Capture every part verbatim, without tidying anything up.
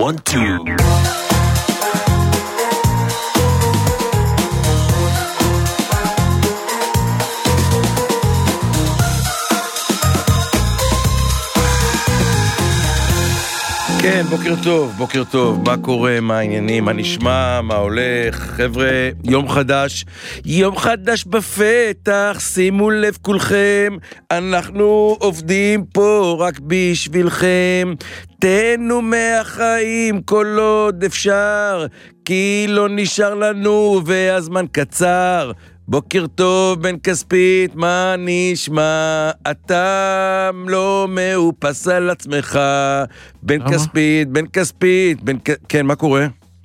One, two. כן, בוקר טוב, בוקר טוב, מה קורה, מה העניינים, מה נשמע, מה הולך, חבר'ה, יום חדש, יום חדש בפתח, שימו לב כולכם, אנחנו עובדים פה רק בשבילכם, תנו מהחיים כל עוד אפשר, כי לא נשאר לנו והזמן קצר, בוקר טוב בן כספית, מה נשמע? אתה לא מאופס על עצמך, בן כספית, בן כספית, בן... כן, מה קורה?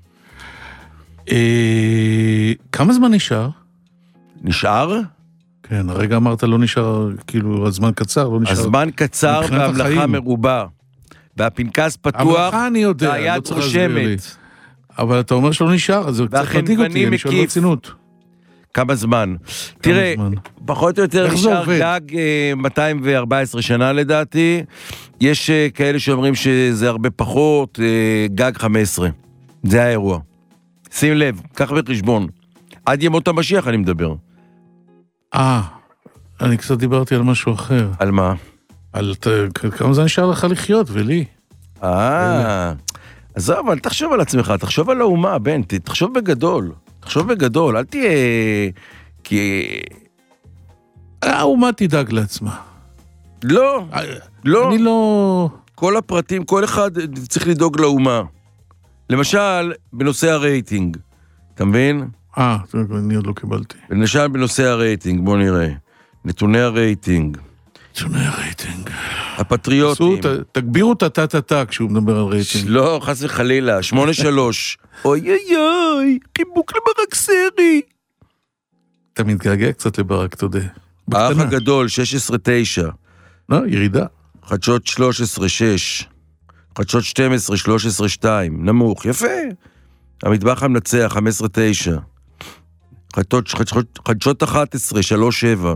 כמה זמן נשאר? נשאר? כן, הרגע אמרת לא נשאר, כאילו הזמן קצר, לא נשאר. הזמן קצר והמלאכה מרובה, והפנקס פתוח, והיד רושמת. אבל אתה אומר שלא נשאר, אז זה קצת מדאיג אותי, אני שואל ברצינות. כמה זמן? תראה, פחות או יותר נשאר גג מאתיים וארבע עשרה שנה לדעתי, יש כאלה שאומרים שזה הרבה פחות, גג חמש עשרה, זה האירוע. שים לב, קח בחשבון, עד ימות המשיח אני מדבר. אה, אני קצת דיברתי על משהו אחר. על מה? על כמה זה נשאר לך לחיות, ולי. אה, אז אבל תחשוב על עצמך, תחשוב על האומה, בן, תחשוב בגדול. תחשוב בגדול, אל תהיה... כי... האומה תדאג לעצמה. לא, לא. אני לא... כל הפרטים, כל אחד צריך לדאוג לאומה. למשל, בנושא הרייטינג. אתה מבין? אה, אני עוד לא קיבלתי. למשל, בנושא הרייטינג, בוא נראה. נתוני הרייטינג. נתוני הרייטינג. הפטריוטים. תגבירו את הטה-טה-טה כשהוא מדבר על רייטינג. לא, חס וחלילה, שמונה שלוש. אוי אוי אוי, חיבוק לברק סרי. אתה מתגעגע קצת לברק, תודה. האח הגדול, שש עשרה תשע. לא, ירידה. חדשות שלוש עשרה שש. חדשות שתים עשרה שלוש עשרה שתיים. נמוך, יפה. המטבח המנצח, חמש עשרה תשע. חדשות, חדשות, חדשות אחת עשרה שלוש שבע.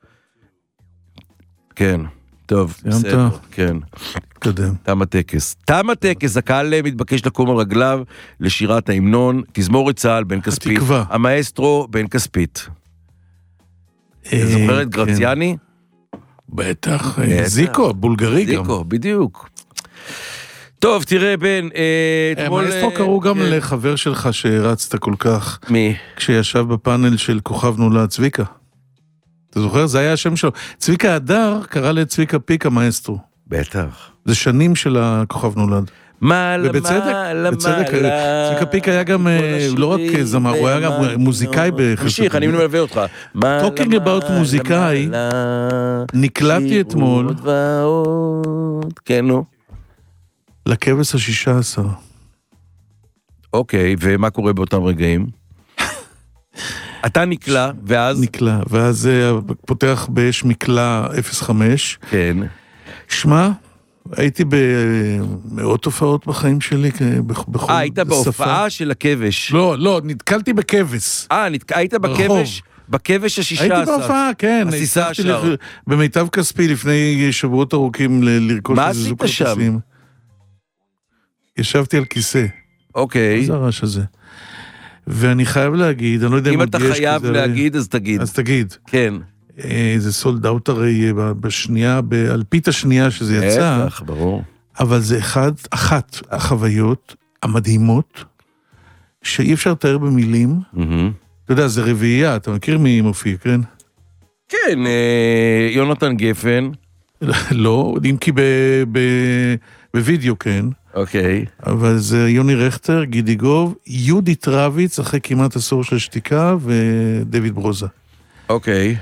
כן. טוב, בסדר, כן. קדם. תם הטקס. תם הטקס, הקהל מתבקש לקום על רגליו לשירת ההמנון, תזמורת צהל בן כספית. התקווה. המאסטרו בן כספית. אתה זוכר את גרציאני? בטח, זיקו, בולגרי גם. זיקו, בדיוק. טוב, תראה, בן, המאסטרו קראו גם לחבר שלך שרצת כל כך. מי? כשישב בפאנל של כוכב נולד, צביקה. אתה זוכר? זה היה השם שלו. צביקה הדר קרא לצביקה פיק המאסטרו. בטח. זה שנים של הכוכב נולד. מעלה, ובצדק, בצדק, צביקה פיק היה גם, לא רק זמר, הוא היה גם מוזיקאי בחסות. תמשיך, אני מלווה אותך. Talking about מוזיקאי, נקלטתי אתמול, כן, נו. לכבש השישה עשר. אוקיי, ומה קורה באותם רגעים? אתה נקלע, ואז... נקלע, ואז פותח באש מקלע אפס חמש. כן. שמה, הייתי במאות הופעות בחיים שלי, בכל אה, היית בהופעה של הכבש. לא, לא, נתקלתי בכבש. אה, היית בכבש? בכבש השישה עשר. הייתי בהופעה, כן. הסיסה שר. במיטב כספי לפני שבועות ארוכים לרכוש מה עשית שם? ישבתי על כיסא. אוקיי. מה זה הרעש הזה? ואני חייב להגיד, אני לא יודע אם אתה חייב להגיד, אז תגיד. אז תגיד. כן. זה סולד אאוט הרי בשנייה, באלפית השנייה שזה יצא. בטח, ברור. אבל זה אחד, אחת החוויות המדהימות, שאי אפשר לתאר במילים. אתה יודע, זה רביעייה, אתה מכיר מי מופיע, כן? כן, יונתן גפן. לא, אם כי בווידאו, כן. אוקיי. אבל זה יוני רכטר, גידי גוב, יהודית רביץ, אחרי כמעט עשור של שתיקה, ודויד ברוזה. אוקיי.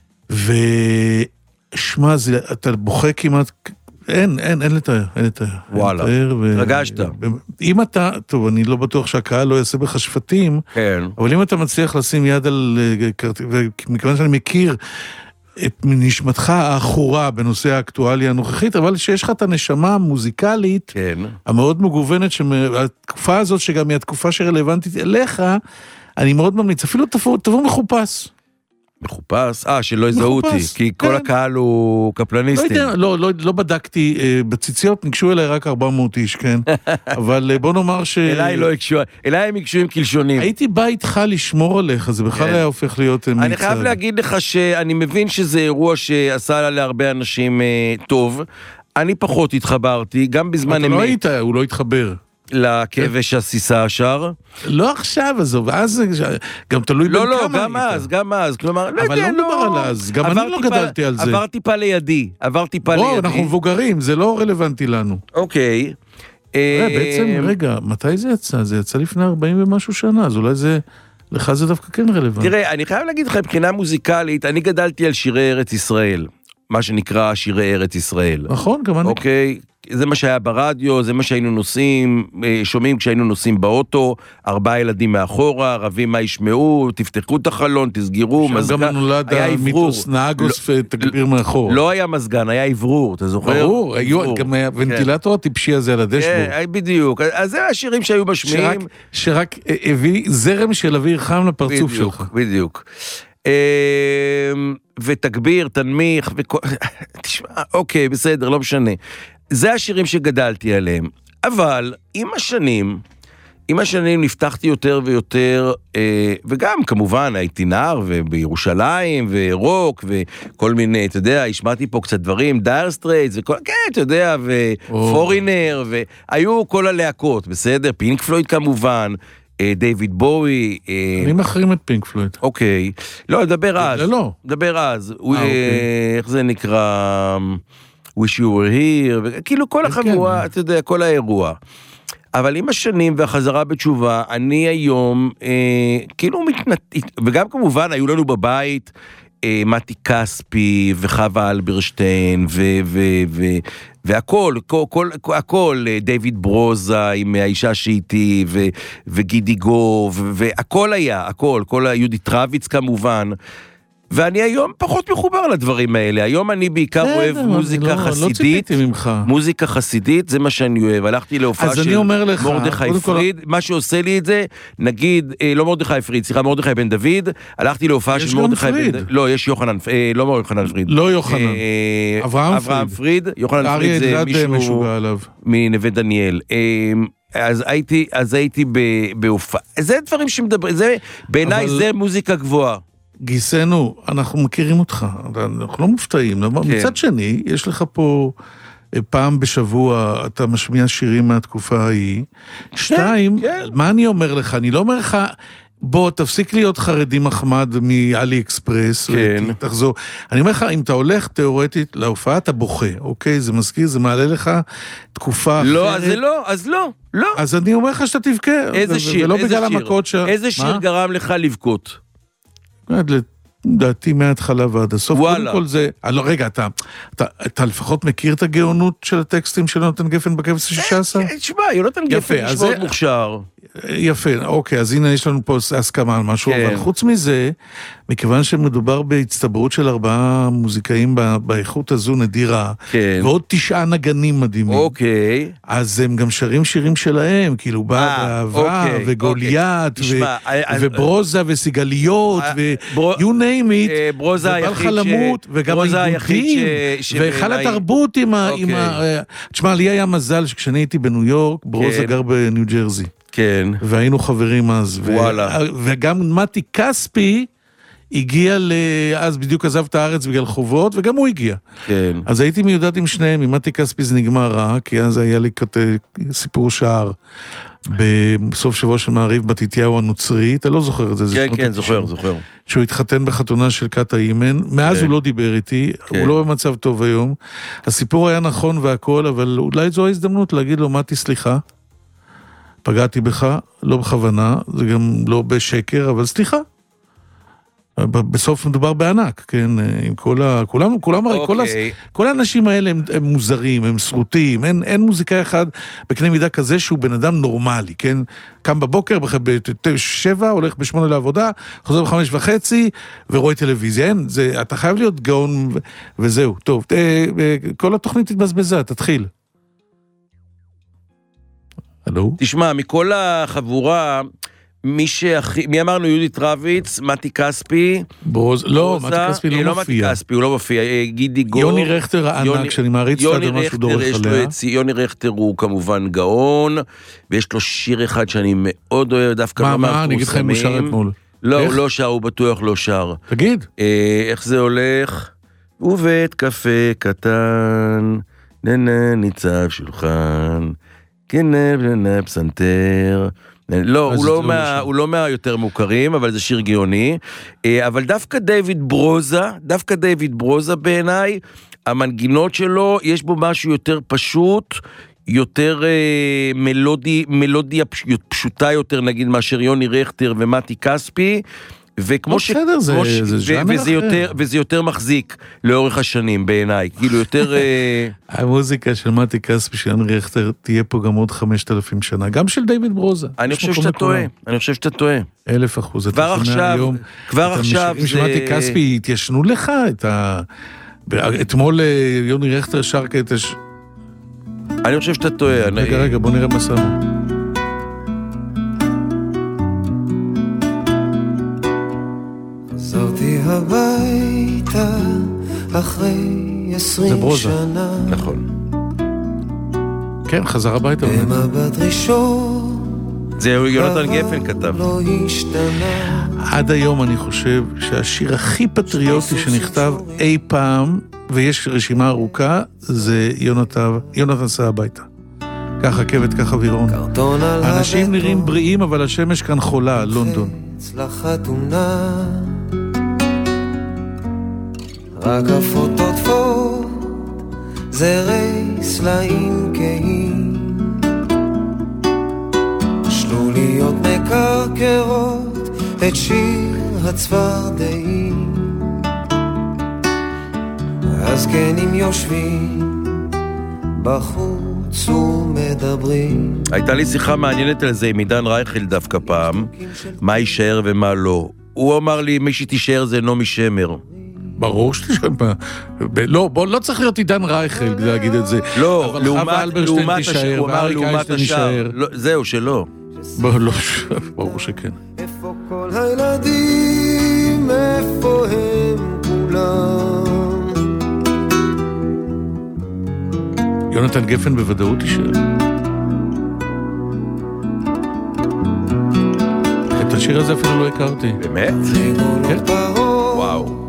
ושמע, אתה בוכה כמעט, אין, אין, אין לתאר, אין לתאר. וואלה, רגשת. אם אתה, טוב, אני לא בטוח שהקהל לא יעשה בך שפטים, כן. אבל אם אתה מצליח לשים יד על, ומכיוון שאני מכיר, את נשמתך האחורה בנושא האקטואליה הנוכחית, אבל שיש לך את הנשמה המוזיקלית, כן. המאוד מגוונת, התקופה הזאת שגם היא התקופה שרלוונטית אליך, אני מאוד ממליץ, אפילו תבוא, תבוא מחופש. מחופש? אה, שלא יזהו אותי, כי כל הקהל הוא קפלניסטים. לא יודע, לא, לא, לא בדקתי, בציציות ניגשו אליי רק ארבע מאות איש, כן? אבל בוא נאמר ש... אליי לא יקשו, אליי הם יקשו עם קלשונים. הייתי בא איתך לשמור עליך, זה בכלל היה הופך להיות מצד. אני חייב להגיד לך שאני מבין שזה אירוע שעשה להרבה אנשים טוב, אני פחות התחברתי, גם בזמן... אתה לא היית, הוא לא התחבר. לכבש הסיסה השאר. לא עכשיו, עזוב, אז גם תלוי בין כמה לא, היית. לא, גם אז, גם אז, כלומר, לא יודע, אבל לא מדבר על אז, גם אני לא גדלתי על זה. עבר טיפה לידי, עבר טיפה לידי. בוא, אנחנו מבוגרים, זה לא רלוונטי לנו. אוקיי. בעצם, רגע, מתי זה יצא? זה יצא לפני ארבעים ומשהו שנה, אז אולי זה, לך זה דווקא כן רלוונטי. תראה, אני חייב להגיד לך, מבחינה מוזיקלית, אני גדלתי על שירי ארץ ישראל, מה שנקרא שירי ארץ ישראל. נכון, גם אני. אוקיי. זה מה שהיה ברדיו, זה מה שהיינו נוסעים, שומעים כשהיינו נוסעים באוטו, ארבעה ילדים מאחורה, רבים מה ישמעו, תפתחו את החלון, תסגרו, מזגן. גם נולד המיתוס נהגוס ותגביר מאחור. לא היה מזגן, היה עברור, אתה זוכר? ברור, גם הוונטילטור הטיפשי הזה על הדשבורד. בדיוק, אז זה השירים שהיו משמיעים. שרק הביא זרם של אוויר חם לפרצוף שלך. בדיוק. ותגביר, תנמיך, תשמע, אוקיי, בסדר, לא משנה. זה השירים שגדלתי עליהם, אבל עם השנים, עם השנים נפתחתי יותר ויותר, אה, וגם כמובן הייתי נער ובירושלים ורוק וכל מיני, אתה יודע, השמעתי פה קצת דברים, דייר סטרייטס וכל, כן, אתה יודע, ופורינר, והיו כל הלהקות, בסדר? פינק פלויד כמובן, אה, דיוויד בואי. אה, אני מחרים את פינק פלויד. אוקיי, לא, דבר אז. לא. דבר אז. אה, אוקיי. איך זה נקרא... wish you were here, כאילו כל החבורה, אתה יודע, כל האירוע. אבל עם השנים והחזרה בתשובה, אני היום, אה, כאילו מתנת... וגם כמובן, היו לנו בבית, אה, מתי כספי, וחווה אלברשטיין, ו... ו, ו והכל, כל, כל, הכל, דיוויד ברוזה עם האישה שאיתי, ו, וגידי גוב, והכל היה, הכל, כל יהודי טרוויץ כמובן, ואני היום פחות מחובר לדברים האלה. היום אני בעיקר אוהב מוזיקה חסידית. מוזיקה חסידית, זה מה שאני אוהב. הלכתי להופעה של מרדכי פריד. מה שעושה לי את זה, נגיד, לא מרדכי פריד, סליחה, מרדכי בן דוד. הלכתי להופעה של מרדכי בן דוד. לא, יש יוחנן, לא יוחנן פריד. לא יוחנן. אברהם פריד. יוחנן פריד זה מישהו מנווה דניאל. אז הייתי, אז הייתי בהופעה. זה דברים שמדברים, בעיניי זה מוזיקה גבוהה. גיסנו, אנחנו מכירים אותך, אנחנו לא מופתעים, מצד שני, יש לך פה פעם בשבוע, אתה משמיע שירים מהתקופה ההיא, שתיים, מה אני אומר לך? אני לא אומר לך, בוא, תפסיק להיות חרדי מחמד מאלי אקספרס, תחזור, אני אומר לך, אם אתה הולך תיאורטית להופעה, אתה בוכה, אוקיי? זה מזכיר, זה מעלה לך תקופה אחרת. לא, אז זה לא, אז לא, לא. אז אני אומר לך שאתה תבכה. איזה שיר, איזה שיר גרם לך לבכות? לדעתי מההתחלה ועד הסוף. וואלה. כל זה, לא, רגע, אתה, אתה, אתה לפחות מכיר את הגאונות של הטקסטים של יונתן גפן בכבש השישה עשר? תשמע, יונתן גפן יש מאוד מוכשר. יפה, אוקיי, אז הנה יש לנו פה הסכמה על משהו, אבל חוץ מזה, מכיוון שמדובר בהצטברות של ארבעה מוזיקאים באיכות הזו נדירה, ועוד תשעה נגנים מדהימים, אוקיי. אז הם גם שרים שירים שלהם, כאילו בא באהבה, וגוליית, וברוזה, וסיגליות, ו-you name it, ברוזה היחיד וגם היהודים, והיכל התרבות עם ה... תשמע, לי היה מזל שכשאני הייתי בניו יורק, ברוזה גר בניו ג'רזי. כן. והיינו חברים אז. וואלה. וגם מתי כספי הגיע ל... אז בדיוק עזב את הארץ בגלל חובות, וגם הוא הגיע. כן. אז הייתי מיודד עם שניהם, עם מתי כספי זה נגמר רע, כי אז היה לי סיפור שער בסוף שבוע של מעריב בתיתיהו הנוצרי, אתה לא זוכר את זה? כן, כן, זוכר, זוכר. שהוא התחתן בחתונה של קטה אימן, מאז הוא לא דיבר איתי, הוא לא במצב טוב היום. הסיפור היה נכון והכל, אבל אולי זו ההזדמנות להגיד לו, מתי, סליחה, פגעתי בך, לא בכוונה, זה גם לא בשקר, אבל סליחה. בסוף מדובר בענק, כן, עם כל ה... כולם, כולם, okay. כל, ה... כל האנשים האלה הם, הם מוזרים, הם סרוטים, אין, אין מוזיקה אחד בקנה מידה כזה שהוא בן אדם נורמלי, כן? קם בבוקר, בשבע, הולך בשמונה לעבודה, חוזר בחמש וחצי, ורואה טלוויזיה, אין, זה, אתה חייב להיות גאון, ו... וזהו, טוב, כל התוכנית תתבזבזה, תתחיל. תשמע, מכל החבורה, מי שהכי, מי אמרנו? יהודית רביץ, מתי כספי. ברוז, לא, מתי כספי לא מופיע. לא מתי כספי, הוא לא מופיע, גידי גור. יוני רכטר הענק, שאני מעריץ את זה משהו דורך עליה. יוני רכטר הוא כמובן גאון, ויש לו שיר אחד שאני מאוד אוהב, דווקא לא מהפורסמים. מה, מה, אני אגיד לך אם הוא שר אתמול. לא, הוא לא שר, הוא בטוח לא שר. תגיד. איך זה הולך? ובית קפה קטן, ננה ניצב שולחן, כנב ננה פסנתר. לא, הוא לא, מה, הוא לא מהיותר מוכרים, אבל זה שיר גאוני. אבל דווקא דיוויד ברוזה, דווקא דיוויד ברוזה בעיניי, המנגינות שלו, יש בו משהו יותר פשוט, יותר אה, מלודי, מלודיה פשוטה יותר, נגיד, מאשר יוני רכטר ומתי כספי, וכמו ש... בסדר, זה, ש... זה ז'אנר וזה יותר, וזה יותר מחזיק לאורך השנים בעיניי, כאילו יותר... המוזיקה של מתי כספי של יוני רכטר תהיה פה גם עוד חמשת אלפים שנה, גם של דיוויד ברוזה. אני חושב שאתה טועה, אני חושב שאתה טועה. אלף אחוז. כבר עכשיו, כבר עכשיו זה... שמתי כספי התיישנו לך את ה... אתמול יוני רכטר שר קטש... אני חושב שאתה טועה. רגע, רגע, בוא נראה מה שמו. חזרתי הביתה אחרי עשרים שנה. נכון. כן, חזר הביתה. במבט ראשון. זה יונתן גפן כתב. לא השתנה. עד היום אני חושב שהשיר הכי פטריוטי שנכתב אי פעם, ויש רשימה ארוכה, זה יונתן, יונתן סע הביתה. כך רכבת, כך אווירון. האנשים נראים בריאים, אבל השמש כאן חולה, לונדון. לחתונה רק הפוטוטפות זרי סלעים כהים שלוליות מקרקרות את שיר הצפרדעים הזקנים יושבים בחוץ ומדברים. הייתה לי שיחה מעניינת על זה עם עידן רייכל דווקא פעם, מה יישאר ומה לא. הוא אמר לי, מי שתישאר זה נעמי שמר. ברור שתישאר. לא, בוא, לא צריך להיות עידן רייכל כדי להגיד את זה. לא, לעומת השאר, הוא אמר לעומת השאר. זהו, שלא. ברור שכן. איפה כל הילדים, איפה הם כולם? יונתן גפן בוודאות יישאר. את השיר הזה אפילו לא הכרתי. באמת? כן. וואו.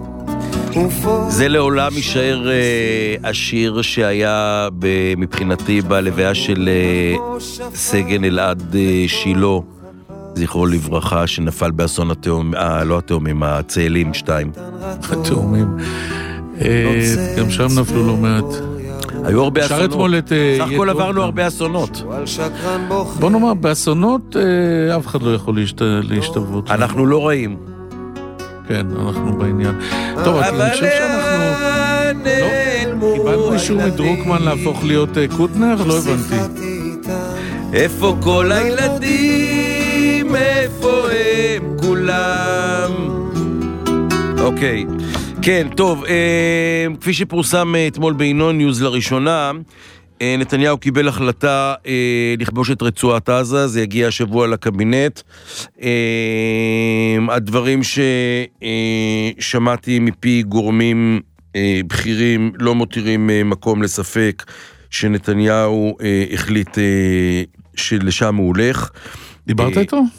זה לעולם יישאר אה, השיר שהיה מבחינתי בלוויה של אה, סגן אלעד אה, שילה, זכרו לברכה, שנפל באסון התאום, אה, לא התאומים, הצאלים שתיים. התאומים. אה, גם שם נפלו לא מעט. היו הרבה אסונות. את, סך הכל עברנו הרבה אסונות. בוא נאמר, באסונות אף אחד לא יכול להשתוות. אנחנו לא רעים. כן, אנחנו בעניין. טוב, אני חושב שאנחנו... לא, קיבלנו אישור מדרוקמן להפוך להיות קוטנר? לא הבנתי. איפה כל הילדים? איפה הם כולם? אוקיי. כן, טוב, אה, כפי שפורסם אתמול בעינון ניוז לראשונה, אה, נתניהו קיבל החלטה אה, לכבוש את רצועת עזה, זה יגיע השבוע לקבינט. אה, הדברים ששמעתי אה, מפי גורמים אה, בכירים לא מותירים אה, מקום לספק שנתניהו אה, החליט אה, שלשם הוא הולך. דיברת אה, איתו?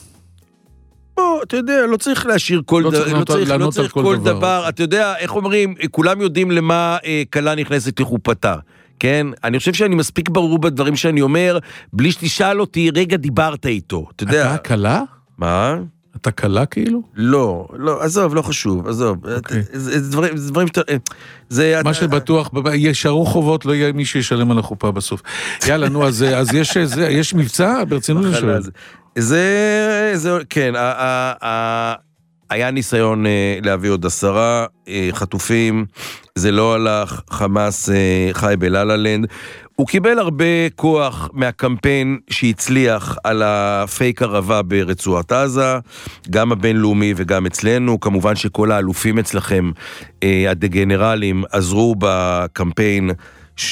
אתה יודע, לא צריך להשאיר כל, לא ד... צריך, לא צריך, לא צריך כל, כל דבר. דבר. אתה יודע, איך אומרים, כולם יודעים למה אה, קלה נכנסת לחופתה, כן? אני חושב שאני מספיק ברור בדברים שאני אומר, בלי שתשאל אותי, רגע דיברת איתו, אתה יודע. אתה קלה? מה? אתה קלה כאילו? לא, לא, עזוב, לא חשוב, עזוב. אוקיי. זה, זה דברים, זה דברים שאתה... זה... מה שבטוח, ישארו חובות, לא יהיה מי שישלם על החופה בסוף. יאללה, נו, אז, אז יש, זה, יש מבצע? ברצינות זה שואל. זה, זה, כן, ה, ה, ה, היה ניסיון להביא עוד עשרה חטופים, זה לא הלך, חמאס חי בללה-לנד, הוא קיבל הרבה כוח מהקמפיין שהצליח על הפייק הרבה ברצועת עזה, גם הבינלאומי וגם אצלנו, כמובן שכל האלופים אצלכם, הדגנרלים, עזרו בקמפיין ש...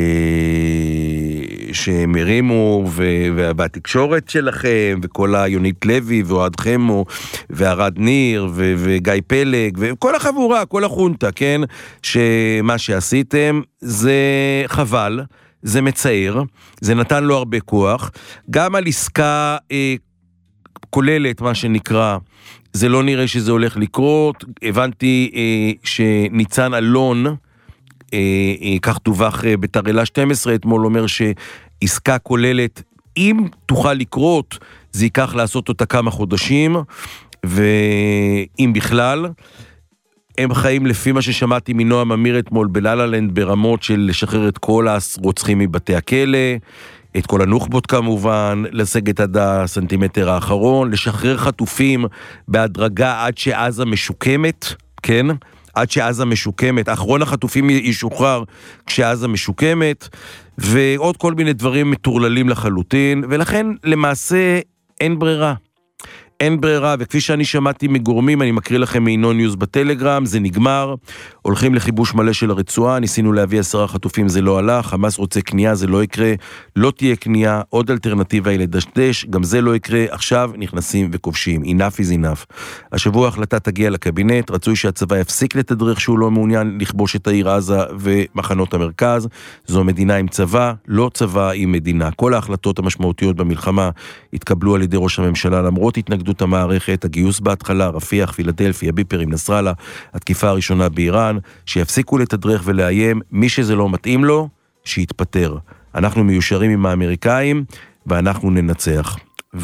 שהם הרימו, והתקשורת שלכם, וכל היונית לוי, ואוהד חמו, וארד ניר, ו... וגיא פלג, וכל החבורה, כל החונטה, כן? שמה שעשיתם זה חבל, זה מצער, זה נתן לו הרבה כוח, גם על עסקה אה, כוללת, מה שנקרא, זה לא נראה שזה הולך לקרות, הבנתי אה, שניצן אלון, אה, אה, כך תובח אה, בתרלה שתים עשרה, אתמול אומר שעסקה כוללת, אם תוכל לקרות, זה ייקח לעשות אותה כמה חודשים, ואם בכלל, הם חיים לפי מה ששמעתי מנועם אמיר אתמול בלללנד ברמות של לשחרר את כל הרוצחים מבתי הכלא, את כל הנוחבות כמובן, לסגת עד הסנטימטר האחרון, לשחרר חטופים בהדרגה עד שעזה משוקמת, כן? עד שעזה משוקמת, אחרון החטופים ישוחרר כשעזה משוקמת, ועוד כל מיני דברים מטורללים לחלוטין, ולכן למעשה אין ברירה. אין ברירה, וכפי שאני שמעתי מגורמים, אני מקריא לכם מעינון ניוז בטלגרם, זה נגמר, הולכים לכיבוש מלא של הרצועה, ניסינו להביא עשרה חטופים, זה לא הלך, חמאס רוצה קנייה, זה לא יקרה, לא תהיה קנייה, עוד אלטרנטיבה היא לדשדש, גם זה לא יקרה, עכשיו נכנסים וכובשים, enough is enough. השבוע ההחלטה תגיע לקבינט, רצוי שהצבא יפסיק לתדרך שהוא לא מעוניין לכבוש את העיר עזה ומחנות המרכז, זו מדינה עם צבא, לא צבא עם מדינה. כל ההחלטות המשמעותיות במלחמה התקבלו על ידי ראש הממשלה, למרות התנגדות המערכת, הגיוס בהתחלה, רפיח, פילדלפיה, ביפרים, נסראללה, התקיפה הראשונה באיראן, שיפסיקו לתדרך ולאיים, מי שזה לא מתאים לו, שיתפטר. אנחנו מיושרים עם האמריקאים, ואנחנו ננצח.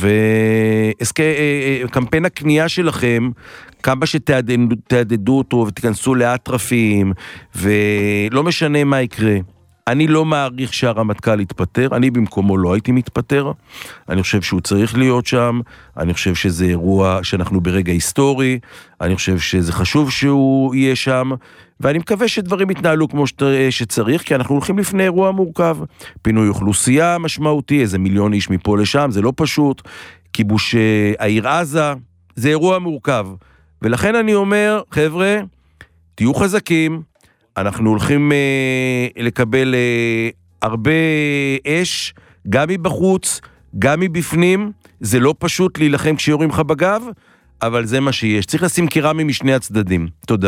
וקמפיין הקנייה שלכם, כמה שתעדדו אותו ותכנסו לאטרפים, ולא משנה מה יקרה, אני לא מעריך שהרמטכ"ל יתפטר, אני במקומו לא הייתי מתפטר, אני חושב שהוא צריך להיות שם, אני חושב שזה אירוע שאנחנו ברגע היסטורי, אני חושב שזה חשוב שהוא יהיה שם, ואני מקווה שדברים יתנהלו כמו שצריך, כי אנחנו הולכים לפני אירוע מורכב, פינוי אוכלוסייה משמעותי, איזה מיליון איש מפה לשם, זה לא פשוט, כיבוש העיר עזה, זה אירוע מורכב, ולכן אני אומר, חבר'ה, תהיו חזקים, אנחנו הולכים אה, לקבל אה, הרבה אש, גם מבחוץ, גם מבפנים, זה לא פשוט להילחם כשיורים לך בגב, אבל זה מה שיש. צריך לשים קירמי משני הצדדים. תודה.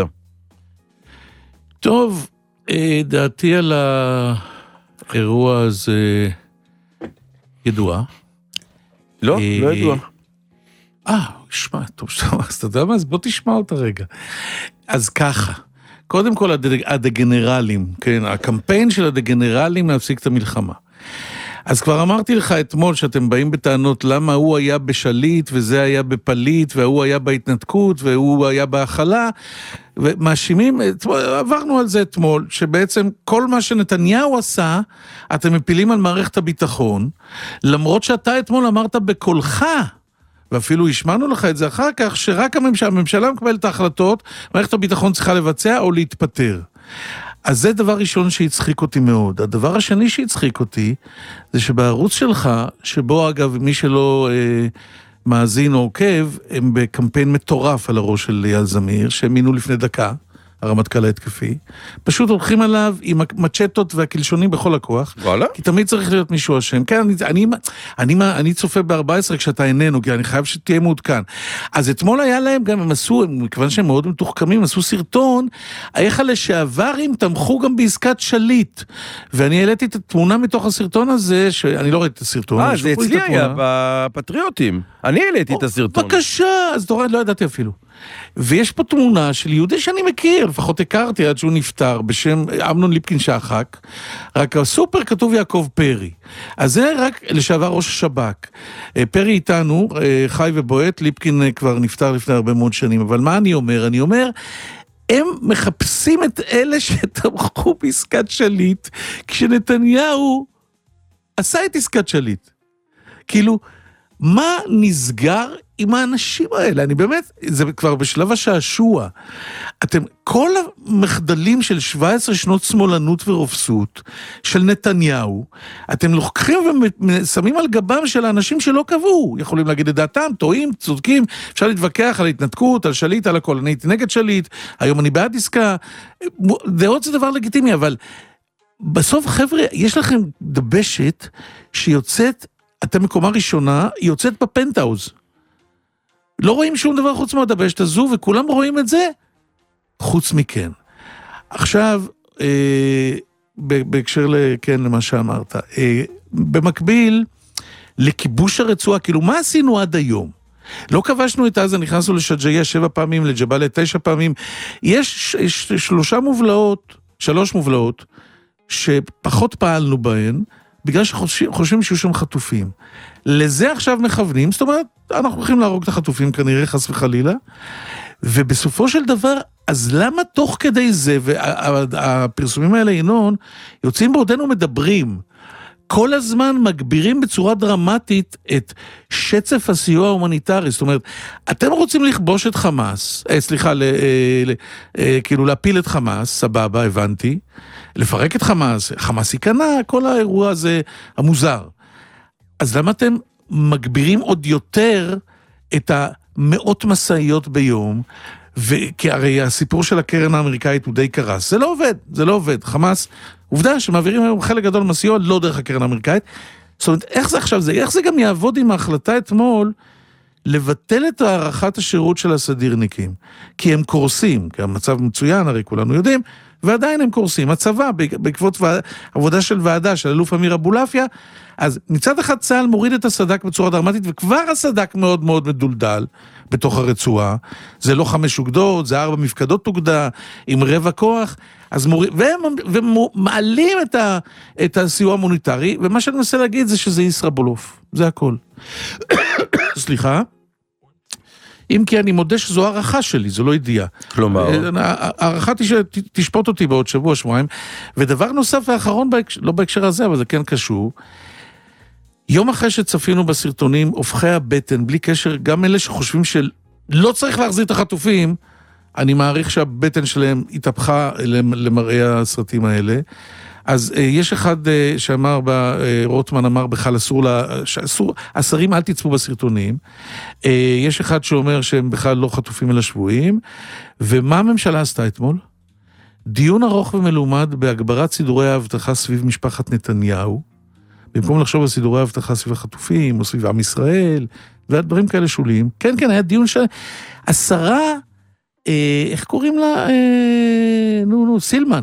טוב, אה, דעתי על האירוע הזה ידועה. לא, אה, לא ידועה. אה, שמע, טוב, אז אתה יודע מה? אז בוא תשמע אותה רגע. אז ככה. קודם כל הדגנרלים, כן, הקמפיין של הדגנרלים להפסיק את המלחמה. אז כבר אמרתי לך אתמול שאתם באים בטענות למה הוא היה בשליט וזה היה בפליט והוא היה בהתנתקות והוא היה בהחלה, ומאשימים, עברנו על זה אתמול, שבעצם כל מה שנתניהו עשה, אתם מפילים על מערכת הביטחון, למרות שאתה אתמול אמרת בקולך, ואפילו השמענו לך את זה אחר כך, שרק הממשלה, הממשלה מקבלת את ההחלטות, מערכת הביטחון צריכה לבצע או להתפטר. אז זה דבר ראשון שהצחיק אותי מאוד. הדבר השני שהצחיק אותי, זה שבערוץ שלך, שבו אגב מי שלא אה, מאזין או עוקב, הם בקמפיין מטורף על הראש של אייל זמיר, שהם מינו לפני דקה, הרמטכ"ל ההתקפי, פשוט הולכים עליו עם המצ'טות והקלשונים בכל הכוח, וואלה? כי תמיד צריך להיות מישהו השם. כן, אני, אני, אני, אני צופה ב-ארבע עשרה כשאתה איננו, כי אני חייב שתהיה מעודכן. אז אתמול היה להם גם, הם עשו, מכיוון שהם מאוד מתוחכמים, עשו סרטון, איך הלשעברים תמכו גם בעסקת שליט, ואני העליתי את התמונה מתוך הסרטון הזה, שאני לא ראיתי את הסרטון. אה, זה אצלי היה בפטריוטים. אני העליתי את הסרטון. בבקשה, אז תורן, לא ידעתי אפילו. ויש פה תמונה של יהודי שאני מכיר, לפחות הכרתי עד שהוא נפטר, בשם אמנון ליפקין שחק, רק הסופר כתוב יעקב פרי. אז זה רק לשעבר ראש השב"כ. פרי איתנו, חי ובועט, ליפקין כבר נפטר לפני הרבה מאוד שנים, אבל מה אני אומר? אני אומר, הם מחפשים את אלה שתמכו בעסקת שליט, כשנתניהו עשה את עסקת שליט. כאילו, מה נסגר עם האנשים האלה? אני באמת, זה כבר בשלב השעשוע. אתם, כל המחדלים של שבע עשרה שנות שמאלנות ורופסות, של נתניהו, אתם לוקחים ושמים על גבם של האנשים שלא קבעו. יכולים להגיד את דעתם, טועים, צודקים, אפשר להתווכח על התנתקות, על שליט, על הכל. אני הייתי נגד שליט, היום אני בעד עסקה. דעות זה דבר לגיטימי, אבל בסוף, חבר'ה, יש לכם דבשת שיוצאת, אתם מקומה ראשונה, היא יוצאת בפנטהאוז. לא רואים שום דבר חוץ מהדבשת הזו, וכולם רואים את זה, חוץ מכן. עכשיו, אה, בהקשר לכן, למה שאמרת, אה, במקביל, לכיבוש הרצועה, כאילו, מה עשינו עד היום? לא כבשנו את עזה, נכנסנו לשג'איה שבע פעמים, לג'באליה תשע פעמים. יש, יש שלושה מובלעות, שלוש מובלעות, שפחות פעלנו בהן, בגלל שחושבים שיהיו שם חטופים. לזה עכשיו מכוונים, זאת אומרת, אנחנו הולכים להרוג את החטופים, כנראה חס וחלילה, ובסופו של דבר, אז למה תוך כדי זה, והפרסומים האלה, ינון, יוצאים בעודנו מדברים, כל הזמן מגבירים בצורה דרמטית את שצף הסיוע ההומניטרי, זאת אומרת, אתם רוצים לכבוש את חמאס, אה, סליחה, ל, אה, ל, אה, כאילו להפיל את חמאס, סבבה, הבנתי, לפרק את חמאס, חמאס ייכנע, כל האירוע הזה המוזר. אז למה אתם מגבירים עוד יותר את המאות מסעיות ביום, וכי הרי הסיפור של הקרן האמריקאית הוא די קרס, זה לא עובד, זה לא עובד, חמאס, עובדה שמעבירים היום חלק גדול מהסיוע, לא דרך הקרן האמריקאית, זאת אומרת, איך זה עכשיו זה, איך זה גם יעבוד עם ההחלטה אתמול, לבטל את הערכת השירות של הסדירניקים, כי הם קורסים, כי המצב מצוין, הרי כולנו יודעים, ועדיין הם קורסים, הצבא, בעקבות עבודה של ועדה, של אלוף אמיר אבולעפיה, אז מצד אחד צה"ל מוריד את הסדק בצורה דרמטית, וכבר הסדק מאוד מאוד מדולדל בתוך הרצועה, זה לא חמש אוגדות, זה ארבע מפקדות אוגדה, עם רבע כוח, אז מוריד, והם, ומעלים את, ה, את הסיוע המוניטרי, ומה שאני מנסה להגיד זה שזה ישראבולוף, זה הכל. סליחה? אם כי אני מודה שזו הערכה שלי, זו לא ידיעה. כלומר? הערכה תשפוט אותי בעוד שבוע, שבועיים, ודבר נוסף ואחרון, לא בהקשר הזה, אבל זה כן קשור, יום אחרי שצפינו בסרטונים, הופכי הבטן, בלי קשר, גם אלה שחושבים שלא צריך להחזיר את החטופים, אני מעריך שהבטן שלהם התהפכה למראה הסרטים האלה, אז uh, יש אחד uh, שאמר, uh, רוטמן אמר בכלל אסור, לה, אסור, השרים אל תצפו בסרטונים, uh, יש אחד שאומר שהם בכלל לא חטופים אלא שבויים, ומה הממשלה עשתה אתמול? דיון ארוך ומלומד בהגברת סידורי ההבטחה סביב משפחת נתניהו, במקום לחשוב על סידורי ההבטחה סביב החטופים, או סביב עם ישראל, והדברים כאלה שוליים, כן כן היה דיון של עשרה, אה, איך קוראים לה? אה, נו נו, סילמן,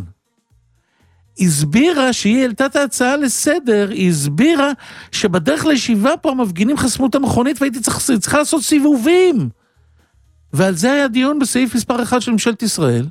הסבירה שהיא העלתה את ההצעה לסדר, היא הסבירה שבדרך לישיבה פה המפגינים חסמו את המכונית והייתי צריך, צריכה לעשות סיבובים. ועל זה היה דיון בסעיף מספר אחד של ממשלת ישראל.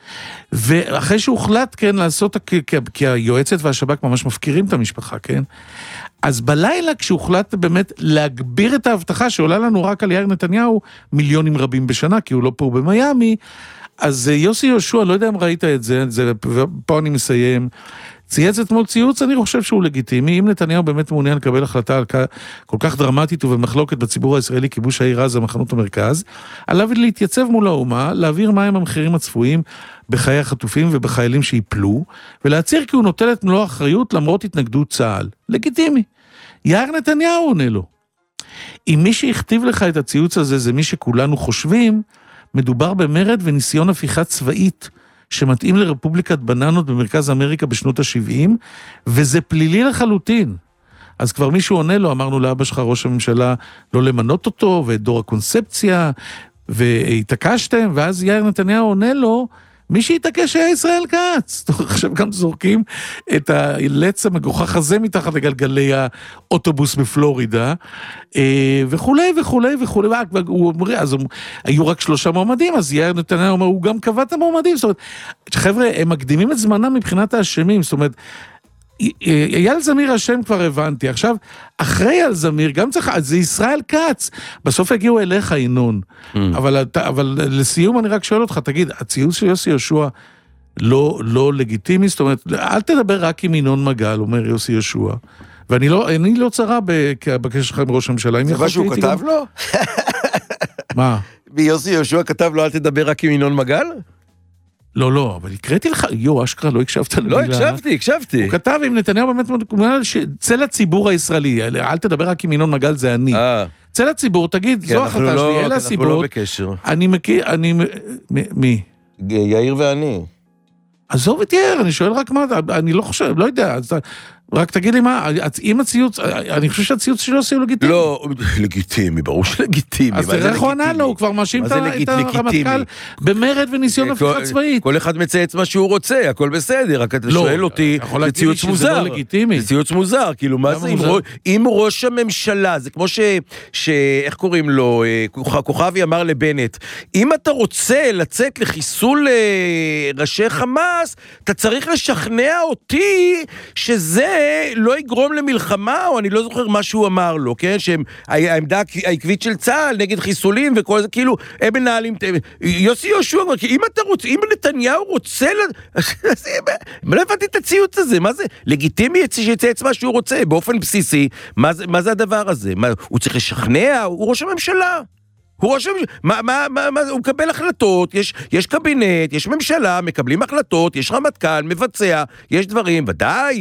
ואחרי שהוחלט, כן, לעשות, כי, כי היועצת והשב"כ ממש מפקירים את המשפחה, כן? אז בלילה כשהוחלט באמת להגביר את ההבטחה שעולה לנו רק על יאיר נתניהו מיליונים רבים בשנה, כי הוא לא פה במיימי, אז יוסי יהושע, לא יודע אם ראית את זה, זה פה אני מסיים, צייץ אתמול ציוץ, אני חושב שהוא לגיטימי, אם נתניהו באמת מעוניין לקבל החלטה על כל כך דרמטית ובמחלוקת בציבור הישראלי, כיבוש העיר עזה, מחנות המרכז, עליו להתייצב מול האומה, להעביר מהם המחירים הצפויים בחיי החטופים ובחיילים שיפלו, ולהצהיר כי הוא נוטל את מלוא האחריות למרות התנגדות צה"ל. לגיטימי. יאיר נתניהו עונה לו. אם מי שהכתיב לך את הציוץ הזה זה מי שכולנו חושבים, מדובר במרד וניסיון הפיכה צבאית שמתאים לרפובליקת בננות במרכז אמריקה בשנות ה-שבעים, וזה פלילי לחלוטין. אז כבר מישהו עונה לו, אמרנו לאבא שלך ראש הממשלה לא למנות אותו, ואת דור הקונספציה, והתעקשתם, ואז יאיר נתניהו עונה לו, מי שהתעקש היה ישראל כץ. עכשיו גם זורקים את הלץ המגוחך הזה מתחת לגלגלי האוטובוס בפלורידה, וכולי וכולי וכולי, הוא אומר, אז היו רק שלושה מועמדים, אז יאיר נתניהו אומר, הוא גם קבע את המועמדים, זאת אומרת, חבר'ה, הם מקדימים את זמנם מבחינת האשמים, זאת אומרת, אייל זמיר השם כבר הבנתי, עכשיו, אחרי אייל זמיר, גם צריך, זה ישראל כץ, בסוף הגיעו אליך ינון, mm. אבל, אבל לסיום אני רק שואל אותך, תגיד, הציוץ של יוסי יהושע לא, לא לגיטימי, זאת אומרת, אל תדבר רק עם ינון מגל, אומר יוסי יהושע, ואני לא, אני לא צרה בקשר שלך עם ראש הממשלה. זה מה שהוא כתב לו? מה? יוסי יהושע כתב לו, אל תדבר רק עם ינון מגל? לא, לא, אבל הקראתי לך, יו, אשכרה, לא הקשבת למילה. לא, הקשבתי, הקשבתי. הוא כתב עם נתניהו באמת, צא לציבור הישראלי, אל תדבר רק עם ינון מגל, זה אני. צא לציבור, תגיד, זו החלטה שלי, אלה הסיבות. אנחנו לא בקשר. אני מכיר, אני, מי? יאיר ואני. עזוב את יאיר, אני שואל רק מה, אני לא חושב, לא יודע, אז רק תגיד לי מה, אם הציוץ, אני חושב שהציוץ שלו עושה לגיטימי. לא, לגיטימי, ברור שלגיטימי. אז תראה איך הוא ענה לו, הוא כבר מאשים את הרמטכ"ל במרד וניסיון הפיכה צבאית. כל אחד מצייץ מה שהוא רוצה, הכל בסדר, רק אתה שואל אותי, זה ציוץ מוזר. זה ציוץ מוזר, כאילו מה זה, אם ראש הממשלה, זה כמו ש, איך קוראים לו, כוכבי אמר לבנט, אם אתה רוצה לצאת לחיסול ראשי חמאס, אתה צריך לשכנע אותי שזה לא יגרום למלחמה, או אני לא זוכר מה שהוא אמר לו, כן? שהעמדה העקבית של צה"ל נגד חיסולים וכל זה, כאילו, הם מנהלים, יוסי יהושע, אם אתה רוצה, אם נתניהו רוצה, לא הבנתי את הציוץ הזה, מה זה? לגיטימי שיצייץ מה שהוא רוצה, באופן בסיסי, מה זה, מה זה הדבר הזה? מה, הוא צריך לשכנע? הוא ראש הממשלה. הוא ראש הממשלה, מה, מה, מה, מה, הוא מקבל החלטות, יש, יש קבינט, יש ממשלה, מקבלים החלטות, יש רמטכ"ל, מבצע, יש דברים, ודאי,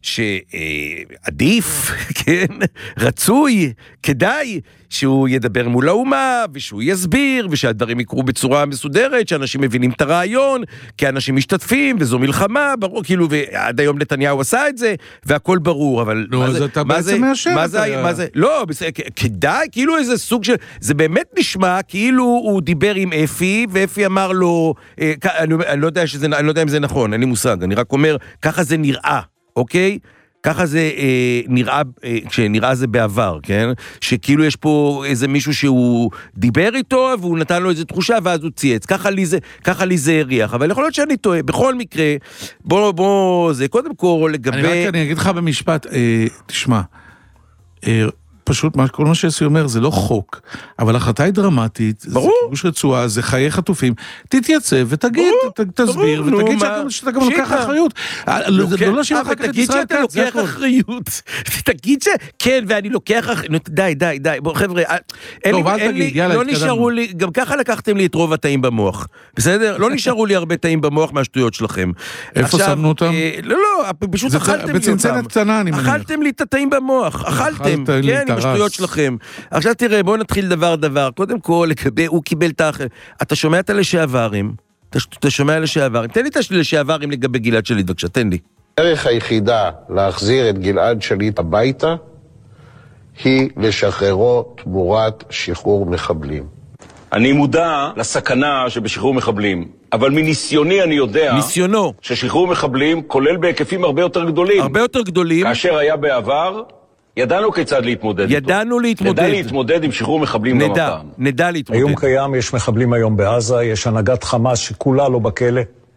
שעדיף, כן, רצוי, כדאי שהוא ידבר מול האומה, ושהוא יסביר, ושהדברים יקרו בצורה מסודרת, שאנשים מבינים את הרעיון, כי אנשים משתתפים, וזו מלחמה, ברור, כאילו, ועד היום נתניהו עשה את זה, והכל ברור, אבל... נו, אז אתה בעצם מאשר. מה זה, מה זה, לא, כדאי, כאילו איזה סוג של... זה באמת נשמע, כאילו הוא דיבר עם אפי, ואפי אמר לו, אני לא יודע שזה, אני לא יודע אם זה נכון, אין לי מושג, אני רק אומר, ככה זה נראה. אוקיי? ככה זה אה, נראה, אה, כשנראה זה בעבר, כן? שכאילו יש פה איזה מישהו שהוא דיבר איתו, והוא נתן לו איזו תחושה, ואז הוא צייץ. ככה לי זה, ככה לי זה הריח. אבל יכול להיות שאני טועה. בכל מקרה, בוא, בוא, זה קודם כל לגבי... אני רק, אני אגיד לך במשפט, אה, תשמע, אה, פשוט מה, כל מה שעשי אומר, זה לא חוק, אבל החלטה היא דרמטית, ברור. זה כיבוש רצועה, זה חיי חטופים, תתייצב ותגיד, ת, תסביר, ברור, ותגיד נו, שאתה גם לוקח אחריות. לוקח, לא להשאיר אחר כך את ישראל כץ, זה הכל. אחריות. תגיד ש... כן, ואני לוקח אחריות. די, די, די. בוא, חבר'ה, טוב, אל תגיד, יאללה, לא נשארו לי, גם ככה לקחתם לי את רוב התאים במוח. בסדר? לא נשארו לי הרבה תאים במוח מהשטויות שלכם. איפה שמנו אותם? לא, לא, פשוט אכלתם לי אותם. אכלתם לי את התאים במוח. אכלתם, כן, עם השטויות שלכם. עכשיו תראה, בואו נתחיל דבר דבר. קודם כל, לקבל, הוא קיבל את האחר. אתה שומע את הלשעברים? אתה שומע לשעברים? תן לי את הלשעברים לגבי גלעד שליט, בבקשה, תן לי. הדרך היחידה להחזיר את גלעד שליט הביתה היא לשחררו תמורת שחרור מחבלים. אני מודע לסכנה שבשחרור מחבלים, אבל מניסיוני אני יודע... ניסיונו. ששחרור מחבלים כולל בהיקפים הרבה יותר גדולים. הרבה יותר גדולים. כאשר היה בעבר... ידענו כיצד להתמודד איתו. ידענו להתמודד. נדע להתמודד עם שחרור מחבלים גם נדע, הפעם. נדע להתמודד. היום קיים, יש מחבלים היום בעזה, יש הנהגת חמאס שכולה לא בכלא.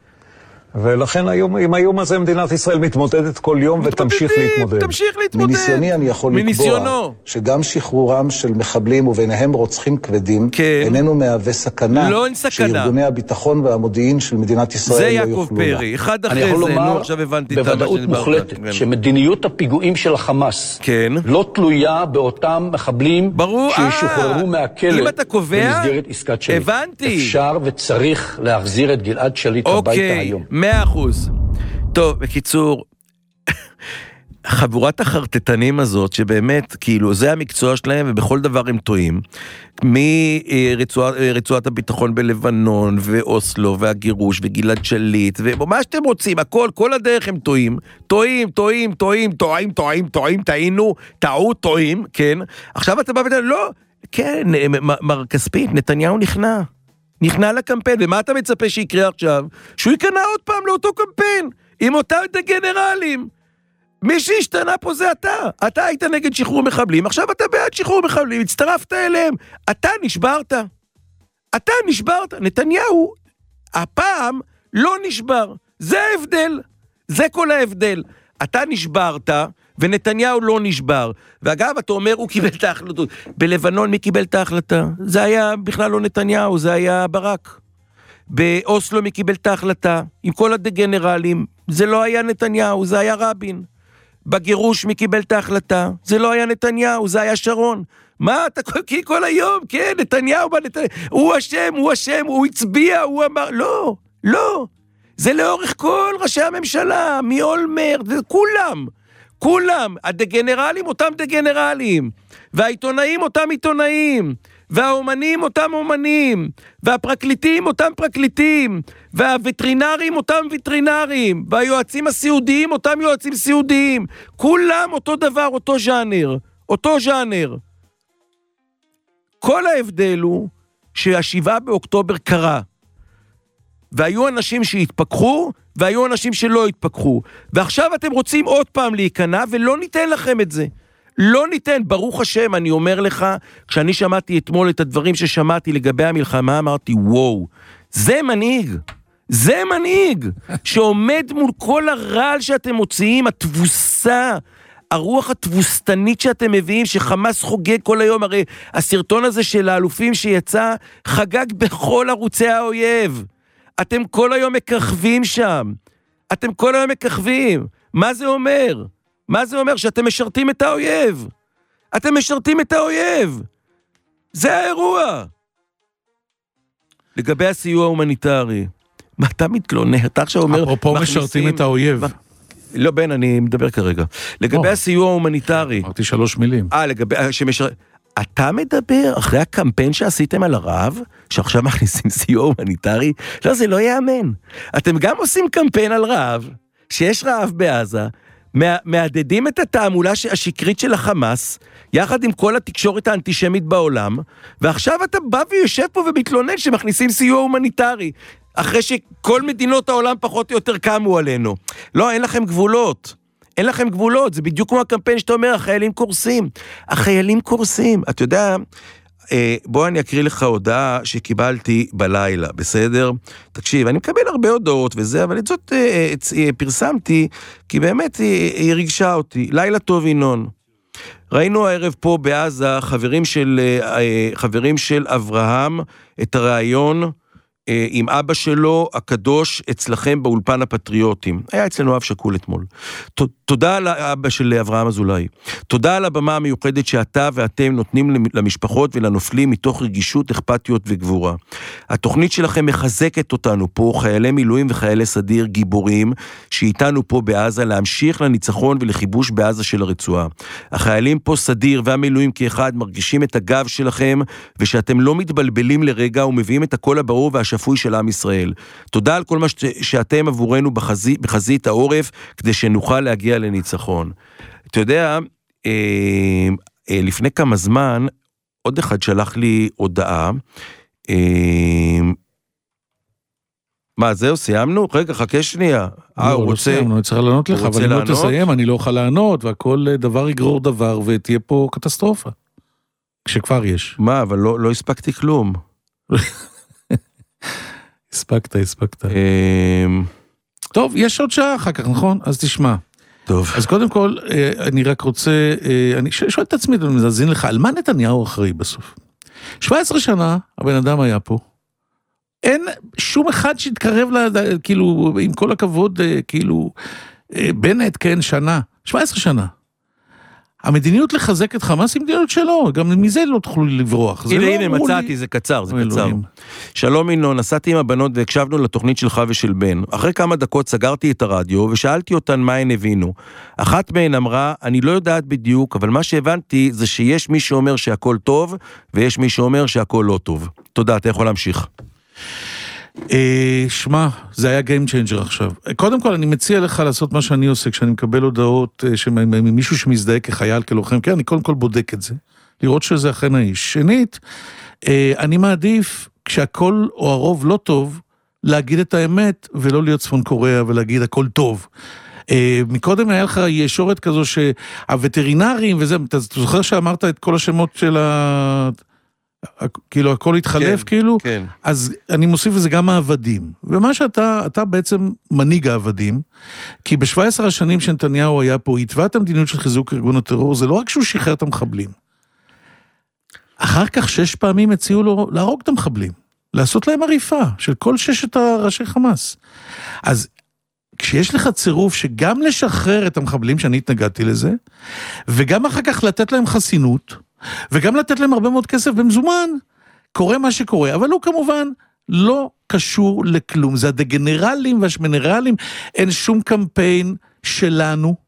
ולכן היום, עם היום הזה מדינת ישראל מתמודדת כל יום ותמשיך להתמודד. תמשיך להתמודד. מניסיוני אני יכול לקבוע שגם שחרורם של מחבלים וביניהם רוצחים כבדים, כן. איננו מהווה סכנה, לא סכנה. שארגוני הביטחון והמודיעין של מדינת ישראל לא יוכלו לה. זה יעקב פרי, אחד אחרי זה, נו, עכשיו הבנתי את בוודאות מוחלטת, שמדיניות הפיגועים של החמאס כן. לא תלויה באותם מחבלים ברור, שישוחררו מהכלא אם אתה קובע, במסגרת עסקת שליט. הבנתי. אפשר וצריך להחזיר את גלעד שליט אוקיי. הביתה היום. מאה אחוז. טוב, בקיצור, חבורת החרטטנים הזאת, שבאמת, כאילו, זה המקצוע שלהם, ובכל דבר הם טועים, מרצועת הביטחון בלבנון, ואוסלו, והגירוש, וגלעד שליט, ומה שאתם רוצים, הכל, כל הדרך הם טועים, טועים, טועים, טועים, טועים, טועים, טועים, טעינו, טעו, טועים, כן? עכשיו אתה בא ואתה, לא, כן, מר כספית, נתניהו נכנע. נכנע לקמפיין, ומה אתה מצפה שיקרה עכשיו? שהוא ייכנע עוד פעם לאותו קמפיין, עם אותם גנרלים. מי שהשתנה פה זה אתה. אתה היית נגד שחרור מחבלים, עכשיו אתה בעד שחרור מחבלים, הצטרפת אליהם. אתה נשברת. אתה נשברת. נתניהו, הפעם לא נשבר. זה ההבדל. זה כל ההבדל. אתה נשברת, ונתניהו לא נשבר. ואגב, אתה אומר, הוא קיבל את ההחלטות. בלבנון מי קיבל את ההחלטה? זה היה בכלל לא נתניהו, זה היה ברק. באוסלו מי קיבל את ההחלטה? עם כל הדגנרלים, זה לא היה נתניהו, זה היה רבין. בגירוש מי קיבל את ההחלטה? זה לא היה נתניהו, זה היה שרון. מה אתה כי כל היום? כן, נתניהו, נתניהו. הוא אשם, הוא אשם, הוא הצביע, הוא אמר, לא, לא. זה לאורך כל ראשי הממשלה, מאולמרט, וכולם. כולם, הדגנרלים אותם דגנרלים, והעיתונאים אותם עיתונאים, והאומנים אותם אומנים, והפרקליטים אותם פרקליטים, והווטרינרים אותם וטרינרים, והיועצים הסיעודיים אותם יועצים סיעודיים, כולם אותו דבר, אותו ז'אנר, אותו ז'אנר. כל ההבדל הוא שהשבעה באוקטובר קרה, והיו אנשים שהתפכחו, והיו אנשים שלא התפכחו, ועכשיו אתם רוצים עוד פעם להיכנע, ולא ניתן לכם את זה. לא ניתן, ברוך השם, אני אומר לך, כשאני שמעתי אתמול את הדברים ששמעתי לגבי המלחמה, אמרתי, וואו, זה מנהיג, זה מנהיג, שעומד מול כל הרעל שאתם מוציאים, התבוסה, הרוח התבוסתנית שאתם מביאים, שחמאס חוגג כל היום, הרי הסרטון הזה של האלופים שיצא, חגג בכל ערוצי האויב. אתם כל היום מככבים שם, אתם כל היום מככבים. מה זה אומר? מה זה אומר? שאתם משרתים את האויב. אתם משרתים את האויב. זה האירוע. לגבי הסיוע ההומניטרי, מה אתה מתלונן? אתה עכשיו אומר... אפרופו משרתים את האויב. לא, בן, אני מדבר כרגע. לגבי הסיוע ההומניטרי... אמרתי שלוש מילים. אה, לגבי... אתה מדבר אחרי הקמפיין שעשיתם על הרב, שעכשיו מכניסים סיוע הומניטרי? לא, זה לא יאמן. אתם גם עושים קמפיין על רב, שיש רב בעזה, מעדדים את התעמולה השקרית של החמאס, יחד עם כל התקשורת האנטישמית בעולם, ועכשיו אתה בא ויושב פה ומתלונן שמכניסים סיוע הומניטרי, אחרי שכל מדינות העולם פחות או יותר קמו עלינו. לא, אין לכם גבולות. אין לכם גבולות, זה בדיוק כמו הקמפיין שאתה אומר, החיילים קורסים. החיילים קורסים. אתה יודע, בוא אני אקריא לך הודעה שקיבלתי בלילה, בסדר? תקשיב, אני מקבל הרבה הודעות וזה, אבל את זאת פרסמתי, כי באמת היא ריגשה אותי. לילה טוב ינון. ראינו הערב פה בעזה חברים של, חברים של אברהם, את הרעיון עם אבא שלו, הקדוש, אצלכם באולפן הפטריוטים. היה אצלנו אב שקול אתמול. תודה לאבא של אברהם אזולאי. תודה על הבמה המיוחדת שאתה ואתם נותנים למשפחות ולנופלים מתוך רגישות, אכפתיות וגבורה. התוכנית שלכם מחזקת אותנו פה, חיילי מילואים וחיילי סדיר גיבורים, שאיתנו פה בעזה, להמשיך לניצחון ולחיבוש בעזה של הרצועה. החיילים פה סדיר והמילואים כאחד מרגישים את הגב שלכם, ושאתם לא מתבלבלים לרגע ומביאים את הכל הברור והשפוי של עם ישראל. תודה על כל מה שאתם עבורנו בחזית, בחזית העורף, כדי שנוכל להגיע לניצחון. אתה יודע, אה, אה, לפני כמה זמן, עוד אחד שלח לי הודעה, אה, מה, זהו, סיימנו? רגע, חכה שנייה. לא, לא רוצה, סיימנו, אני צריך לענות לך, אבל אם לא תסיים, אני לא אוכל לענות, והכל דבר יגרור דבר, ותהיה פה קטסטרופה. כשכבר יש. מה, אבל לא, לא הספקתי כלום. הספקת, הספקת. טוב, יש עוד שעה אחר כך, נכון? אז תשמע. טוב. אז קודם כל, אני רק רוצה, אני שואל את עצמי, אני מזזין לך, על מה נתניהו אחראי בסוף? שבע עשרה שנה, הבן אדם היה פה. אין שום אחד שהתקרב, כאילו, עם כל הכבוד, כאילו, בנט, כן, שנה. שבע עשרה שנה. המדיניות לחזק את חמאס היא מדיניות שלו, גם מזה לא תוכלו לברוח. הנה, הנה, מצאתי, זה קצר, זה קצר. שלום ינון, נסעתי עם הבנות והקשבנו לתוכנית שלך ושל בן. אחרי כמה דקות סגרתי את הרדיו ושאלתי אותן מה הן הבינו. אחת מהן אמרה, אני לא יודעת בדיוק, אבל מה שהבנתי זה שיש מי שאומר שהכל טוב, ויש מי שאומר שהכל לא טוב. תודה, אתה יכול להמשיך. שמע, זה היה game changer עכשיו. קודם כל, אני מציע לך לעשות מה שאני עושה, כשאני מקבל הודעות ממישהו שמזדהה כחייל, כלוחם, כן, אני קודם כל בודק את זה, לראות שזה אכן האיש. שנית, אני מעדיף, כשהכל או הרוב לא טוב, להגיד את האמת, ולא להיות צפון קוריאה, ולהגיד הכל טוב. מקודם היה לך ישורת כזו, שהווטרינרים וזה, אתה זוכר שאמרת את כל השמות של ה... כאילו הכל התחלף, כן, כאילו, כן. אז אני מוסיף לזה גם העבדים, ומה שאתה, אתה בעצם מנהיג העבדים, כי ב-שבע עשרה השנים שנתניהו היה פה, התווה את המדיניות של חיזוק ארגון הטרור, זה לא רק שהוא שחרר את המחבלים, אחר כך שש פעמים הציעו לו להרוג את המחבלים, לעשות להם עריפה של כל ששת הראשי חמאס, אז כשיש לך צירוף שגם לשחרר את המחבלים, שאני התנגדתי לזה, וגם אחר כך לתת להם חסינות, וגם לתת להם הרבה מאוד כסף במזומן, קורה מה שקורה, אבל הוא כמובן לא קשור לכלום, זה הדגנרלים והשמנרלים, אין שום קמפיין שלנו,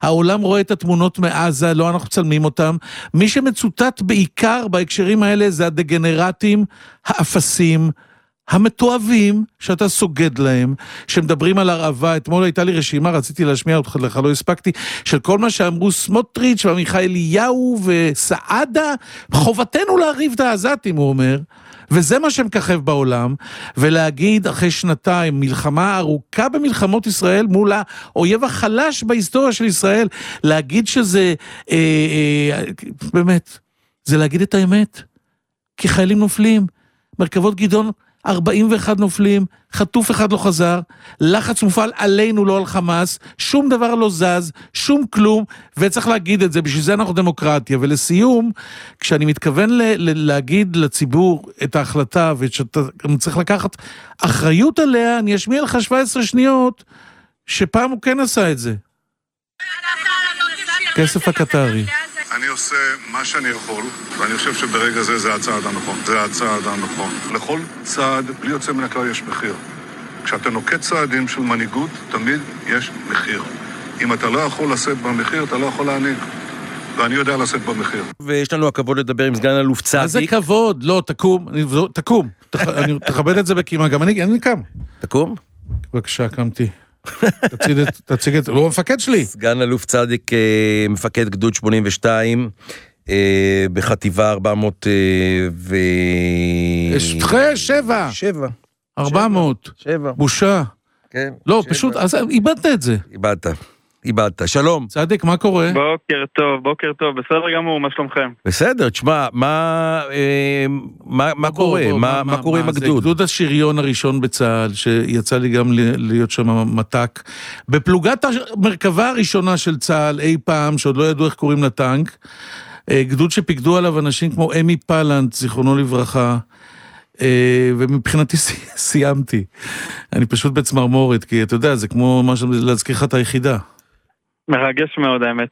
העולם רואה את התמונות מעזה, לא אנחנו צלמים אותם. מי שמצוטט בעיקר בהקשרים האלה זה הדגנרטים, האפסים, המתואבים שאתה סוגד להם, שמדברים על הרעבה. אתמול הייתה לי רשימה, רציתי להשמיע אותך לך, לא הספקתי, של כל מה שאמרו סמוטריץ' ועמיחי אליהו וסעדה, חובתנו להריב את העזתים, הוא אומר, וזה מה שמככב בעולם, ולהגיד אחרי שנתיים, מלחמה ארוכה במלחמות ישראל, מול האויב החלש בהיסטוריה של ישראל, להגיד שזה, אה, אה, באמת, זה להגיד את האמת, כי חיילים נופלים, מרכבות גדעון, ארבעים ואחד נופלים, חטוף אחד לא חזר, לחץ מופעל עלינו, לא על חמאס, שום דבר לא זז, שום כלום, וצריך להגיד את זה, בשביל זה אנחנו דמוקרטיה. ולסיום, כשאני מתכוון ל- ל- להגיד לציבור את ההחלטה, ושאתה צריך לקחת אחריות עליה, אני אשמיע לך שבע עשרה שניות, שפעם הוא כן עשה את זה. כסף הקטרי. אני עושה מה שאני יכול, ואני חושב שברגע זה זה הצעד הנכון. זה הצעד הנכון. לכל צעד, בלי יוצא מן הכלל, יש מחיר. כשאתה נוקט צעדים של מנהיגות, תמיד יש מחיר. אם אתה לא יכול לשאת במחיר, אתה לא יכול להנהיג. ואני יודע לשאת במחיר. ויש לנו הכבוד לדבר עם סגן אלוף צדיק. איזה כבוד? לא, תקום, תקום. אני תכבד את זה בקימה, גם אני, אני קם. תקום? בבקשה, קמתי. תציג את, הוא המפקד שלי. סגן אלוף צדיק, מפקד גדוד שמונים ושתיים, בחטיבה ארבע מאות ו... שטחי שבע. שבע. ארבע מאות. שבע. בושה. כן. לא, פשוט, אז איבדת את זה. איבדת. איבדת. שלום. צדיק, מה קורה? בוקר טוב, בוקר טוב. בסדר גמור, מה שלומכם? בסדר, תשמע, מה, מה, מה קורה? בוא, מה, מה, מה קורה עם הגדוד? זה גדוד השריון הראשון בצה"ל, שיצא לי גם להיות שם מתק. בפלוגת המרכבה הראשונה של צה"ל, אי פעם, שעוד לא ידעו איך קוראים לטנק, גדוד שפיקדו עליו אנשים כמו אמי פלנט, זיכרונו לברכה, ומבחינתי סיימתי. אני פשוט בצמרמורת, כי אתה יודע, זה כמו מה להזכיר לך את היחידה. מרגש מאוד, האמת.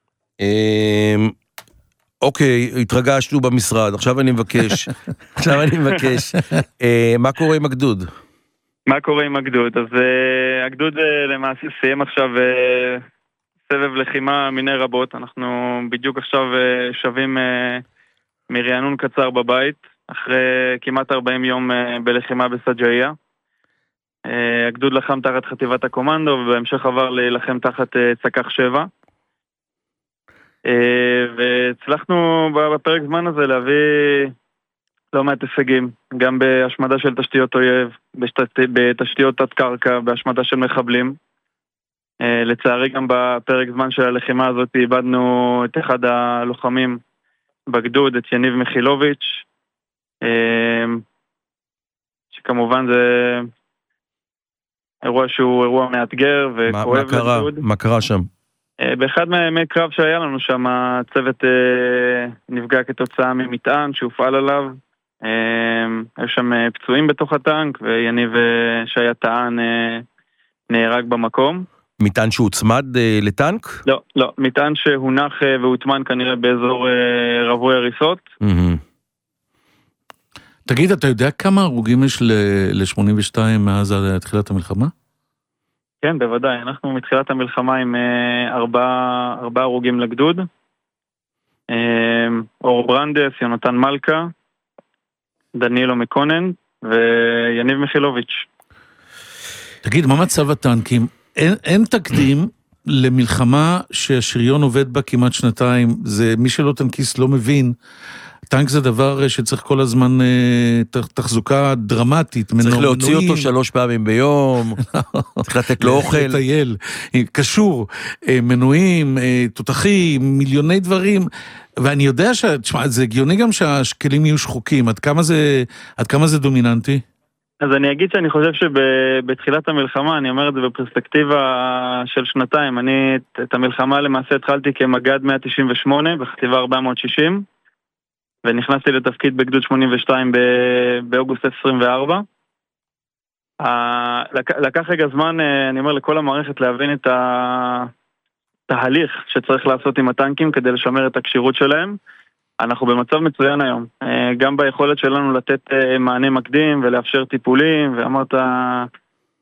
אוקיי, התרגשנו במשרד, עכשיו אני מבקש, עכשיו אני מבקש, מה קורה עם הגדוד? מה קורה עם הגדוד? אז הגדוד למעשה סיים עכשיו סבב לחימה מיני רבות, אנחנו בדיוק עכשיו שווים מרענון קצר בבית, אחרי כמעט ארבעים יום בלחימה בסג'איה. הגדוד לחם תחת חטיבת הקומנדו, ובהמשך עבר להילחם תחת צקח שבע. והצלחנו בפרק זמן הזה להביא לא מעט הישגים, גם בהשמדה של תשתיות אויב, בתשתיות תת קרקע, בהשמדה של מחבלים. לצערי גם בפרק זמן של הלחימה הזאת איבדנו את אחד הלוחמים בגדוד, את יניב מחילוביץ', שכמובן זה אירוע שהוא אירוע מאתגר וכואב לגדוד. מה קרה שם? באחד מהימי קרב שהיה לנו שם, הצוות נפגע כתוצאה ממטען שהופעל עליו. היו שם פצועים בתוך הטנק, ויניב שהיה טען נהרג במקום. מטען שהוצמד לטנק? לא, לא. מטען שהונח והוטמן כנראה באזור רווי הריסות. תגיד, אתה יודע כמה הרוגים יש ל-שמונים ושתיים מאז תחילת המלחמה? כן, בוודאי. אנחנו מתחילת המלחמה עם ארבעה ארבע הרוגים לגדוד. אור ברנדס, יונתן מלכה, דנילו מקונן ויניב מחילוביץ'. תגיד, מה מצב הטנקים? אין, אין תקדים למלחמה שהשריון עובד בה כמעט שנתיים. זה, מי שלא טנקיסט לא מבין. טנק זה דבר שצריך כל הזמן תחזוקה דרמטית. צריך להוציא אותו שלוש פעמים ביום, צריך לתת לו אוכל. לטייל, קשור, מנועים, תותחים, מיליוני דברים, ואני יודע שזה הגיוני גם שהשקלים יהיו שחוקים, עד כמה זה, עד כמה זה דומיננטי? אז אני אגיד שאני חושב שבתחילת המלחמה, אני אומר את זה בפרספקטיבה של שנתיים, אני את המלחמה למעשה התחלתי כמג"ד מאה תשעים ושמונה בחטיבה ארבע מאות שישים, ונכנסתי לתפקיד בגדוד שמונים ושתיים באוגוסט עשרים וארבע. לקח רגע זמן, אני אומר לכל המערכת, להבין את התהליך שצריך לעשות עם הטנקים כדי לשמר את הקשירות שלהם. אנחנו במצב מצוין היום, גם ביכולת שלנו לתת מענה מקדים ולאפשר טיפולים, ואמרת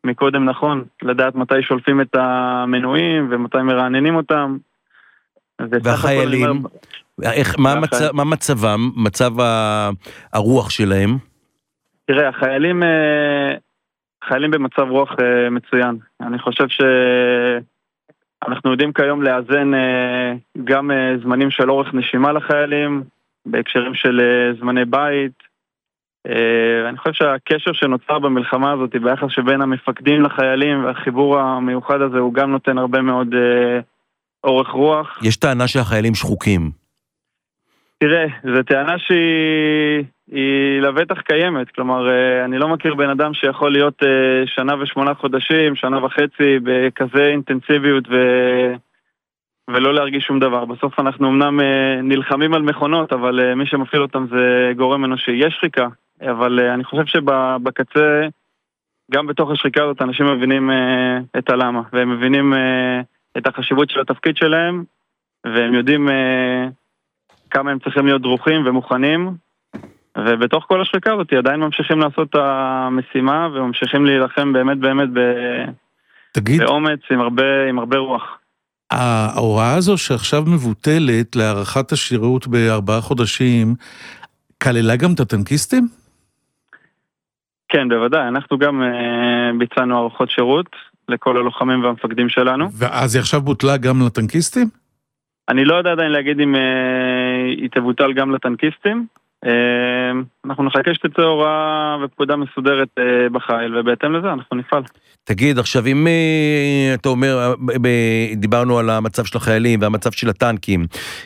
מקודם נכון, לדעת מתי שולפים את המנועים ומתי מרעננים אותם. והחיילים, איך, מה, מצב, מה מצבם, מצב הרוח שלהם? תראה, החיילים, חיילים במצב רוח מצוין. אני חושב שאנחנו יודעים כיום לאזן גם זמנים של אורך נשימה לחיילים, בהקשרים של זמני בית. אני חושב שהקשר שנוצר במלחמה הזאת ביחס שבין המפקדים לחיילים והחיבור המיוחד הזה הוא גם נותן הרבה מאוד אורך רוח. יש טענה שהחיילים שחוקים. תראה, זו טענה שהיא לבטח קיימת, כלומר אני לא מכיר בן אדם שיכול להיות שנה ושמונה חודשים, שנה וחצי בכזה אינטנסיביות ו... ולא להרגיש שום דבר. בסוף אנחנו אמנם נלחמים על מכונות, אבל מי שמפעיל אותם זה גורם אנושי. יש שחיקה, אבל אני חושב שבקצה, גם בתוך השחיקה הזאת, אנשים מבינים את הלמה, והם מבינים את החשיבות של התפקיד שלהם, והם יודעים כמה הם צריכים להיות דרוכים ומוכנים, ובתוך כל השחיקה הזאת עדיין ממשיכים לעשות את המשימה, וממשיכים להילחם באמת באמת באומץ עם הרבה, עם הרבה רוח. ההוראה הזו שעכשיו מבוטלת להארכת השירות בארבעה חודשים, כללה גם את הטנקיסטים? כן, בוודאי. אנחנו גם uh, ביצענו הארכות שירות לכל הלוחמים והמפקדים שלנו. ואז היא עכשיו בוטלה גם לטנקיסטים? אני לא יודע עדיין להגיד אם uh, היא תבוטל גם לטנקיסטים. Uh, אנחנו נחכה שתצא הוראה ופקודה מסודרת uh, בחיל, ובהתאם לזה אנחנו נפעל. תגיד, עכשיו אם אתה אומר, דיברנו על המצב של החיילים והמצב של הטנקים,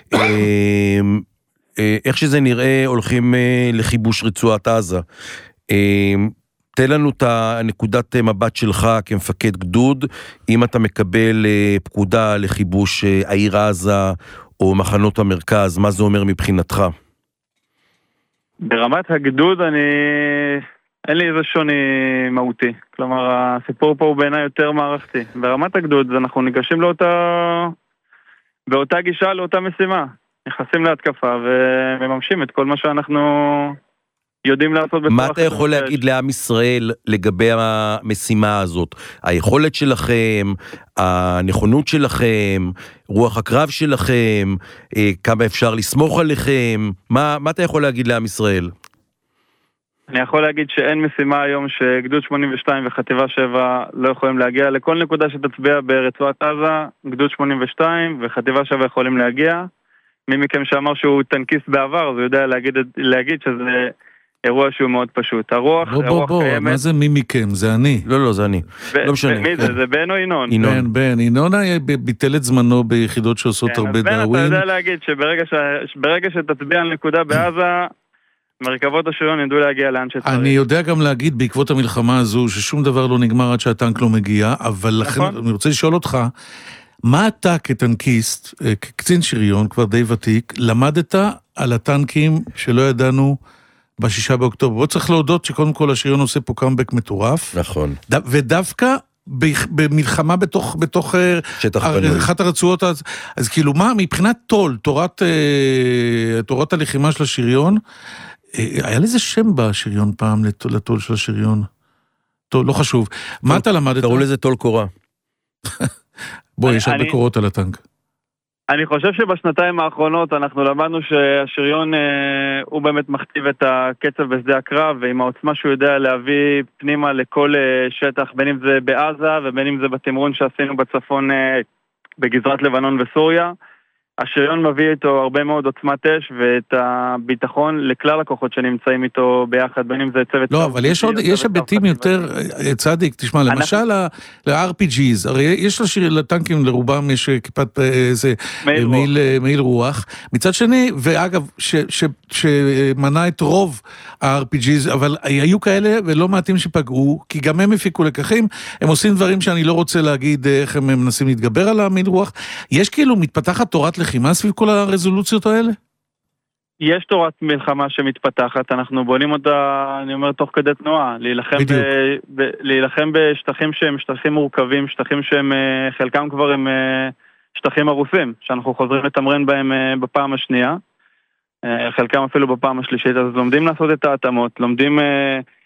איך שזה נראה הולכים לכיבוש רצועת עזה. תן לנו את הנקודת מבט שלך כמפקד גדוד, אם אתה מקבל פקודה לכיבוש העיר עזה או מחנות המרכז, מה זה אומר מבחינתך? ברמת הגדוד אני... אין לי איזה שוני מהותי. כלומר, הסיפור פה הוא בעיניי יותר מערכתי. ברמת הגדוד אנחנו ניגשים לאותה... באותה גישה, לאותה משימה. נכנסים להתקפה ומממשים את כל מה שאנחנו יודעים לעשות. מה אתה יכול להגיד לעם ישראל לגבי המשימה הזאת? היכולת שלכם, הנכונות שלכם, רוח הקרב שלכם, כמה אפשר לסמוך עליכם? מה, מה אתה יכול להגיד לעם ישראל? אני יכול להגיד שאין משימה היום שגדוד שמונים ושתיים וחטיבה שבע לא יכולים להגיע. לכל נקודה שתצביע ברצועת עזה, גדוד שמונים ושתיים וחטיבה שבע יכולים להגיע. מי מכם שאמר שהוא טנקיסט בעבר, אז הוא יודע להגיד, להגיד שזה אירוע שהוא מאוד פשוט. הרוח, בוא, הרוח בוא, קיימת. מה זה מי מכם? זה אני. לא, לא, זה אני. ב- לא משנה. מי זה? זה בן או אינון? בן, בן. אינון ביטל את זמנו ביחידות שעושות כן, הרבה אז בן, דאווין. אתה יודע להגיד שברגע ש... ברגע שתצביע על נקודה בעזה, מרכבות השריון ידעו להגיע לאן שצריך. אני יודע גם להגיד בעקבות המלחמה הזו ששום דבר לא נגמר עד שהטנק לא מגיע, אבל לכן אני רוצה לשאול אותך, מה אתה כטנקיסט, כקצין שריון, כבר די ותיק, למדת על הטנקים שלא ידענו בשישה באוקטובר? בוא צריך להודות שקודם כל השריון עושה פה קאמבק מטורף. נכון. ודווקא במלחמה בתוך, בתוך אחת הרצועות, אז, אז כאילו מה, מבחינת תול, תורת, תורת הלחימה של השריון, היה לזה שם בשריון פעם, לתול של השריון. טוב, לא חשוב. מה אתה למדת? קראו לזה תול קורה. בוא, יש הרבה קורות על הטנק. אני חושב שבשנתיים האחרונות אנחנו למדנו שהשריון אה, הוא באמת מכתיב את הקצב בשדה הקרב, ועם העוצמה שהוא יודע להביא פנימה לכל אה, שטח, בין אם זה בעזה ובין אם זה בתמרון שעשינו בצפון אה, בגזרת לבנון וסוריה. השריון מביא איתו הרבה מאוד עוצמת אש ואת הביטחון לכלל הכוחות שנמצאים איתו ביחד, בין אם זה צוות... לא, אבל יש עוד, יש היבטים יותר, צדיק, תשמע, למשל ל-אר פי ג'יז, הרי יש לטנקים לרובם יש כיפת איזה מעיל רוח, מצד שני, ואגב, שמנה את רוב ה-אר פי ג'יז, אבל היו כאלה ולא מעטים שפגעו, כי גם הם הפיקו לקחים, הם עושים דברים שאני לא רוצה להגיד איך הם מנסים להתגבר על המעיל רוח, יש כאילו מתפתחת תורת לחימה סביב כל הרזולוציות האלה? יש תורת מלחמה שמתפתחת, אנחנו בונים אותה, אני אומר, תוך כדי תנועה, להילחם, ב, ב, להילחם בשטחים שהם שטחים מורכבים, שטחים שהם, חלקם כבר הם שטחים הרוסים, שאנחנו חוזרים לתמרן בהם בפעם השנייה, חלקם אפילו בפעם השלישית, אז לומדים לעשות את ההתאמות, לומדים,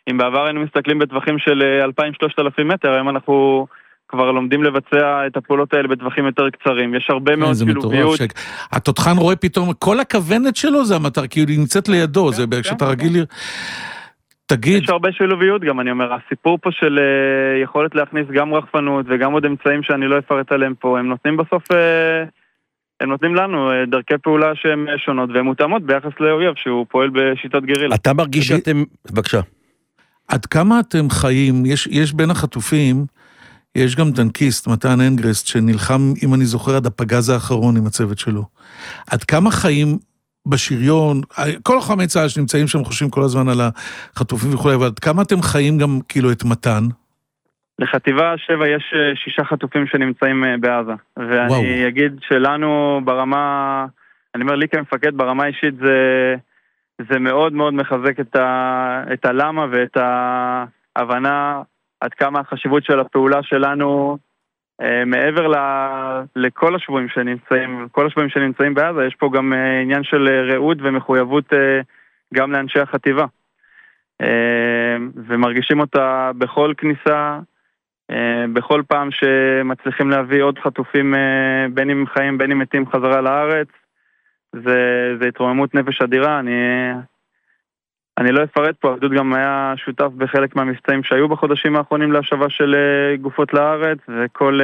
אם בעבר היינו מסתכלים בטווחים של אלפיים שלושת אלפים מטר, היום אנחנו כבר לומדים לבצע את הפעולות האלה בטווחים יותר קצרים. יש הרבה מאוד שילוביות. התותחן רואה פתאום, כל הכוונת שלו זה המטר, כי היא נמצאת לידו, זה כשאתה רגיל... תגיד... יש הרבה שילוביות גם, אני אומר, הסיפור פה של יכולת להכניס גם רחפנות וגם עוד אמצעים שאני לא אפרט עליהם פה, הם נותנים בסוף... הם נותנים לנו דרכי פעולה שהן שונות, והן מותאמות ביחס לאויב, שהוא פועל בשיטת גרילה. אתה מרגיש שאתם... בבקשה. עד כמה אתם חיים, יש, יש בין החטופים, יש גם טנקיסט, מתן אנגרסט, שנלחם, אם אני זוכר, עד הפגז האחרון עם הצוות שלו. עד כמה חיים בשריון, כל החמי צה"ל שנמצאים שם חושבים כל הזמן על החטופים וכו', אבל עד כמה אתם חיים גם כאילו את מתן? לחטיבה שבע יש שישה חטופים שנמצאים בעזה, ואני וואו. אגיד שלנו ברמה, אני אומר לי כמפקד, ברמה אישית זה, זה מאוד מאוד מחזק את, ה, את הלמה ואת ההבנה עד כמה החשיבות של הפעולה שלנו, אה, מעבר ל, לכל השבועים שנמצאים, כל השבועים שנמצאים בעזה, יש פה גם אה, עניין של רעות ומחויבות אה, גם לאנשי החטיבה, אה, ומרגישים אותה בכל כניסה, בכל פעם שמצליחים להביא עוד חטופים בין אם חיים בין אם מתים חזרה לארץ, זה, זה התרוממות נפש אדירה. אני, אני לא אפרט פה, הגדוד גם היה שותף בחלק מהמבצעים שהיו בחודשים האחרונים להשבה של גופות לארץ, וכל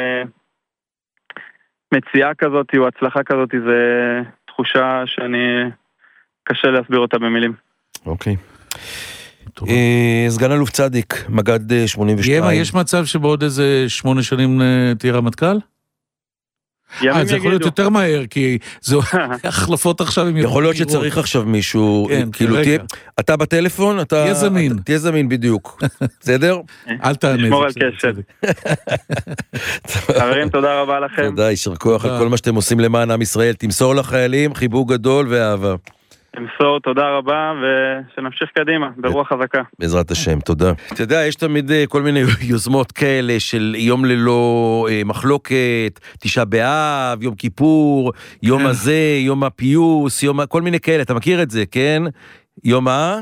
מציאה כזאת או הצלחה כזאת זה תחושה שאני קשה להסביר אותה במילים. אוקיי. סגן אלוף צדיק, מגד שמונים ושתיים. ימה, יש מצב שבעוד איזה שמונה שנים תהיה רמטכ"ל? אה, זה יכול להיות יותר מהר, כי זו החלפות עכשיו. יכול להיות שצריך עכשיו מישהו, כאילו, אתה בטלפון, תהיה זמין. תהיה זמין בדיוק, בסדר? אל תענה. נשמור על קשר. חברים, תודה רבה לכם. תודה, יישר כוח על כל מה שאתם עושים למען עם ישראל. תמסור לחיילים חיבוק גדול ואהבה. תמסור, תודה רבה, ושנמשיך קדימה, ברוח חזקה. בעזרת השם, תודה. אתה יודע, יש תמיד כל מיני יוזמות כאלה של יום ללא מחלוקת, תשעה באב, יום כיפור, יום הזה, יום הפיוס, יום, כל מיני כאלה, אתה מכיר את זה, כן? יום ה...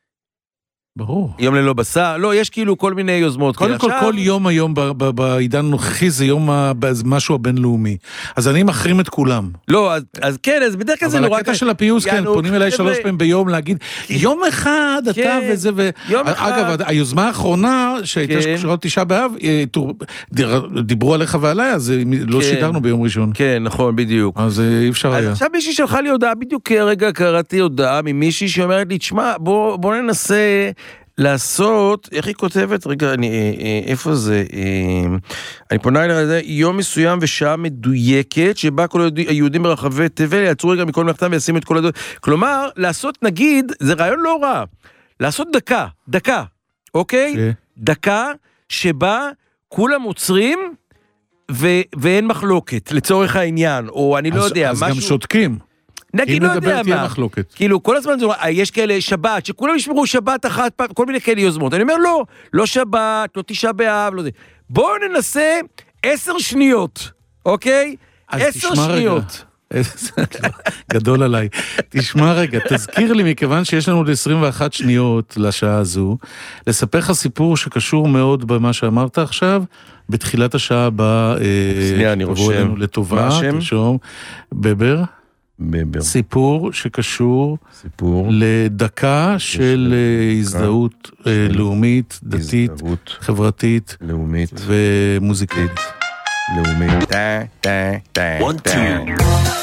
ברור. יום ללא בשר, לא, יש כאילו כל מיני יוזמות. קודם כל, כל יום היום בעידן הנוכחי זה יום משהו הבינלאומי. אז אני מחרים את כולם. לא, אז כן, אז בדרך כלל זה נורא... אבל הקטע של הפיוס, כן, פונים אליי שלוש פעמים ביום להגיד, יום אחד, אתה וזה ו... אגב, היוזמה האחרונה שהייתה שקשורת תשעה באב, דיברו עליך ועליי, אז לא שידרנו ביום ראשון. כן, נכון, בדיוק. אז אי אפשר היה. עכשיו מישהי שלחה לי הודעה, בדיוק רגע קראתי הודעה ממישהי שאומרת לי, תשמע, בוא ננסה לעשות, איך היא כותבת? רגע, אני, איפה זה? אני פונה אליה לזה, יום מסוים ושעה מדויקת, שבה כל היהודים ברחבי תבל יעצרו רגע מכל מלאכתם וישימו את כל הדעות. כלומר, לעשות, נגיד, זה רעיון לא רע, לעשות דקה, דקה, אוקיי? דקה שבה כולם עוצרים ואין מחלוקת, לצורך העניין, או אני לא יודע, משהו... אז גם שותקים. נגיד, לא יודע מה, כאילו כל הזמן יש כאלה שבת, שכולם ישמרו שבת אחת, כל מיני כאלה יוזמות, אני אומר לא, לא שבת, לא תשעה באב, לא זה, בואו ננסה עשר שניות, אוקיי? עשר שניות. גדול עליי. תשמע רגע, תזכיר לי, מכיוון שיש לנו עשרים ואחת שניות לשעה הזו, לספר לך סיפור שקשור מאוד במה שאמרת עכשיו, בתחילת השעה הבאה, שנייה, אני רושם. לטובה, תרשום, בבר. סיפור שקשור סיפור לדקה של הזדהות לאומית, דתית, חברתית, לאומית ומוזיקלית. לאומית. one two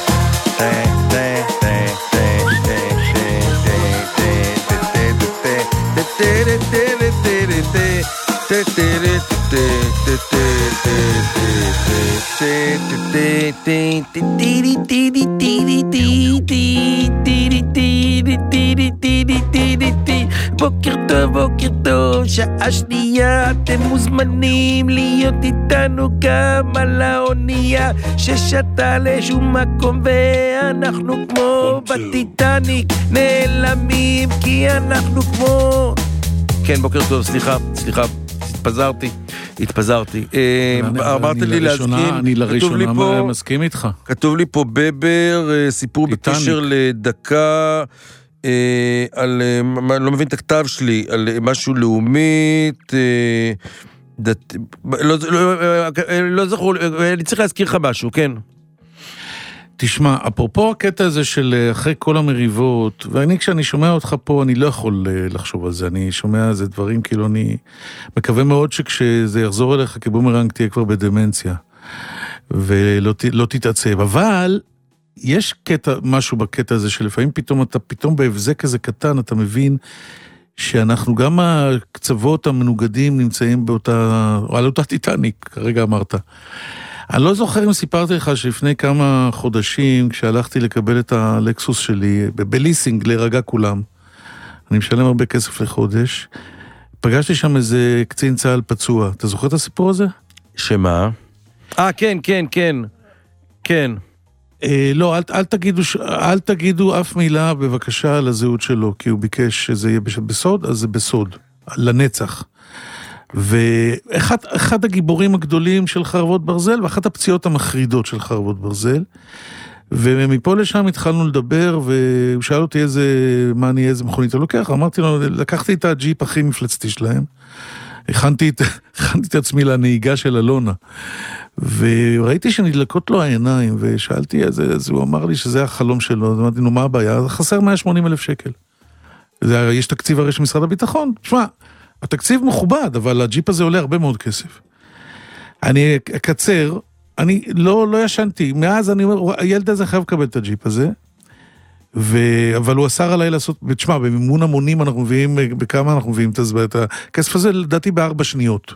בוקר טוב, בוקר טוב, שעה שנייה, אתם מוזמנים להיות איתנו גם על האונייה ששתה לשום מקום ואנחנו כמו בטיטניק נעלמים כי אנחנו כמו... כן, בוקר טוב, סליחה, סליחה, התפזרתי, התפזרתי. אמרת לי להזכיר, אני לראשונה מסכים איתך. כתוב לי פה בבר, סיפור בקשר לדקה, על, אני לא מבין את הכתב שלי, על משהו לאומית, דת, לא, לא, לא זכור, אני צריך להזכיר לך משהו, כן. תשמע, אפרופו הקטע הזה של אחרי כל המריבות, ואני כשאני שומע אותך פה, אני לא יכול לחשוב על זה, אני שומע על זה דברים, כאילו אני מקווה מאוד שכשזה יחזור אליך כבומרנג תהיה כבר בדמנציה, ולא לא תתעצב, אבל יש קטע, משהו בקטע הזה, שלפעמים פתאום אתה, פתאום בהבזק כזה קטן, אתה מבין שאנחנו גם הקצוות המנוגדים נמצאים באותה, על אותה טיטניק, כרגע אמרת. אני לא זוכר אם סיפרתי לך שלפני כמה חודשים, כשהלכתי לקבל את הלקסוס שלי, בליסינג, להירגע כולם, אני משלם הרבה כסף לחודש, פגשתי שם איזה קצין צהל פצוע. אתה זוכר את הסיפור הזה? שמה? אה, כן, כן, כן. כן. אה, לא, אל, אל, תגידו, אל תגידו אף מילה בבקשה על הזהות שלו, כי הוא ביקש שזה יהיה בסוד, אז זה בסוד, לנצח. ואחד אחד הגיבורים הגדולים של חרבות ברזל, ואחת הפציעות המחרידות של חרבות ברזל, ומפה לשם התחלנו לדבר, והוא שאל אותי איזה, מה אני, איזה מכונית אני לוקח, אמרתי לו, לקחתי את הג'יפ הכי מפלצתי שלהם, הכנתי את, הכנתי את עצמי לנהיגה של אלונה, וראיתי שנדלקות לו העיניים, ושאלתי, אז, אז הוא אמר לי שזה החלום שלו, אז אמרתי לו, מה הבעיה? חסר מאה ושמונים אלף שקל. זה, יש תקציב הרי של משרד הביטחון, תשמע, התקציב מכובד, אבל הג'יפ הזה עולה הרבה מאוד כסף. אני אקצר, אני לא, לא ישנתי, מאז אני אומר, הילד הזה חייב לקבל את הג'יפ הזה, ו... אבל הוא אסר עליי לעשות, תשמע, במימון המונים אנחנו מביאים, בכמה אנחנו מביאים את הכסף הזה, לדעתי בארבע שניות.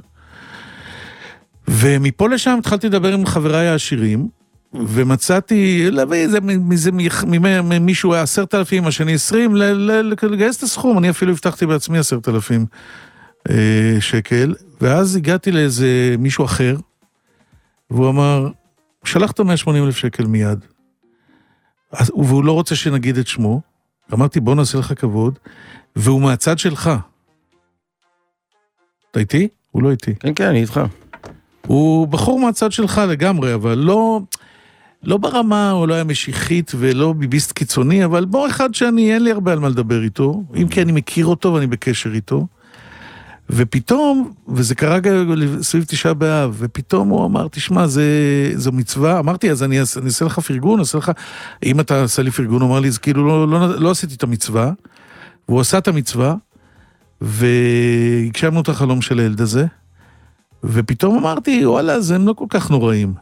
ומפה לשם התחלתי לדבר עם חבריי העשירים, ומצאתי, זה, מזה, מישהו היה עשרת אלפים, השני עשרים, לגייס את הסכום, אני אפילו הבטחתי בעצמי עשרת אלפים שקל, ואז הגעתי לאיזה מישהו אחר, והוא אמר, שלחת מאה ושמונים אלף שקל מיד, והוא לא רוצה שנגיד את שמו, אמרתי בוא נעשה לך כבוד, והוא מהצד שלך. אתה איתי? הוא לא איתי. כן, כן, אני איתך. הוא בחור מהצד שלך לגמרי, אבל לא, לא ברמה, הוא לא היה משיחית ולא ביביסט קיצוני, אבל בוא אחד שאני, אין לי הרבה על מה לדבר איתו, אם כי אני מכיר אותו ואני בקשר איתו, ופתאום, וזה קרה סביב תשעה באב, ופתאום הוא אמר, תשמע, זה, זו מצווה, אמרתי, אז אני, אני אעשה לך פרגון, אעשה לך, אם אתה עשה לי פרגון, הוא אמר לי, אז כאילו לא, לא, לא עשיתי את המצווה, והוא עשה את המצווה, והגשמנו את החלום של הילד הזה, ופתאום אמרתי, וואלה, אז הם לא כל כך נוראים.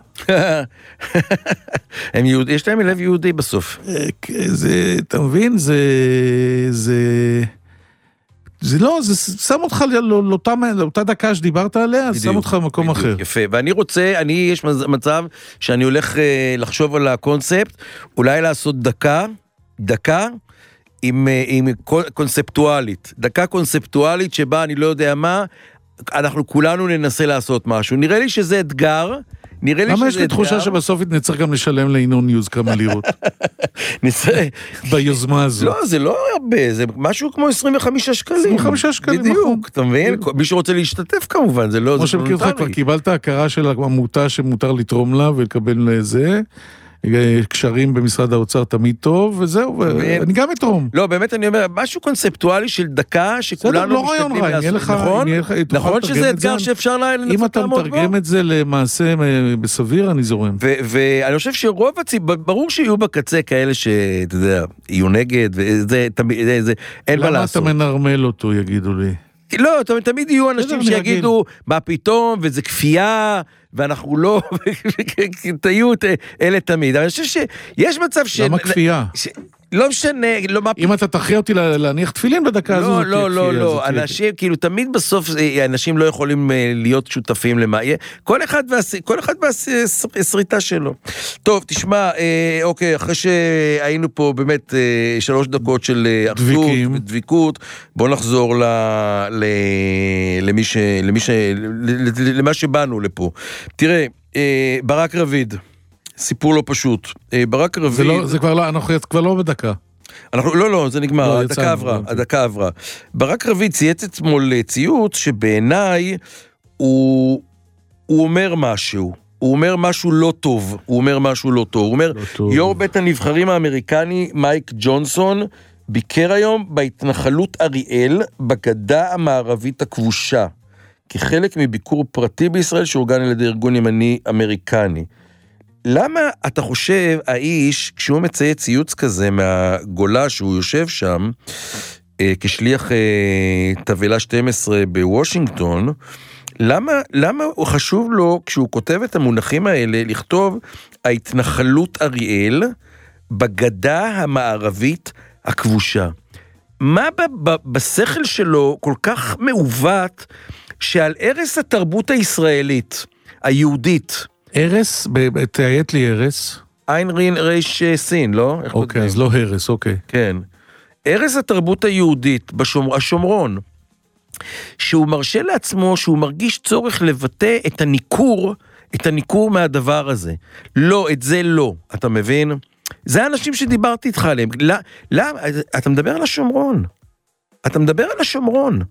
הם יהוד... יש להם לב יהודי בסוף. זה, אתה מבין, זה, זה, זה לא, זה שם אותך לאותה, לאותה דקה שדיברת עליה, זה שם אותך במקום אחר. יפה, ואני רוצה, אני, יש מצב שאני הולך לחשוב על הקונספט, אולי לעשות דקה, דקה, עם, עם קונספטואלית, דקה קונספטואלית שבה אני לא יודע מה, אנחנו כולנו ננסה לעשות משהו. נראה לי שזה אתגר, נראה לי שזה אתגר. למה יש לי תחושה שבסוף נצטרך גם לשלם לעינון ניוז כמה לירות? נצטרך. ביוזמה הזו. לא, זה לא הרבה, זה משהו כמו עשרים וחמישה שקלים. עשרים וחמישה שקלים, נכון. בדיוק, אתה מבין? מי שרוצה להשתתף כמובן, זה לא... כמו שמכיר לך, כבר קיבלת הכרה של עמותה שמותר לתרום לה ולקבל לזה. קשרים במשרד האוצר תמיד טוב, וזהו, אני גם אתרום. לא, באמת אני אומר, משהו קונספטואלי של דקה, שכולנו משתתפים לעשות, נכון? נכון שזה אתגר שאפשר לנסות אם אתה מתרגם את זה למעשה בסביר, אני זורם. ואני חושב שרוב הציבור, ברור שיהיו בקצה כאלה שאתה יודע, יהיו נגד, וזה, אין מה לעשות. למה אתה מנרמל אותו, יגידו לי? לא, תמיד יהיו אנשים שיגידו, מה פתאום, וזה כפייה, ואנחנו לא, תהיו אלה תמיד. אבל אני חושב שיש מצב ש... למה כפייה? לא משנה, לא מה... אם אתה תכריע אותי להניח תפילין בדקה הזו, לא, לא, לא, אנשים, כאילו, תמיד בסוף, אנשים לא יכולים להיות שותפים למה יהיה. כל אחד והסריטה שלו. טוב, תשמע, אוקיי, אחרי שהיינו פה באמת שלוש דקות של אחדות ודביקות, בוא נחזור למה שבאנו לפה. תראה, ברק רביד, סיפור לא פשוט. ברק רביד... זה, לא, זה כבר לא, אנחנו כבר לא בדקה. אנחנו, לא, לא, זה נגמר, לא, הדקה עברה, הדקה עברה. ברק רביד צייץ אתמול ציוץ שבעיניי הוא, הוא אומר משהו. הוא אומר משהו לא טוב. הוא אומר משהו לא טוב. הוא אומר, לא יו"ר בית הנבחרים האמריקני מייק ג'ונסון ביקר היום בהתנחלות אריאל בגדה המערבית הכבושה, כחלק מביקור פרטי בישראל שאורגן על ידי ארגון ימני אמריקני. למה אתה חושב, האיש, כשהוא מציין ציוץ כזה מהגולה שהוא יושב שם, אה, כשליח אה, תבלה שתים עשרה בוושינגטון, למה, למה הוא חשוב לו, כשהוא כותב את המונחים האלה, לכתוב ההתנחלות אריאל בגדה המערבית הכבושה? מה ב- ב- בשכל שלו כל כך מעוות, שעל ערש התרבות הישראלית, היהודית, הרס, תהיית לי הרס. עין רין ריש סין, לא? אוקיי, אז לא הרס, אוקיי. כן. ערש התרבות היהודית בשומר, השומרון, שהוא מרשה לעצמו, שהוא מרגיש צורך לבטא את הניקור, את הניקור מהדבר הזה. לא, את זה לא, אתה מבין? זה האנשים שדיברתי איתך עליהם. למה? אתה מדבר על השומרון. אתה מדבר על השומרון.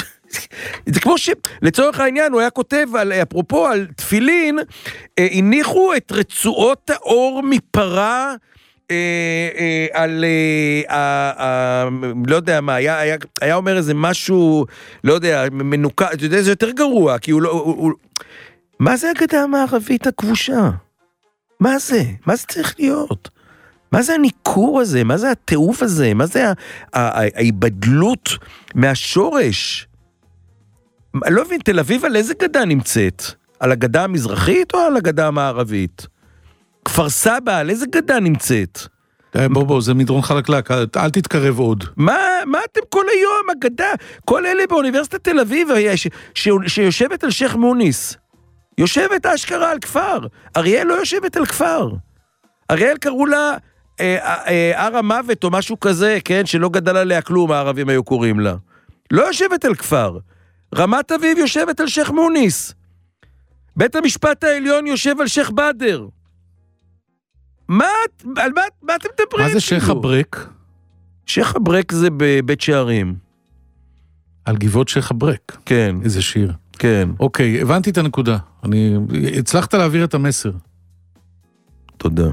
זה כמו שלצורך העניין הוא היה כותב על, אפרופו על תפילין, אה, הניחו את רצועות האור מפרה אה, אה, על, אה, אה, אה, לא יודע מה, היה, היה, היה אומר איזה משהו, לא יודע, מנוקה, אתה יודע, זה יותר גרוע, כי הוא לא, הוא, הוא... מה זה הגדה המערבית הכבושה? מה זה? מה זה צריך להיות? מה זה הניקור הזה? מה זה התיעוף הזה? מה זה ההיבדלות מהשורש? אני לא מבין, תל אביב על איזה גדה נמצאת? על הגדה המזרחית או על הגדה המערבית? כפר סבא, על איזה גדה נמצאת? בוא בוא, זה מדרון חלקלק, אל תתקרב עוד. מה, מה אתם כל היום, הגדה? כל אלה באוניברסיטת תל אביב, ש, ש, שיושבת על שייח מוניס. יושבת אשכרה על כפר. אריאל לא יושבת על כפר. אריאל קראו לה אה, אה, הר המוות או משהו כזה, כן? שלא גדל עליה כלום, הערבים היו קוראים לה. לא יושבת על כפר. רמת אביב יושבת על שייח מוניס. בית המשפט העליון יושב על שייח בדר. מה, על מה, מה אתם מדברים? מה זה שייח הברק? שייח הברק זה בבית שערים. על גבעות שייח הברק. כן. איזה שיר. כן. אוקיי, הבנתי את הנקודה. אני, הצלחת להעביר את המסר. תודה.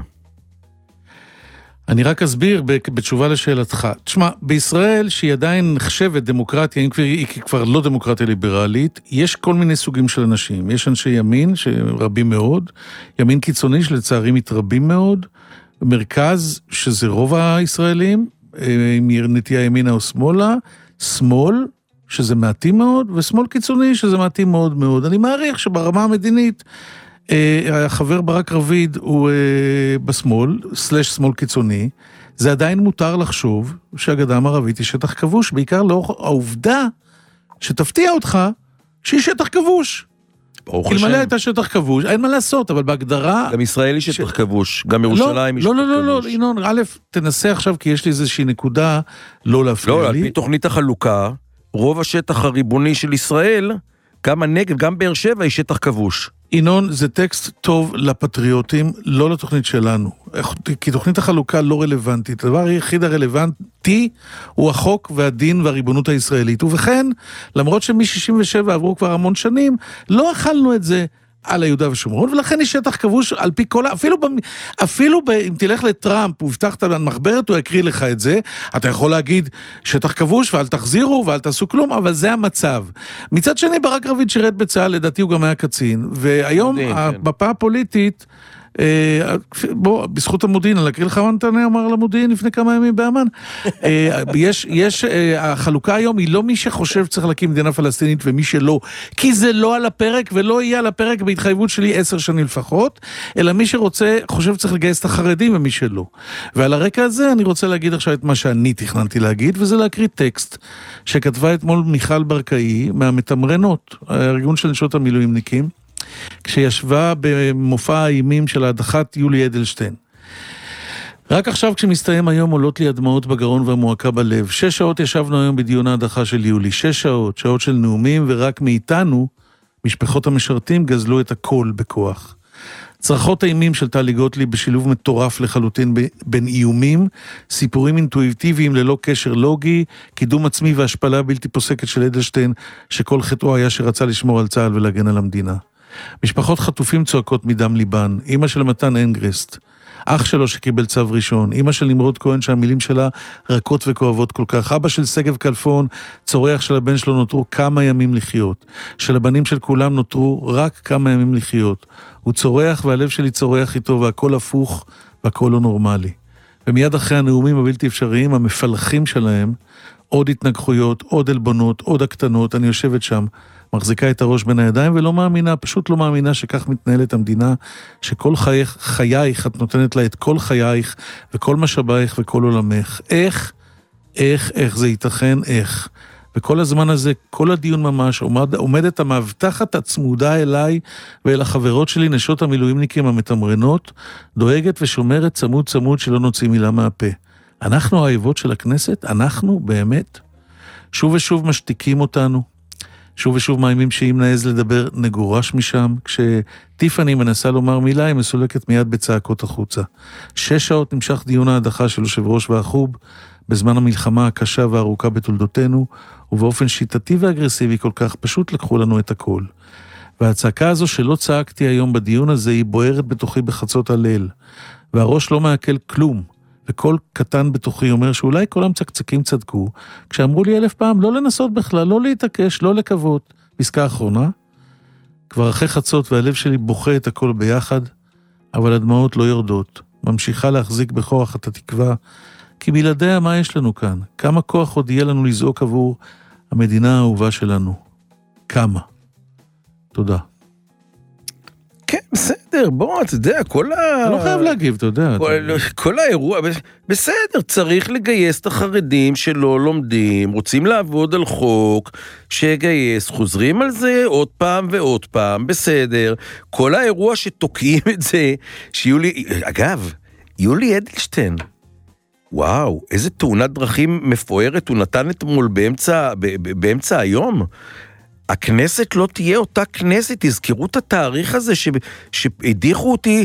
אני רק אסביר בתשובה לשאלתך. תשמע, בישראל שהיא עדיין נחשבת דמוקרטיה, היא כבר לא דמוקרטיה ליברלית, יש כל מיני סוגים של אנשים. יש אנשי ימין שרבים מאוד, ימין קיצוני שלצערי מתרבים מאוד, מרכז שזה רוב הישראלים, עם נטייה ימינה או שמאלה, שמאל שזה מעטים מאוד, ושמאל קיצוני שזה מעטים מאוד מאוד. אני מעריך שברמה המדינית, החבר ברק רביד הוא בשמאל, סלש שמאל קיצוני, זה עדיין מותר לחשוב שהגדה המערבית היא שטח כבוש, בעיקר לאור העובדה שתפתיע אותך שהיא שטח כבוש. אלמלא הייתה שטח כבוש, אין מה לעשות, אבל בהגדרה... גם ישראל היא שטח כבוש, גם ירושלים היא שטח כבוש. לא, לא, לא, ינון, א', תנסה עכשיו, כי יש לי איזושהי נקודה לא להפריע לי. לא, על פי תוכנית החלוקה, רוב השטח הריבוני של ישראל, גם הנגב, גם באר שבע היא שטח כבוש. ינון, זה טקסט טוב לפטריוטים, לא לתוכנית שלנו. כי תוכנית החלוקה לא רלוונטית. הדבר היחיד הרלוונטי הוא החוק והדין והריבונות הישראלית. ובכן, למרות שמ-שישים ושבע עברו כבר המון שנים, לא אכלנו את זה על היהודה ושומרון, ולכן יש שטח כבוש על פי כל... אפילו, אפילו ב, אם תלך לטראמפ והבטחת למחברת, הוא יקריא לך את זה, אתה יכול להגיד שטח כבוש ואל תחזירו ואל תעשו כלום, אבל זה המצב. מצד שני, ברק רביד שירת בצהל, לדעתי הוא גם היה קצין, והיום המפה הפוליטית, בוא, בזכות המודיעין, אני אקריא לך מה נתניה אמר למודיעין לפני כמה ימים באמן. יש, יש, החלוקה היום היא לא מי שחושב צריך להקים מדינה פלסטינית ומי שלא, כי זה לא על הפרק ולא יהיה על הפרק בהתחייבות שלי עשר שנים לפחות, אלא מי שרוצה, חושב צריך לגייס את החרדים ומי שלא. ועל הרקע הזה אני רוצה להגיד עכשיו את מה שאני תכננתי להגיד, וזה להקריא טקסט שכתבה אתמול מיכל ברקאי מהמתמרנות, הארגון של נשות המילואימניקים, כשישבה במופע האימים של ההדחת יולי אדלשטיין. רק עכשיו כשמסתיים היום עולות לי הדמעות בגרון והמועקה בלב. שש שעות ישבנו היום בדיון ההדחה של יולי. שש שעות, שעות של נאומים, ורק מאיתנו, משפחות המשרתים, גזלו את הכל בכוח. צרחות האימים של טלי גוטליב בשילוב מטורף לחלוטין בין איומים, סיפורים אינטואיטיביים ללא קשר לוגי, קידום עצמי והשפלה בלתי פוסקת של אדלשטיין, שכל חטאו היה שרצה לשמור על צה"ל ולהגן על המדינה. משפחות חטופים צועקות מדם ליבן, אמא של מתן אנגרסט, אח שלו שקיבל צו ראשון, אמא של נמרוד כהן שהמילים שלה רכות וכואבות כל כך, אבא של סגב כלפון, צורח של הבן שלו נותרו כמה ימים לחיות, של הבנים של כולם נותרו רק כמה ימים לחיות, הוא צורח והלב שלי צורח איתו והכל הפוך והכל לא נורמלי. ומיד אחרי הנאומים הבלתי אפשריים, המפלחים שלהם, עוד התנגחויות, עוד אלבונות, עוד הקטנות, אני יושבת שם, מחזיקה את הראש בין הידיים ולא מאמינה, פשוט לא מאמינה שכך מתנהלת המדינה, שכל חייך, חייך, את נותנת לה את כל חייך, וכל משאבייך וכל עולמך. איך, איך, איך זה ייתכן, איך. וכל הזמן הזה, כל הדיון ממש, עומד, עומדת המאבטחת הצמודה אליי ואל החברות שלי, נשות המילואימניקים המתמרנות, דואגת ושומרת צמוד צמוד שלא נוציא מילה מהפה. אנחנו האהיבות של הכנסת, אנחנו באמת, שוב ושוב משתיקים אותנו, שוב ושוב מאיימים שאם נעז לדבר נגורש משם, כשטיפני מנסה לומר מילה, היא מסולקת מיד בצעקות החוצה. שש שעות נמשך דיון ההדחה של יושב ראש והחוב, בזמן המלחמה הקשה והארוכה בתולדותינו, ובאופן שיטתי ואגרסיבי כל כך, פשוט לקחו לנו את הכל. והצעקה הזו שלא צעקתי היום בדיון הזה, היא בוערת בתוכי בחצות הליל, והראש לא מעכל כלום, וכל קטן בתוכי אומר שאולי כל המצקצקים צדקו, כשאמרו לי אלף פעם לא לנסות בכלל, לא להתעקש, לא לקוות. פסקה האחרונה, כבר אחרי חצות והלב שלי בוכה את הכל ביחד, אבל הדמעות לא יורדות, ממשיכה להחזיק בכוח את התקווה, כי בלעדיה מה יש לנו כאן? כמה כוח עוד יהיה לנו לזעוק עבור המדינה האהובה שלנו? כמה? תודה. כן, בסדר, בוא, אתה יודע, כל ה... אתה לא חייב להגיב, אתה יודע. כל, כל האירוע, בסדר, צריך לגייס את החרדים שלא לומדים, רוצים לעבוד על חוק, שגייס, חוזרים על זה עוד פעם ועוד פעם, בסדר. כל האירוע שתוקעים את זה, שיולי, אגב, יולי אדלשטיין, וואו, איזה תאונת דרכים מפוארת הוא נתן אתמול באמצע, באמצע היום. הכנסת לא תהיה אותה כנסת, תזכרו את התאריך הזה ש, שהדיחו אותי,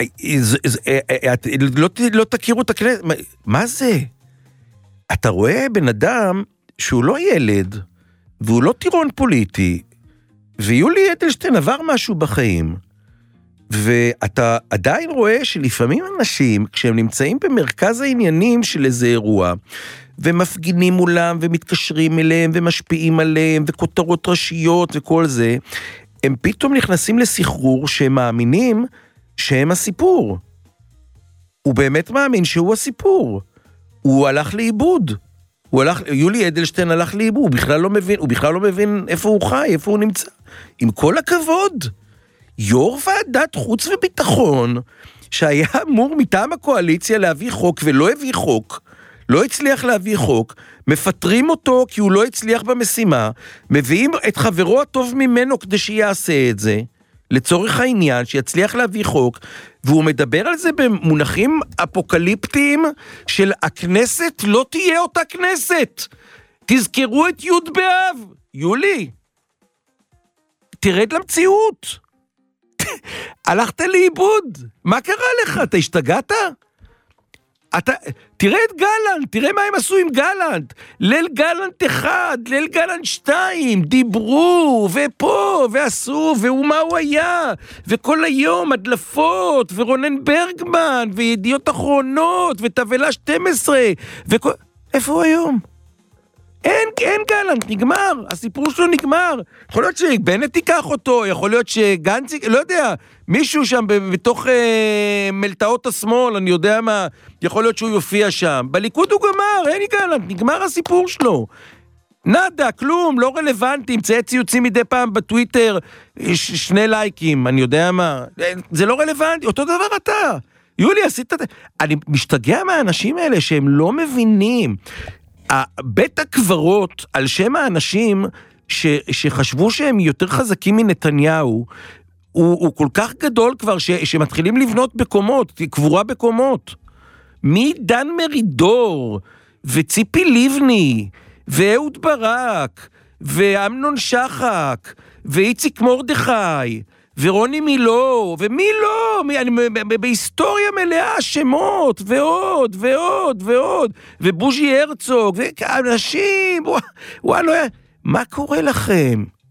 לא, לא תכירו את הכנסת, מה זה? אתה רואה בן אדם שהוא לא ילד, והוא לא טירון פוליטי, ויולי אדלשטיין עבר משהו בחיים, ואתה עדיין רואה שלפעמים אנשים, כשהם נמצאים במרכז העניינים של איזה אירוע, ומפגינים מולם, ומתקשרים אליהם, ומשפיעים עליהם, וכותרות ראשיות וכל זה, הם פתאום נכנסים לסחרור שהם מאמינים שהם הסיפור. הוא באמת מאמין שהוא הסיפור. הוא הלך לאיבוד. הוא הלך, יולי אדלשטיין הלך לאיבוד, הוא בכלל לא מבין, הוא בכלל לא מבין איפה הוא חי, איפה הוא נמצא. עם כל הכבוד, יו"ר ועדת חוץ וביטחון, שהיה אמור מטעם הקואליציה להביא חוק ולא הביא חוק, לא הצליח להביא חוק, מפטרים אותו כי הוא לא הצליח במשימה, מביאים את חברו הטוב ממנו כדי שיעשה את זה, לצורך העניין, שיצליח להביא חוק, והוא מדבר על זה במונחים אפוקליפטיים של הכנסת לא תהיה אותה כנסת. תזכרו את י' באב, יולי. תרד למציאות. הלכת לאיבוד. מה קרה לך? אתה השתגעת? אתה, תראה את גלנט, תראה מה הם עשו עם גלנט, ליל גלנט אחד, ליל גלנט שתיים, דיברו, ופה, ועשו, ומה הוא היה, וכל היום הדלפות, ורונן ברגמן, וידיעות אחרונות, ותבלה שתים עשרה, וכל... איפה הוא היום? אין, אין גלנט, נגמר, הסיפור שלו נגמר, יכול להיות שבנט ייקח אותו, יכול להיות שגנץ, לא יודע, מישהו שם בתוך אה, מלטאות השמאל, אני יודע מה, יכול להיות שהוא יופיע שם, בליכוד הוא גמר, אין גלנט, נגמר הסיפור שלו, נדה, כלום, לא רלוונטי, מצאי ציוצים מדי פעם בטוויטר, ש- שני לייקים, אני יודע מה, זה לא רלוונטי, אותו דבר אתה, יולי, עשית, אני משתגע מהאנשים האלה שהם לא מבינים, בית הקברות על שם האנשים ש, שחשבו שהם יותר חזקים מנתניהו, הוא, הוא כל כך גדול כבר ש, שמתחילים לבנות בקומות, קבורה בקומות. מדן מרידור, וציפי לבני, ואהוד ברק, ואמנון שחק, ואיציק מורדכי, ורוני מילו, ומי לא, מי, אני, בהיסטוריה מלאה שמות, ועוד, ועוד, ועוד, ובוז'י הרצוג, ואנשים, וואלה, מה קורה לכם? ת,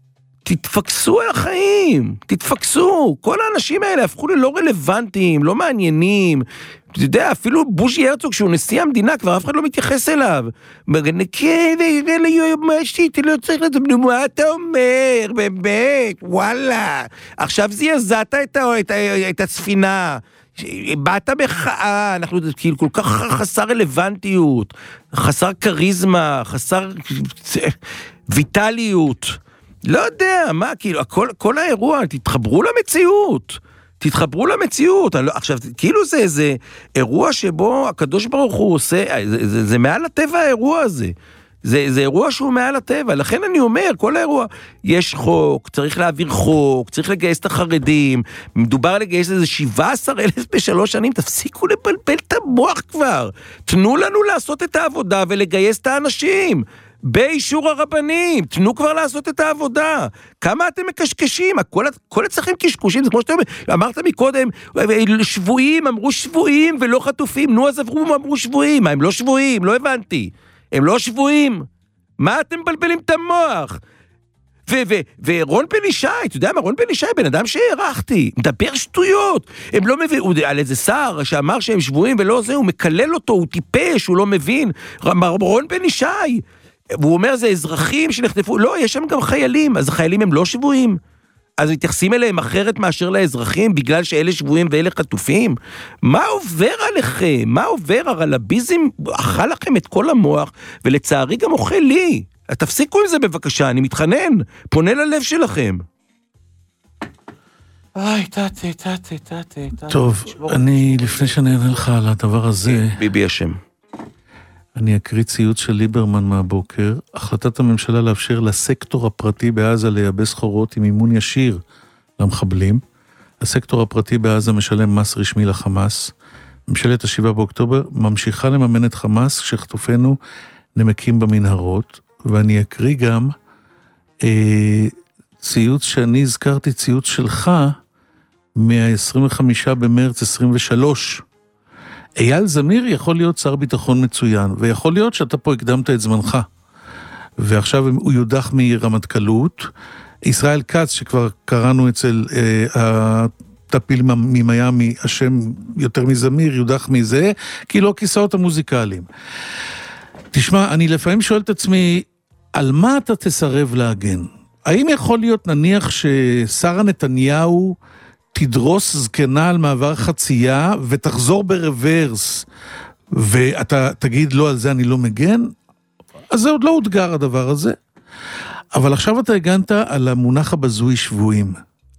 תתפקסו על החיים, תתפקסו. כל האנשים האלה הפכו ללא רלוונטיים, לא מעניינים. אתה יודע, אפילו בוז'י הרצוג, שהוא נשיא המדינה, כבר אף אחד לא מתייחס אליו. כן, לא צריך לדבר, מה אתה אומר, באמת, וואלה. עכשיו זעזעת את הספינה, באת מחאה, אנחנו כאילו כל כך חסר רלוונטיות, חסר קריזמה, חסר ויטליות. לא יודע, מה, כאילו, כל, כל האירוע, תתחברו למציאות. תתחברו למציאות. עכשיו, כאילו זה איזה אירוע שבו הקדוש ברוך הוא עושה, זה, זה, זה מעל הטבע האירוע הזה. זה, זה אירוע שהוא מעל הטבע. לכן אני אומר, כל האירוע, יש חוק, צריך להעביר חוק, צריך לגייס את החרדים, מדובר לגייס איזה שבעה עשר אלף בשלוש שנים, תפסיקו לבלבל את המוח כבר. תנו לנו לעשות את העבודה ולגייס את האנשים. באישור הרבנים, תנו כבר לעשות את העבודה. כמה אתם מקשקשים? הכל, כל אצלכם קשקושים, זה כמו שאתם אמרת מקודם, שבועים, אמרו שבועים ולא חטופים, נו אז עברו, אמרו שבועים, מה, הם לא שבועים, לא הבנתי. הם לא שבועים. מה אתם מבלבלים את המוח? ורון בן ישי, אתה יודע מה, רון בן ישי, בן אדם שהערכתי, מדבר שטויות, הם לא מבין, על איזה שר שאמר שהם שבועים ולא זה, הוא מקלל אותו, הוא טיפש, הוא לא מבין, רון בן ישי, והוא אומר, זה אזרחים שנחטפו, לא, יש שם גם חיילים, אז החיילים הם לא שבועים, אז מתייחסים אליהם אחרת מאשר לאזרחים, בגלל שאלה שבועים ואלה חטופים, מה עובר עליכם? מה עובר? הרלביזם אכל לכם את כל המוח, ולצערי גם אוכל לי, תפסיקו עם זה בבקשה, אני מתחנן, פונה ללב שלכם. איי, תתי, תתי, תתי. טוב, אני, לפני שאני אענה לך על הדבר הזה... ביבי השם. אני אקריא ציוץ של ליברמן מהבוקר, החלטת הממשלה לאפשר לסקטור הפרטי בעזה לייבא סחורות עם מימון ישיר למחבלים. הסקטור הפרטי בעזה משלם מס רשמי לחמאס. ממשלת השבעה באוקטובר ממשיכה לממן את חמאס כשחטופינו נמקים במנהרות. ואני אקריא גם אה, ציוץ שאני הזכרתי, ציוץ שלך, מה-עשרים וחמישה במרץ עשרים ושלוש. אייל זמיר יכול להיות שר ביטחון מצוין, ויכול להיות שאתה פה הקדמת את זמנך, ועכשיו הוא יודח מרמטכ"לות. ישראל כץ, שכבר קראנו אצל אה, הטפיל ממיימי, השם יותר מזמיר, יודח מזה, כי לא כיסאות המוזיקליים. תשמע, אני לפעמים שואל את עצמי, על מה אתה תסרב להגן? האם יכול להיות נניח ששרה נתניהו תדרוס זקנה על מעבר חצייה ותחזור ברוורס ואתה תגיד לא, על זה אני לא מגן? אז זה עוד לא הודגר הדבר הזה. אבל עכשיו אתה הגנת על המונח הבזוי שבועים.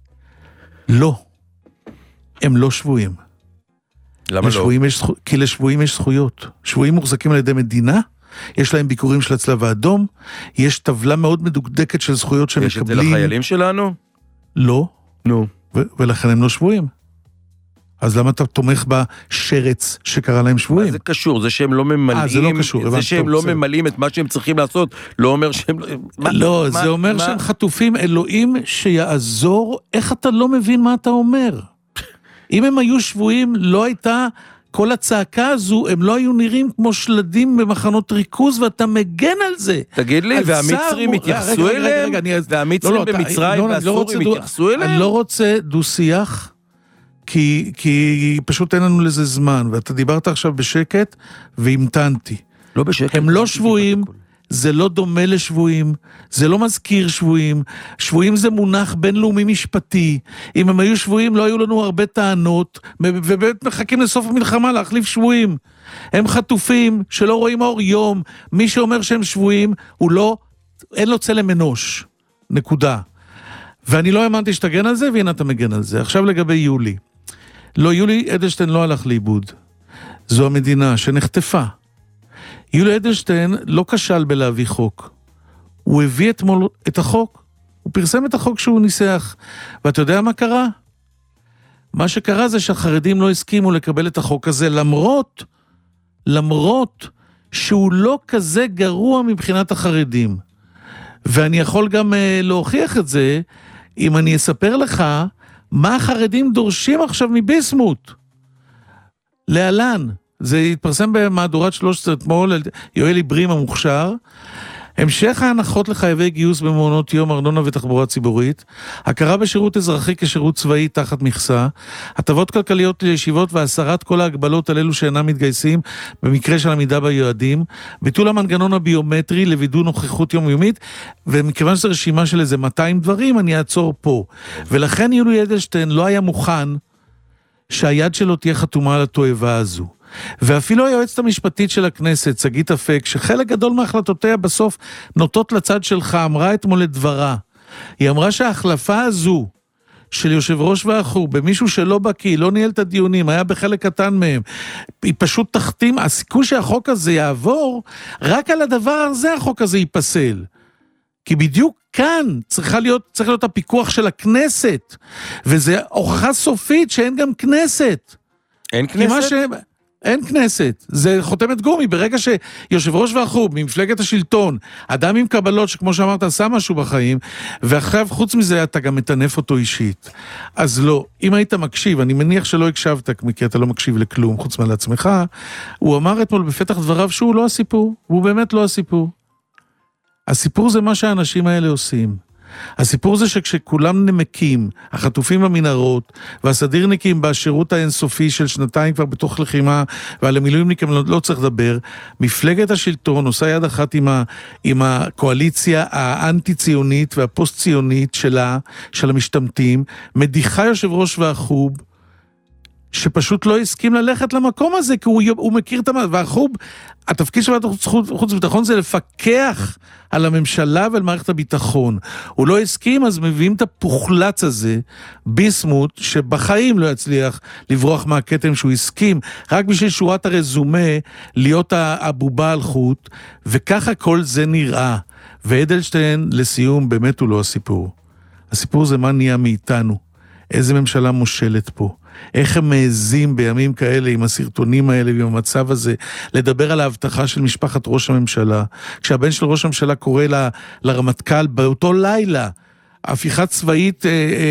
לא. הם לא שבועים. למה לא? יש, כי לשבועים יש זכויות. שבועים מוחזקים על ידי מדינה, יש להם ביקורים של הצלב האדום, יש טבלה מאוד מדוקדקת של זכויות שמקבלים. יש את זה לחיילים שלנו? לא. נו. ו- ולכן הם לא שבועים. אז למה אתה תומך בשרץ שקרא להם שבועים? מה זה קשור? זה שהם לא ממלאים, אה, זה לא קשור, זה שהם לא ממלאים את מה שהם צריכים לעשות, לא אומר שהם... לא, זה אומר שהם חטופים. אלוהים שיעזור, איך אתה לא מבין מה אתה אומר? אם הם היו שבועים, לא הייתה... כל הצעקה הזו, הם לא היו נראים כמו שלדים במחנות ריכוז, ואתה מגן על זה. תגיד לי, והמצרים התייחסו אליהם? והמצרים במצרים והסורים התייחסו אליהם? אני לא רוצה דו-שיח, כי פשוט אין לנו לזה זמן, ואתה דיברת עכשיו בשקט, והמתנתי. לא בשקט. הם לא שבועים, זה לא דומה לשבועים, זה לא מזכיר שבועים, שבועים זה מונח בינלאומי משפטי, אם הם היו שבועים לא היו לנו הרבה טענות, ובאמת מחכים לסוף המלחמה להחליף שבועים. הם חטופים שלא רואים אור יום, מי שאומר שהם שבועים, הוא לא, אין לו צלם אנוש, נקודה. ואני לא האמנתי שתגן על זה, והנה אתה מגן על זה. עכשיו לגבי יולי. לא, יולי אדלשטיין לא הלך לאיבוד. זו המדינה שנחטפה. יולי אדלשטיין לא כשל בלהביא חוק. הוא הביא אתמול את החוק. הוא פרסם את החוק שהוא ניסח. ואתה יודע מה קרה? מה שקרה זה שהחרדים לא הסכימו לקבל את החוק הזה, למרות, למרות שהוא לא כזה גרוע מבחינת החרדים. ואני יכול גם uh, להוכיח את זה, אם אני אספר לך, מה החרדים דורשים עכשיו מביסמוט. להלן. זה התפרסם במהדורת שלוש עשרה אתמול, יואל עברים המוכשר, המשך ההנחות לחייבי גיוס במעונות יום, ארנונה ותחבורה ציבורית, הכרה בשירות אזרחי כשירות צבאי תחת מכסה, הטבות כלכליות לישיבות והסרת כל ההגבלות על אלו שאינם מתגייסים במקרה של עמידה ביעדים, ביטול המנגנון הביומטרי לוידוא נוכחות יומיומית, ומכיוון שזו רשימה של איזה מאתיים דברים, אני אעצור פה. ולכן יולי אדלשטיין לא היה מוכן שהיד שלו תהיה חתומה על התועבה הזו. ואפילו היועצת המשפטית של הכנסת, שגית אפק, שחלק גדול מהחלטותיה בסוף נוטות לצד שלך, אמרה אתמול את דברה. היא אמרה שההחלפה הזו של יושב ראש והחור, במישהו שלא בקיא, לא ניהל את הדיונים, היה בחלק קטן מהם, היא פשוט תחתים, הסיכוי שהחוק הזה יעבור, רק על הדבר הזה החוק הזה ייפסל. כי בדיוק כאן צריכה להיות, צריך להיות הפיקוח של הכנסת, וזה הוכחה סופית שאין גם כנסת. אין כנסת? ש... אין כנסת, זה חותמת גומי, ברגע שיושב ראש והחור, ממפלגת השלטון, אדם עם קבלות שכמו שאמרת עשה משהו בחיים, ואחריו חוץ מזה אתה גם מטנף אותו אישית. אז לא, אם היית מקשיב, אני מניח שלא הקשבת, כי אתה לא מקשיב לכלום חוץ מעצמך, הוא אמר אתמול בפתח דבריו שהוא לא הסיפור, הוא באמת לא הסיפור. הסיפור זה מה שהאנשים האלה עושים. הסיפור זה שכשכולם נמקים, החטופים במנהרות, והסדירניקים בשירות האינסופי של שנתיים כבר בתוך לחימה, ועל המילואימניקים לא, לא צריך לדבר, מפלגת השלטון עושה יד אחת עם, ה, עם הקואליציה האנטי-ציונית והפוסט-ציונית שלה, של המשתמטים, מדיחה יושב ראש והחוב, שפשוט לא הסכים ללכת למקום הזה, כי הוא, הוא מכיר את המעט, והחוב, התפקיד של ועדת חוץ, חוץ וביטחון זה לפקח על הממשלה ועל מערכת הביטחון. הוא לא הסכים, אז מביאים את הפוחלץ הזה, ביסמוט, שבחיים לא יצליח לברוח מהקטם שהוא הסכים, רק בשביל שורת הרזומה, להיות הבובה על חוט, וככה כל זה נראה. ואדלשטיין, לסיום, באמת הוא לא הסיפור. הסיפור זה מה נהיה מאיתנו. איזה ממשלה מושלת פה. איך הם מעזים בימים כאלה עם הסרטונים האלה ועם המצב הזה לדבר על ההבטחה של משפחת ראש הממשלה, כשהבן של ראש הממשלה קורא ל, לרמטכ"ל באותו לילה הפיכה צבאית, אה,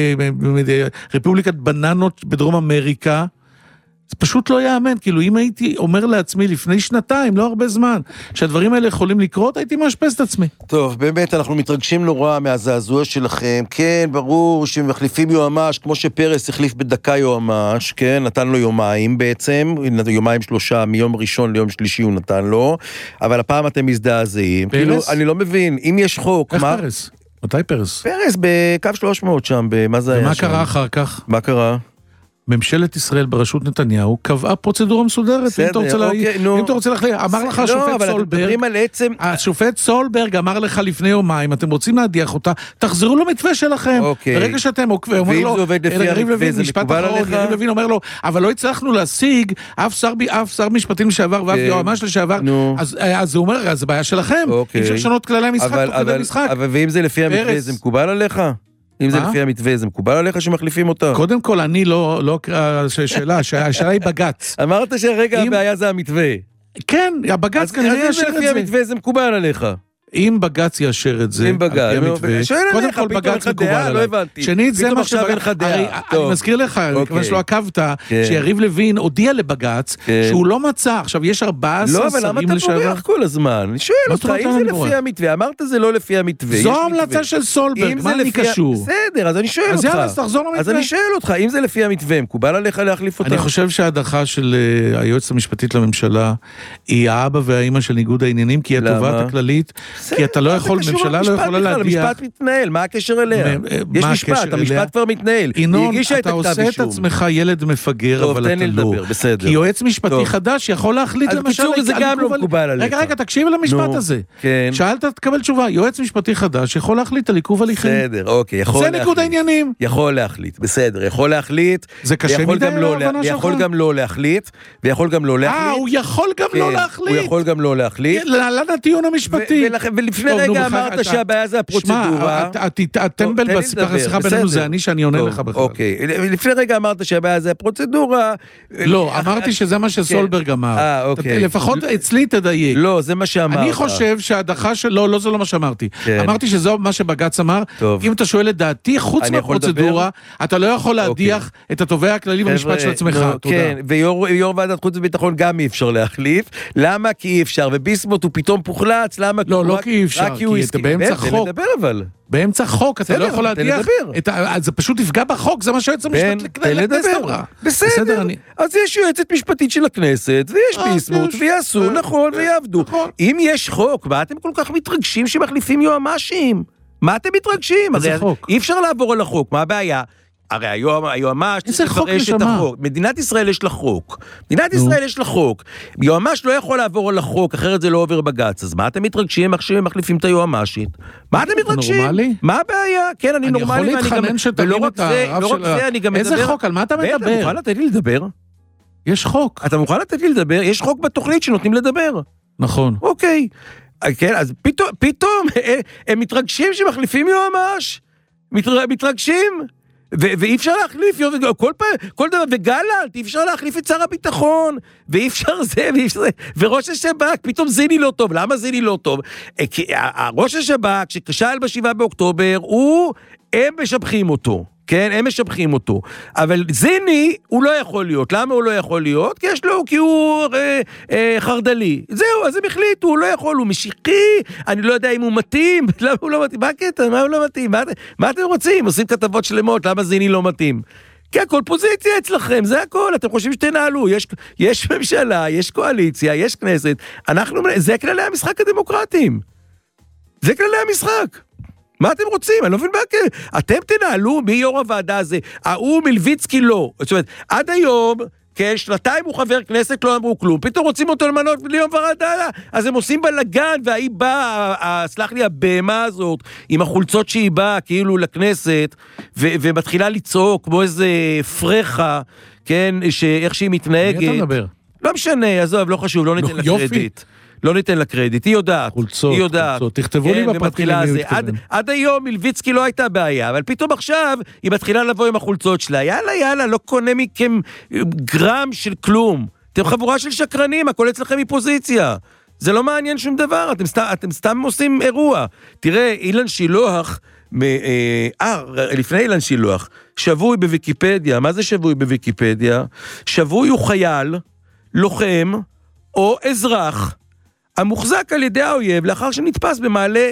אה, רפובליקת בננות בדרום אמריקה, זה פשוט לא יאמן. כאילו אם הייתי אומר לעצמי לפני שנתיים, לא הרבה זמן, שהדברים האלה יכולים לקרות, הייתי מאשפז את עצמי. טוב, באמת אנחנו מתרגשים נורא מהזעזוע שלכם. כן, ברור שמחליפים יועמ"ש, כמו שפרס החליף בדקה יועמ"ש, כן, נתן לו יומיים בעצם, יומיים שלושה, מיום ראשון ליום שלישי הוא נתן לו, אבל הפעם אתם מזדעזעים. פרס? כאילו, אני לא מבין, אם יש חוק, איך מה... פרס? מתי פרס? פרס בקו שלוש מאות שם, במה זה היה ומה שם? קרה אחר כך? מה קרה? ממשלת ישראל בראשות נתניהו קבעה פרוצדורה מסודרת. בסדר, אם אתה רוצה אוקיי, לה... נו. אם אתה רוצה להחליט, אמר לך השופט לא, אבל אתם סולברג, מדברים על עצם... השופט סולברג אמר לך לפני יומיים, אתם רוצים להדיח אותה, תחזרו למתווה שלכם. אוקיי. ברגע שאתם עוקבים, אומר ואם לו, זה עובד לפי יריב המתווה, לוין, זה משפט מקובל אחרון, עליך? יריב לוין אומר לו, אבל לא הצלחנו להשיג אף שר, אף שר משפטים לשעבר ואף כן. יועמ"ש לשעבר, נו. אז, אז הוא אומר, אז זה בעיה שלכם. אוקיי. אי אפשר לשנות כללי משחק אבל, תוך כדי אבל, משחק. אבל ואם זה לפי המתווה, פרס. זה מקובל עליך? אם זה מה? לפי המתווה, זה מקובל עליך שמחליפים אותה? קודם כל, אני לא, לא, שאלה, השאלה היא בגץ. אמרת שהרגע אם- הבעיה זה המתווה. כן, הבגץ אז כנראה אם זה יאשר לפי את זה. המתווה, זה מקובל עליך. אם בגץ יאשר את זה, אם בג"ץ, על פי נו, המתווה, שואל קודם עליך, כל פתאום בג"ץ אין לך מקובל דעה, עליי. לא הבנתי. שנית, זה פתאום מה עכשיו שבג"ץ- אין לך דעה. הרי, טוב. אני מזכיר לך, אוקיי. כיוון שלא עקבת, כן. שיריב לוין הודיע לבג"ץ, כן. שהוא לא מצא, עכשיו יש ארבעה לא, עשר אבל למה שרים אתה לשעבר. בורח כל הזמן? אני שואל מה אותך, זאת אומרת אם זה אני לפי בורח? המתווה, אמרת זה לא לפי המתווה. יש זו מתווה. המלצה של אם סולברג, זה מה אני לפי ה- קשור? בסדר, אז אני שואל אז אותך. יאללה, אז תחזור למתווה. אז אני שואל אותך, אם זה לפי המתווה, מקובל עליך להחליף אותה? אני חושב שההדחה של uh, היועצת המשפטית לממשלה היא האבא והאמא של ניגוד העניינים, כי היא למה? התובעת הכללית, כי אתה לא יכול, ממשלה לא יכולה להדיח. המשפט מתנהל, מה הקשר אליה? מה יש הקשר משפט, אליה? המשפט כבר מתנהל. היא ינון, הגישה את אתה הכתב עושה את אישום. עצמך ילד מפגר, טוב, אבל תן אתה לי לא. לדבר, בסדר. כי יועץ משפטי טוב. חדש יכול להחליט אז למשל... בקיצור, זה על גם לא עיכוב- מקובל עליך. רגע, רגע, תקשיב למשפט נו, הזה. כן. שאלת, תקבל תשובה. יועץ משפטי חדש יכול להחליט על עיכוב הליכים. בסדר, אוקיי, יכול זה להחליט. ניגוד העניינים. יכול להחליט, בסדר, יכול להחליט. זה קשה ויכול מדי גם לא להבנה לה- שלך? יכול גם לא להחליט, ויכול גם לא להחליט. אה, הוא יכול גם כן, לא להחליט. הוא יכול גם לא להחליט. להלן הטיעון המשפטי. ו- ולכן- ולפני טוב, נו, רגע בחייך, אמרת אתה- שהבעיה זה הפרוצדורה. שמע, הטמבל תן לי בשיחה לדבר, בינינו בסדר. זה אני שאני עונה טוב, לך בכלל. אוקיי, לפני רגע אמרת שהבעיה זה הפרוצדורה. לא, אמרתי שזה מה שסולברג אמר. אה, אוקיי. לפחות אצלי תדייק. לא, זה מה שאמרת. אני חושב שההדחה של... לא, לא, זה לא מה שאמרתי. כן. אמרתי שזה מה שבג"ץ אמר. טוב. אם אתה שואל את דעתי, חוץ אני יכול מהפרוצדורה, אתה לא יכול להדיח אוקיי. את התובע הכללי במשפט של עצמך. נו, תודה. כן, ויו"ר יו"ר ועדת חוץ וביטחון גם אי אפשר להחליף. למה? כי אי אפשר. וביסמוט הוא פתאום פוחלץ, למה? כי לא, הוא לא רק חוק אי אפשר, כי אתה באמצע חוק. לדבר אבל. באמצע חוק, אתה לא יכול להדיח. זה פשוט יפגע בחוק, זה מה שהיועצת המשפטית לכנסת אמרה. בסדר, אז יש יועצת משפטית של הכנסת, ויש ביסמוט, ויעשו, נכון, ויעבדו. אם יש חוק, מה אתם כל כך מתרגשים שמחליפים יועמ"שים? מה אתם מתרגשים? אי אפשר לעבור על החוק, מה הבעיה? הרי היועמ"ש צריך לפרש את החוק. מדינת ישראל יש לה חוק. מדינת ישראל יש לה חוק. יועמ"ש לא יכול לעבור על החוק, אחרת זה לא עובר בג"ץ. אז מה אתם מתרגשים כשהם מחליפים את היועמ"שית? מה אתם מתרגשים? נורמלי? מה הבעיה? כן, אני נורמלי. אני יכול להתחנן שתבין את הרב של... איזה חוק? על מה אתה מדבר? אתה מוכן לתת לי לדבר? יש חוק. אתה מוכן לתת לי לדבר? יש חוק בתוכנית שנותנים לדבר. נכון. אוקיי. כן, אז פתאום הם מתרגשים שמחליפים יועמ"ש. מתרגשים? ואי אפשר להחליף, כל פעם, כל דבר, וגלנט, אי אפשר להחליף את שר הביטחון, ואי אפשר זה, ואי אפשר זה, וראש השב"כ, פתאום זיני לא טוב, למה זיני לא טוב? כי ראש השב"כ, שכשל בשבעה באוקטובר, הוא, הם משבחים אותו, כן, הם משבחים אותו, אבל זיני, הוא לא יכול להיות, למה הוא לא יכול להיות? כי יש לו, כי הוא אה, אה, חרדלי, זהו, אז הם החליטו, הוא לא יכול, הוא משיחי, אני לא יודע אם הוא מתאים, למה הוא לא מתאים, מה הקטע, מה הוא לא מתאים, מה, מה אתם רוצים? עושים כתבות שלמות, למה זיני לא מתאים? כי הכל פוזיציה אצלכם, זה הכל, אתם חושבים שתנהלו, יש, יש ממשלה, יש קואליציה, יש כנסת, אנחנו, זה כללי המשחק הדמוקרטיים, זה כללי המשחק. מה אתם רוצים? אני לא מבין מה... אתם תנהלו מי יו"ר הוועדה הזה, ההוא מלביצקי לא. זאת אומרת, עד היום, כן, שנתיים הוא חבר כנסת, לא אמרו כלום, פתאום רוצים אותו למנות ליום ועדה, אז הם עושים בלגן, והיא באה, סלח לי, הבהמה הזאת, עם החולצות שהיא באה, כאילו לכנסת, ו- ומתחילה לצעוק, כמו איזה פרחה, כן, שאיך שהיא מתנהגת. מי אתה מדבר? לא משנה, עזוב, לא חשוב, לא ניתן לקרדיט. לא ניתן לקרדיט, היא יודעת, חולצות, היא יודעת. חולצות, תכתבו לי בפרטים למי הוא התכוון. עד, עד היום מלביצקי לא הייתה בעיה, אבל פתאום עכשיו היא מתחילה לבוא עם החולצות שלה, יאללה, יאללה, לא קונה מכם גרם של כלום. אתם חבורה של שקרנים, הכל אצלכם מפוזיציה. זה לא מעניין שום דבר, אתם סתם, אתם סתם עושים אירוע. תראה, אילן שילוח, אה, לפני אילן שילוח, שבוי בוויקיפדיה, מה זה שבוי בוויקיפדיה? שבוי הוא חייל, לוחם, או אזרח, המוחזק על ידי האויב לאחר שנתפס במעלה,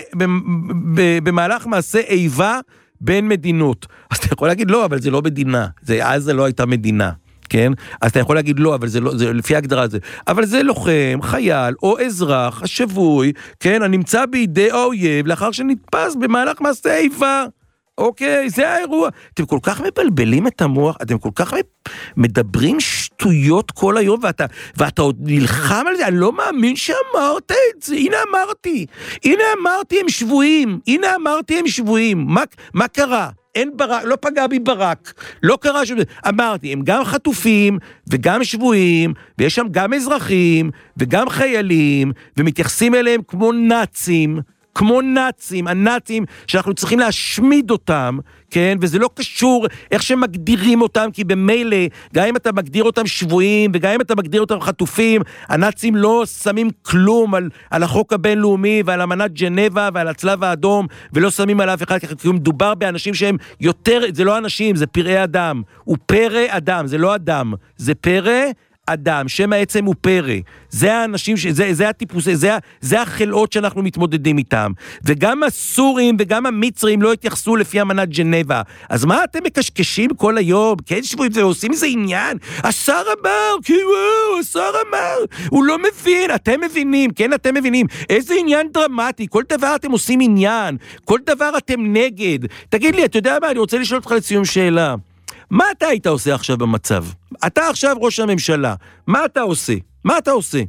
במהלך מעשה איבה בין מדינות. אז אתה יכול להגיד לא, אבל זה לא מדינה. זה, אז זה לא הייתה מדינה, כן? אז אתה יכול להגיד לא, אבל זה לא, זה לפי ההגדרה הזה. אבל זה לוחם, חייל או אזרח, השבוי, כן? הנמצא בידי האויב לאחר שנתפס במהלך מעשה איבה. אוקיי, זה האירוע. אתם כל כך מבלבלים את המוח, אתם כל כך מדברים שטויות כל היום, ואתה, ואתה עוד נלחם על זה, אני לא מאמין שאמרת את זה, הנה אמרתי, הנה אמרתי הם שבויים, הנה אמרתי הם שבויים, מה, מה קרה? אין ברק, לא פגע בי ברק, לא קרה שום, אמרתי, הם גם חטופים, וגם שבויים, ויש שם גם אזרחים, וגם חיילים, ומתייחסים אליהם כמו נאצים, כמו נאצים, הנאצים שאנחנו צריכים להשמיד אותם, כן? וזה לא קשור איך שמגדירים אותם, כי במילא, גם אם אתה מגדיר אותם שבויים, וגם אם אתה מגדיר אותם חטופים, הנאצים לא שמים כלום על, על החוק הבינלאומי, ועל אמנת ג'נבה, ועל הצלב האדום, ולא שמים עליו אחד, כי מדובר באנשים שהם יותר, זה לא אנשים, זה פרעי אדם. הוא פרא אדם, זה לא אדם, זה פרא אדם, שם העצם הוא פרא. זה האנשים, זה, זה הטיפוס, זה, זה החלאות שאנחנו מתמודדים איתם. וגם הסורים וגם המצרים לא התייחסו לפי אמנת ג'נבה. אז מה אתם מקשקשים כל היום? כן, שבועים, ועושים איזה עניין. השר אמר, כי וואו, השר אמר. הוא לא מבין, אתם מבינים, כן, אתם מבינים. איזה עניין דרמטי, כל דבר אתם עושים עניין, כל דבר אתם נגד. תגיד לי, אתה יודע מה, אני רוצה לשאול אותך לסיום שאלה. מה אתה היית עושה עכשיו במצב? אתה עכשיו ראש הממשלה. מה אתה עושה? מה אתה עושה?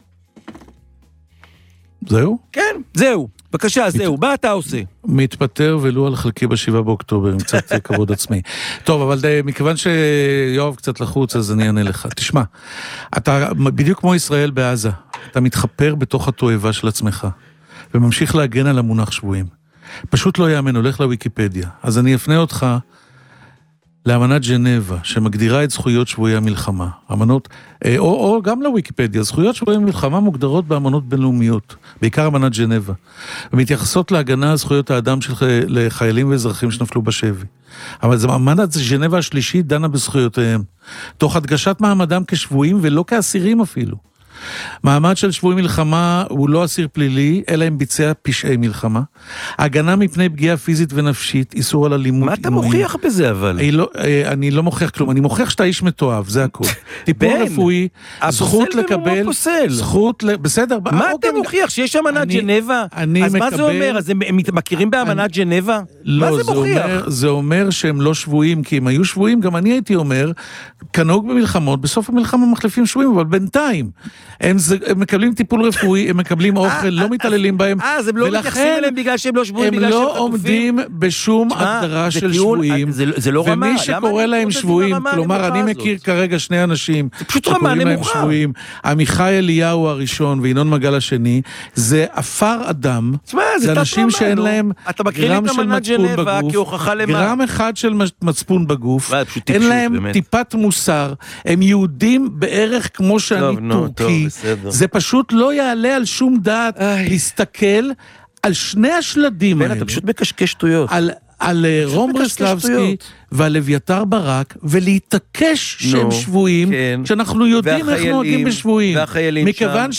זהו? כן, זהו. בבקשה, מת... זהו. מה אתה עושה? מתפטר ולו על חלקי בשבעה באוקטובר, עם קצת כבוד עצמי. טוב, אבל די, מכיוון שיואב קצת לחוץ, אז אני אענה לך. תשמע, אתה בדיוק כמו ישראל בעזה, אתה מתחפר בתוך התועבה של עצמך, וממשיך להגן על המונח שבויים. פשוט לא יאמן, הולך לוויקיפדיה. אז אני אפנה אותך לאמנת ג'נבה, שמגדירה את זכויות שבויי המלחמה. אמנות, או, או גם לוויקיפדיה, זכויות שבויי המלחמה מוגדרות באמנות בינלאומיות, בעיקר אמנת ג'נבה, ומתייחסות להגנה על זכויות האדם של חיילים ואזרחים שנפלו בשבי. אבל זו אמנת ג'נבה השלישית דנה בזכויותיהם, תוך הדגשת מעמדם כשבויים ולא כאסירים אפילו. מעמד של שבוי מלחמה הוא לא אסיר פלילי, אלא אם ביצע פשעי מלחמה. הגנה מפני פגיעה פיזית ונפשית, איסור על אלימות. מה אתה מוכיח בזה אבל? לא, אני לא מוכיח כלום, אני מוכיח שאתה איש מתואב, זה הכל. טיפול רפואי, זכות לקבל, זכות, בסדר. מה אתה מוכיח? שיש אמנת ג'נבה? אז מה זה אומר? אז הם מכירים באמנת ג'נבה? מה זה מוכיח? זה אומר שהם לא שבויים, כי אם היו שבויים, גם אני הייתי אומר, כנהוג במלחמות, בסוף המלחמה מחליפים שבויים, אבל בינתיים, הם מקבלים טיפול רפואי, הם מקבלים אוכל, לא מתעללים בהם, אז הם לא מתייחסים אליהם בגלל שהם לא שבויים, הם לא עומדים בשום הגדרה של שבויים, ומי שקורא להם שבויים, כלומר, אני מכיר כרגע שני אנשים, שקוראים להם שבויים, עמיחי אליהו הראשון, וינון מגל השני, זה אפר אדם, זה אנשים שאין להם גרם של מצפון בגוף, גרם אחד של מצפון בגוף, אין להם טיפת מוסר, הם יהודים בערך כמו שאני טורקי, זה פשוט לא יעלה על שום דעת להסתכל על שני השלדים האלה. אתה פשוט מקשקש שטויות. על רום ברסלבסקי ועל אביתר ברק, ולהתעקש שהם שבויים, שאנחנו יודעים איך נוהגים בשבויים. והחיילים שם.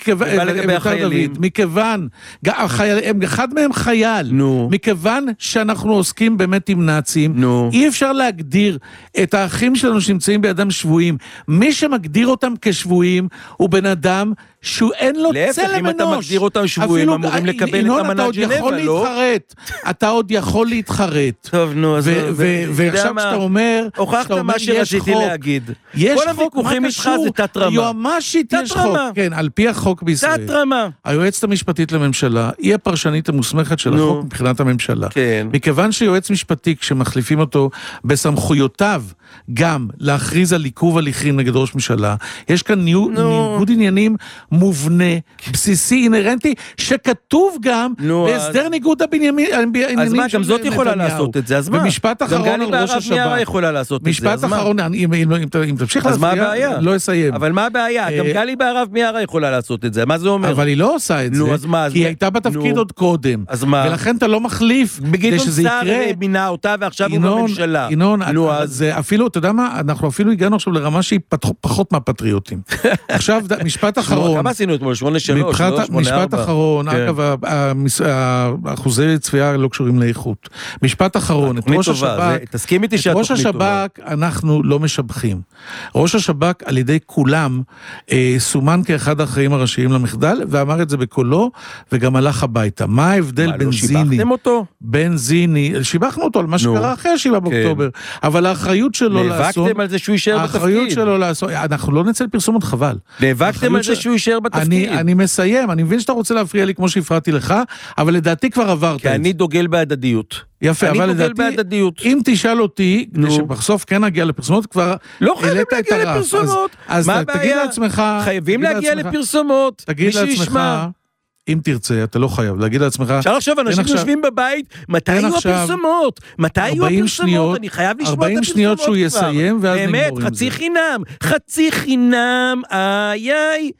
מכיוון, אחד מהם חייל, מכיוון שאנחנו עוסקים באמת עם נאצים, אי אפשר להגדיר את האחים שלנו שנמצאים בידם שבויים. מי שמגדיר אותם כשבויים, הוא בן אדם שהוא אין לו צלם אנוש. להפך, אם אתה מגדיר אותם שבויים, אמורים לקבל את אמנת ג'נבה, לא? אתה עוד יכול להתחרט. טוב, נו, אז... ועכשיו שאתה אומר, הוכחת מה שרציתי להגיד. יש כל הוויכוחים איתך זה תת רמה. יועמשית יש חוק. כן, על פי החוק בישראל. תת רמה. היועצת המשפטית לממשלה, היא הפרשנית המוסמכת של החוק מבחינת הממשלה. מכיוון שיועץ משפטי, כשמחליפים אותו בסמכויותיו, גם להכריז על עיכוב הליכים נגד ראש ממשלה, יש כאן ניגוד עניינים מובנה, בסיסי, אינרנטי, שכתוב גם בהסדר ניגוד העניינים. אז מה, גם זאת יכולה לעשות את זה, אז מה? ומשפט אחרון על ראש השב"כ. יכולה לעשות את זה, משפט אחרון, אם תמשיך להפריע, לא אסיים. אבל מה הבעיה? גם גלי בהרב מיארה יכולה לעשות את זה, מה זה אומר? אבל היא לא עושה את זה, כי היא הייתה בתפקיד עוד קודם. אז מה? ולכן אתה לא מחליף, כדי שזה יקרה. גדעון סער מינה אותה, ועכשיו הוא בממשלה. ינון, אפילו, אתה יודע מה, אנחנו אפילו הגענו עכשיו לרמה שהיא פחות מהפטריוטים. עכשיו, משפט אחרון. כמה עשינו אתמול? שמונה שלוש, לא שמונה ארבע. משפט אחרון, אגב, האחוזי צפייה לא קשורים לאיכות. משפט אחרון, את ראש השב"כ, תסכים איתי שהתוכנית טובה. ראש השב"כ אנחנו לא משבחים. ראש השב"כ על ידי כולם סומן כאחד האחראים הראשיים למחדל, ואמר את זה בקולו, וגם הלך הביתה. מה ההבדל בין זיני? שיבחתם אותו? בין זיני, שיבחנו אותו על מה שקרה אחרי שבעה באוקטובר, אבל האחריות שלו לעשות, נאבקתם על זה שהוא יישאר בתפקיד. האחריות שלו לעשות, אנחנו לא נצא לפרסומות חבל. נאבקתם על זה שהוא יישאר בתפקיד. אני מסיים, אני מבין שאתה רוצה להפריע לי כמו שהפרעתי לך, אבל לדעתי כבר עברת את זה. כי אני דוגל בהדדיות. יפה, אבל לדעתי, אם תשאל אותי, כדי שבסוף כן נגיע לפרסומות, כבר לא חייבים להגיע לפרסומות. אז תגיד לעצמך, חייבים להגיע לפרסומות. תגיד לעצמך, אם תרצה, אתה לא חייב, להגיד לעצמך... עכשיו עכשיו, אנשים יושבים בבית, מתי יהיו הפרסומות? מתי יהיו הפרסומות? אני חייב לשמוע את הפרסומות כבר. ארבעים שניות שהוא יסיים, ואז נגמור עם זה. באמת, חצי חינם, חצי חינם, איי איי,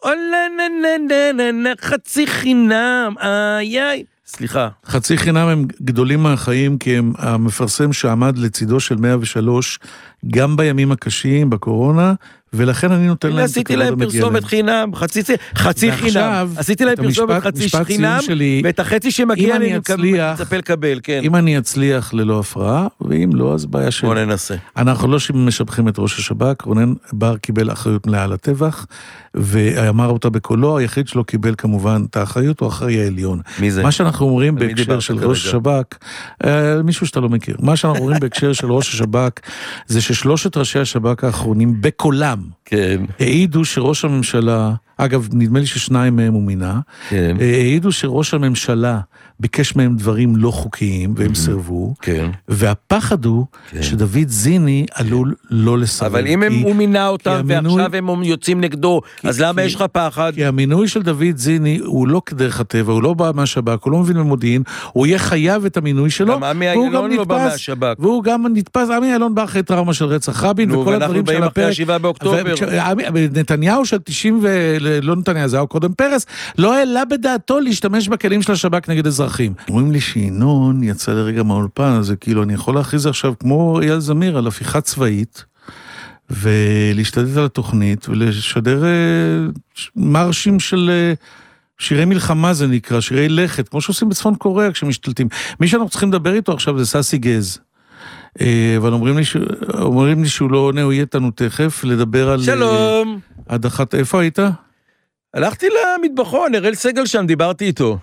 חצי חינם, איי איי. סליחה. חצי חינם הם גדולים מהחיים, כי הם המפרסם שעמד לצידו של מאה ושלוש, גם בימים הקשים, בקורונה, ולכן אני נותן להם... עשיתי להם פרסומת חינם, חצי חינם. עשיתי להם פרסומת חצי חינם, ואת החצי שמגיע אני מצפה לקבל, כן. אם אני אצליח ללא הפרעה, ואם לא, אז בעיה שלי. בוא ננסה. אנחנו לא משבחים את ראש השב"כ, רונן בר קיבל אחריות מלאה על הטבח, ואמר אותה בקולו, היחיד שלו קיבל כמובן את האחריות, הוא אחראי העליון. מי זה? מה שאנחנו אומרים בהקשר של ראש השב"כ, מישהו שאתה לא מכיר, מה שאנחנו אומרים בהקשר של ראש השב"כ, זה ששלושת ראשי השב"כ האחרונים בקולם, כן. העידו שראש הממשלה, אגב, נדמה לי ששניים מהם הוא מינה, כן. העידו שראש הממשלה ביקש מהם דברים לא חוקיים, והם סרבו, כן. והפחד הוא כן. שדוד זיני עלול לא לסרב. אבל אם הם, הוא מינה אותם המינוי, ועכשיו הם יוצאים נגדו, כי, אז למה כי, יש לך פחד? כי המינוי של דוד זיני הוא לא כדרך הטבע, הוא לא בא מהשב"כ, הוא לא מבין במודיעין, הוא יהיה חייב את המינוי שלו, גם עמי אילון לא בא מהשב"כ. והוא גם נתפס, עמי אילון בא אחרי טראומה של רצח רבין, נו, וכל הדברים של הפרק. השבעה באוקטובר. נתניהו של תשעים ו... לא נתניהו, זה היה קודם פרס, לא העלה בדעתו להשתמש בכלים של השב"כ נגד אזרחים. אומרים לי שינון יצא לרגע מהאולפן, אז זה כאילו אני יכול להכריז עכשיו כמו אייל זמיר על הפיכה צבאית, ולהשתדל על התוכנית, ולשדר מרשים של שירי מלחמה זה נקרא, שירי לכת, כמו שעושים בצפון קוריאה כשמשתלטים. מי שאנחנו צריכים לדבר איתו עכשיו זה ססי גז. אבל אומרים לי, אומרים לי שהוא לא עונה, הוא יהיה תנו תכף, לדבר על... שלום. הדחת, איפה היית? הלכתי למטבחון, הראל סגל שם, דיברתי איתו.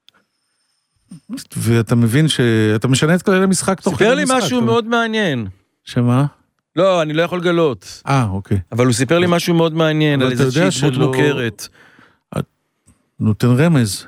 ואתה מבין שאתה משנה את כלל המשחק תוך סיפר לי משהו מאוד מעניין. שמה? לא, אני לא יכול לגלות. אה, אוקיי. אבל הוא סיפר לי משהו מאוד מעניין, על איזושהי דמות מוכרת. נותן רמז.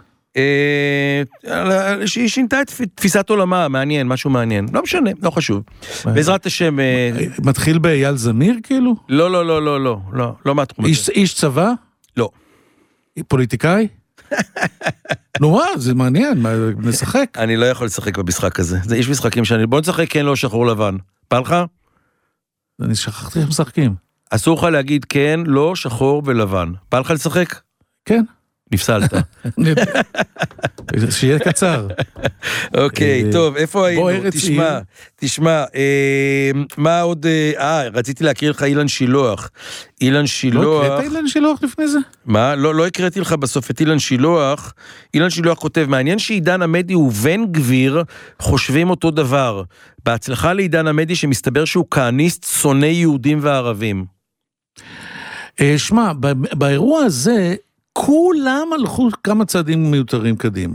שהיא שינתה את תפיסת עולמה, מעניין, משהו מעניין. לא משנה, לא חשוב. בעזרת השם... מתחיל באייל זמיר כאילו? לא, לא, לא, לא, לא, לא מהתחום הזה. איש צבא? לא. פוליטיקאי? נו מה, זה מעניין, נשחק. אני לא יכול לשחק במשחק הזה. יש משחקים שאני... בוא נשחק כן, לא שחור לבן. פעם לך? אני שכחתי איך משחקים. אסור לך להגיד כן, לא, שחור ולבן. פעם לך לשחק? כן. נפסלת. שיהיה קצר. אוקיי, טוב, איפה היינו? תשמע, תשמע, מה עוד, אה, רציתי להקריא לך אילן שילוח. אילן שילוח... לא הקראת אילן שילוח לפני זה? מה? לא, לא הקראתי לך בסוף את אילן שילוח. אילן שילוח כותב, מעניין שעידן עמדי ובן גביר חושבים אותו דבר. בהצלחה לעידן עמדי שמסתבר שהוא כהניסט שונא יהודים וערבים. שמע, באירוע הזה... כולם הלכו כמה צעדים מיותרים קדימה.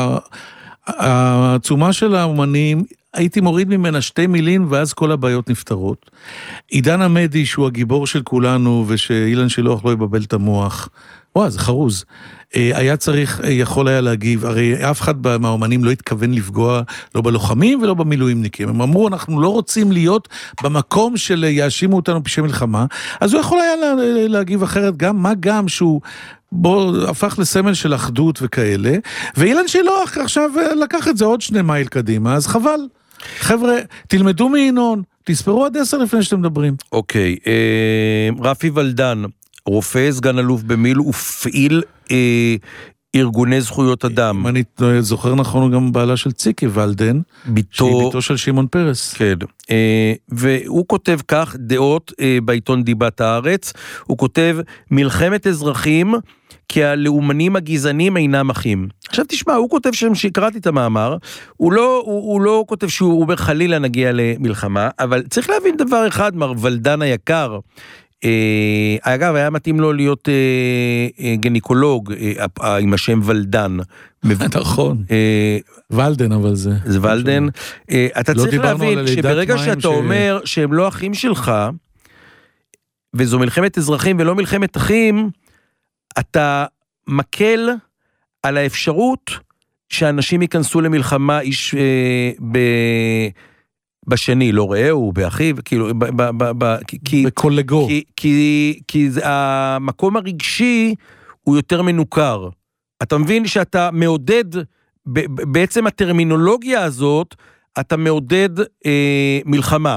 העצומה של האומנים, הייתי מוריד ממנה שתי מילים, ואז כל הבעיות נפתרות. עידן עמדי, שהוא הגיבור של כולנו, ושאילן שילוח לא יבבל את המוח, וואו, זה חרוז. היה צריך, יכול היה להגיב, הרי אף אחד מהאומנים לא התכוון לפגוע, לא בלוחמים ולא במילואימניקים. הם אמרו, אנחנו לא רוצים להיות במקום של יאשימו אותנו פשעי מלחמה, אז הוא יכול היה להגיב אחרת גם, מה גם שהוא... בו הפך לסמל של אחדות וכאלה, ואילן שילוח עכשיו לקח את זה עוד שני מייל קדימה, אז חבל. חבר'ה, תלמדו מעינון, תספרו עד עשר לפני שאתם מדברים. אוקיי, רפי ולדן, רופא, סגן אלוף במיל, ופעיל ארגוני זכויות אדם. אם אני זוכר נכון, הוא גם בעלה של ציקי ולדן, שהיא ביתו של שמעון פרס. כן, והוא כותב כך, דעות בעיתון דיבת הארץ, הוא כותב, מלחמת אזרחים, כי הלאומנים הגזענים אינם אחים. עכשיו תשמע, הוא כותב שם שקראתי את המאמר, הוא לא, הוא, הוא לא כותב שהוא אומר חלילה נגיע למלחמה, אבל צריך להבין דבר אחד, מר ולדן היקר, אה, אגב, היה מתאים לו להיות אה, אה, גניקולוג אה, אה, עם השם ולדן. נכון, אה, ולדן אבל זה. זה ולדן. אה, אתה לא צריך להבין שברגע שאתה ש... אומר שהם לא אחים שלך, וזו מלחמת אזרחים ולא מלחמת אחים, אתה מקל על האפשרות שאנשים ייכנסו למלחמה איש אה, ב... בשני, לא ראהו, באחיו, כאילו, ב, ב, ב, ב, כי, בקולגו. כי, כי, כי זה, המקום הרגשי הוא יותר מנוכר. אתה מבין שאתה מעודד, ב, בעצם הטרמינולוגיה הזאת, אתה מעודד אה, מלחמה.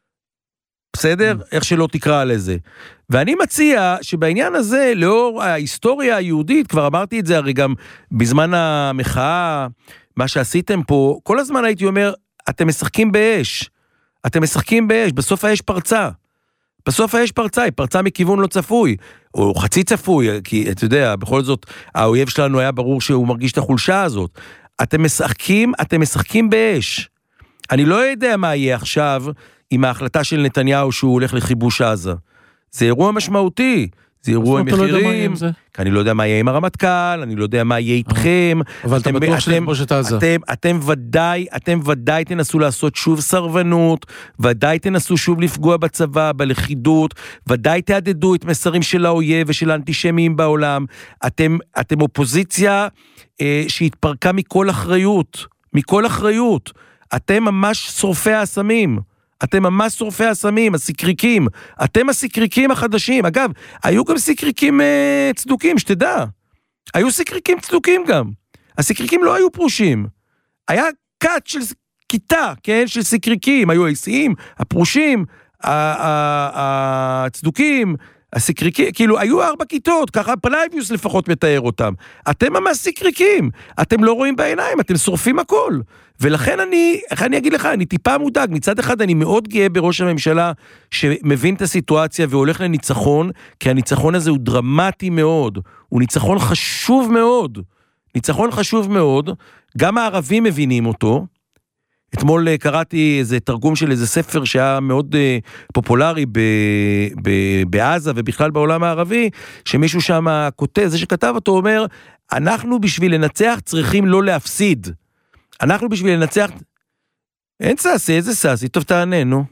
בסדר? איך שלא תקרא לזה. ואני מציע שבעניין הזה, לאור ההיסטוריה היהודית, כבר אמרתי את זה הרי גם בזמן המחאה, מה שעשיתם פה, כל הזמן הייתי אומר, אתם משחקים באש, אתם משחקים באש, בסוף האש פרצה, בסוף האש פרצה, היא פרצה מכיוון לא צפוי, או חצי צפוי, כי אתה יודע, בכל זאת, האויב שלנו היה ברור שהוא מרגיש את החולשה הזאת, אתם משחקים, אתם משחקים באש, אני לא יודע מה יהיה עכשיו, עם ההחלטה של נתניהו שהוא הולך לכיבוש עזה, זה אירוע משמעותי, זה אירוע מחירים, כי אני לא יודע מה יהיה עם הרמטכ"ל, אני לא יודע מה יהיה איתכם, אבל אתה בטוח שתכבוש את עזה. אתם ודאי, אתם ודאי תנסו לעשות שוב סרבנות, ודאי תנסו שוב לפגוע בצבא, בלכידות, ודאי תעדדו את מסרים של האויב ושל האנטישמיים בעולם, אתם, אתם אופוזיציה אה, שהתפרקה מכל אחריות, מכל אחריות, אתם ממש שורפי האסמים, אתם ממש שורפי הסמים, הסיקריקים, אתם הסיקריקים החדשים, אגב, היו גם סיקריקים אה, צדוקים, שתדע, היו סיקריקים צדוקים גם, הסיקריקים לא היו פרושים, היה קאט של כיתה, כן, של סיקריקים, היו האיסיים, הפרושים, הצדוקים, הסיקריקים, כאילו, היו ארבע כיתות, ככה פלייביוס לפחות מתאר אותם. אתם ממש סיקריקים, אתם לא רואים בעיניים, אתם שורפים הכל. ולכן אני, איך אני אגיד לך, אני טיפה מודאג. מצד אחד אני מאוד גאה בראש הממשלה שמבין את הסיטואציה והולך לניצחון, כי הניצחון הזה הוא דרמטי מאוד, הוא ניצחון חשוב מאוד. ניצחון חשוב מאוד, גם הערבים מבינים אותו. אתמול קראתי איזה תרגום של איזה ספר שהיה מאוד uh, פופולרי ב, ב, בעזה ובכלל בעולם הערבי, שמישהו שם כותב, זה שכתב אותו אומר, אנחנו בשביל לנצח צריכים לא להפסיד. אנחנו בשביל לנצח... אין ססי, איזה ססי, טוב תענה, נו.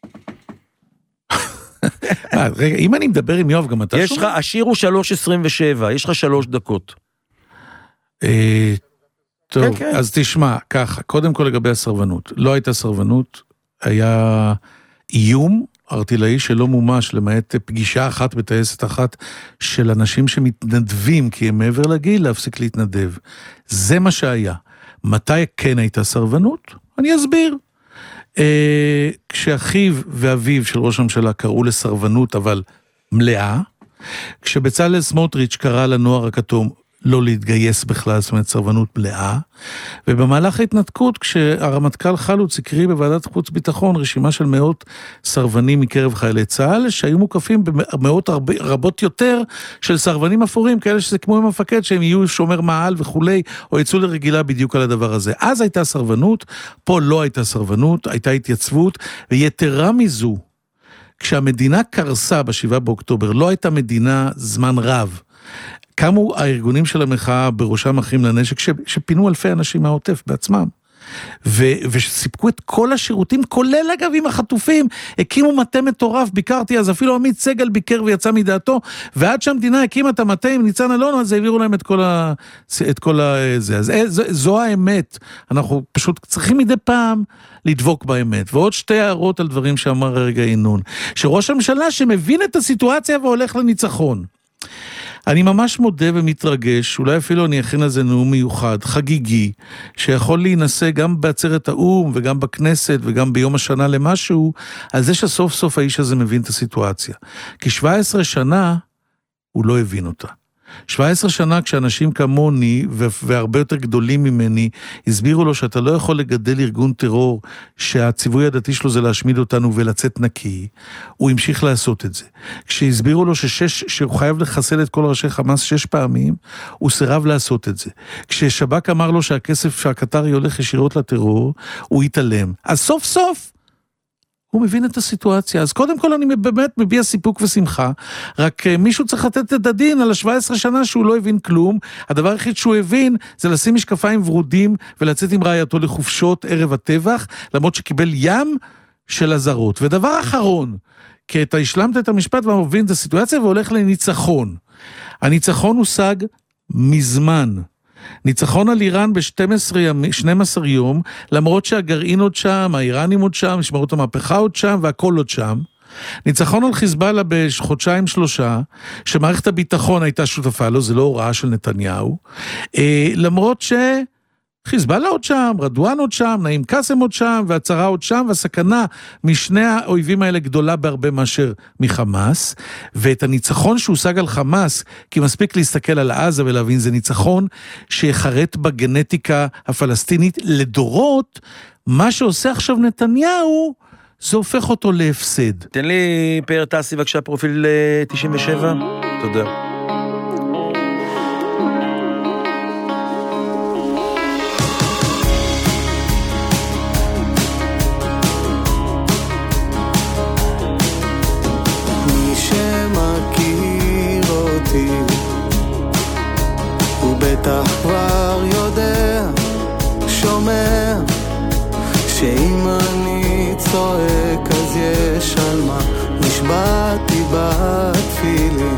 רגע, אם אני מדבר עם יואב, גם אתה יש לך, השיר הוא שלוש עשרים ושבע, יש לך שלוש דקות. אה... טוב, כן, כן. אז תשמע, ככה, קודם כל לגבי הסרבנות. לא הייתה סרבנות, היה איום ארטילאי שלא מומש, למעט פגישה אחת בטייסת אחת של אנשים שמתנדבים, כי הם מעבר לגיל, להפסיק להתנדב. זה מה שהיה. מתי כן הייתה סרבנות? אני אסביר. אה, כשאחיו ואביו של ראש הממשלה קראו לסרבנות, אבל מלאה, כשבצלאל סמוטריץ' קרא לנוער הכתום, לא להתגייס בכלל, זאת אומרת סרבנות מלאה, ובמהלך ההתנתקות, כשהרמטכ"ל חלוץ הקריא בוועדת חוץ ביטחון, רשימה של מאות סרבנים מקרב חיילי צה"ל, שהיו מוקפים במאות הרבה, רבות יותר של סרבנים אפורים, כאלה שזה כמו עם המפקד, שהם יהיו שומר מעל וכולי, או יצאו לרגילה בדיוק על הדבר הזה. אז הייתה סרבנות, פה לא הייתה סרבנות, הייתה התייצבות, ויתרה מזו, כשהמדינה קרסה בשבעה באוקטובר, לא הייתה מדינה זמן רב, קמו הארגונים של המחאה בראשם אחים לנשק, שפינו אלפי אנשים מהעוטף בעצמם, ו- וסיפקו את כל השירותים, כולל אגב עם החטופים, הקימו מטה מטורף, ביקרתי אז אפילו עמית סגל ביקר ויצא מדעתו, ועד שהמדינה הקימה את המטה עם ניצן אלון, אז העבירו להם את כל ה... את כל ה... זה. אז זו, זו האמת, אנחנו פשוט צריכים מדי פעם לדבוק באמת, ועוד שתי הערות על דברים שאמר הרגע ינון, שראש הממשלה שמבין את הסיטואציה והולך לניצחון, אני ממש מודה ומתרגש, אולי אפילו אני אכין לזה נאום מיוחד, חגיגי, שיכול להינשא גם בעצרת האום וגם בכנסת וגם ביום השנה למשהו, על זה שסוף סוף האיש הזה מבין את הסיטואציה. כי שבע עשרה שנה הוא לא הבין אותה. שבע עשרה שנה כשאנשים כמוני והרבה יותר גדולים ממני הסבירו לו שאתה לא יכול לגדל ארגון טרור שהציווי הדתי שלו זה להשמיד אותנו ולצאת נקי, הוא המשיך לעשות את זה. כשהסבירו לו ששש, שהוא חייב לחסל את כל ראשי חמאס שש פעמים, הוא סירב לעשות את זה. כששב"כ אמר לו שהכסף שהקטרי הולך ישירות לטרור, הוא התעלם. אז סוף סוף הוא מבין את הסיטואציה. אז קודם כל אני באמת מביע סיפוק ושמחה, רק מישהו צריך לתת את הדין על ה-שבע עשרה שנה שהוא לא הבין כלום. הדבר היחיד שהוא הבין זה לשים משקפיים ורודים ולצאת עם רעייתו לחופשות ערב הטבח, למרות שקיבל ים של הזרות. ודבר אחרון, כי אתה השלמת את המשפט ומבין את הסיטואציה והולך לניצחון. הניצחון הושג מזמן. ניצחון על איראן ב-שנים עשר יום, למרות שהגרעין עוד שם, האיראנים עוד שם, משמרות המהפכה עוד שם, והכל עוד שם. ניצחון על חיזבאללה בחודשיים שלושה, שמערכת הביטחון הייתה שותפה לו, זה לא הוראה של נתניהו, למרות ש... חיזבאללה עוד שם, רדואן עוד שם, נעים קסם עוד שם, והצרה עוד שם, והסכנה משני האויבים האלה גדולה בהרבה מאשר מחמאס, ואת הניצחון שהושג על חמאס, כי מספיק להסתכל על עזה ולהבין, זה ניצחון שיחרט בגנטיקה הפלסטינית לדורות, מה שעושה עכשיו נתניהו, זה הופך אותו להפסד. תן לי פאר טסי בבקשה פרופיל תשעים ושבע, תודה. בטח כבר יודע, שומע, שאם אני צועק אז יש על מה. נשבעתי בתפילין,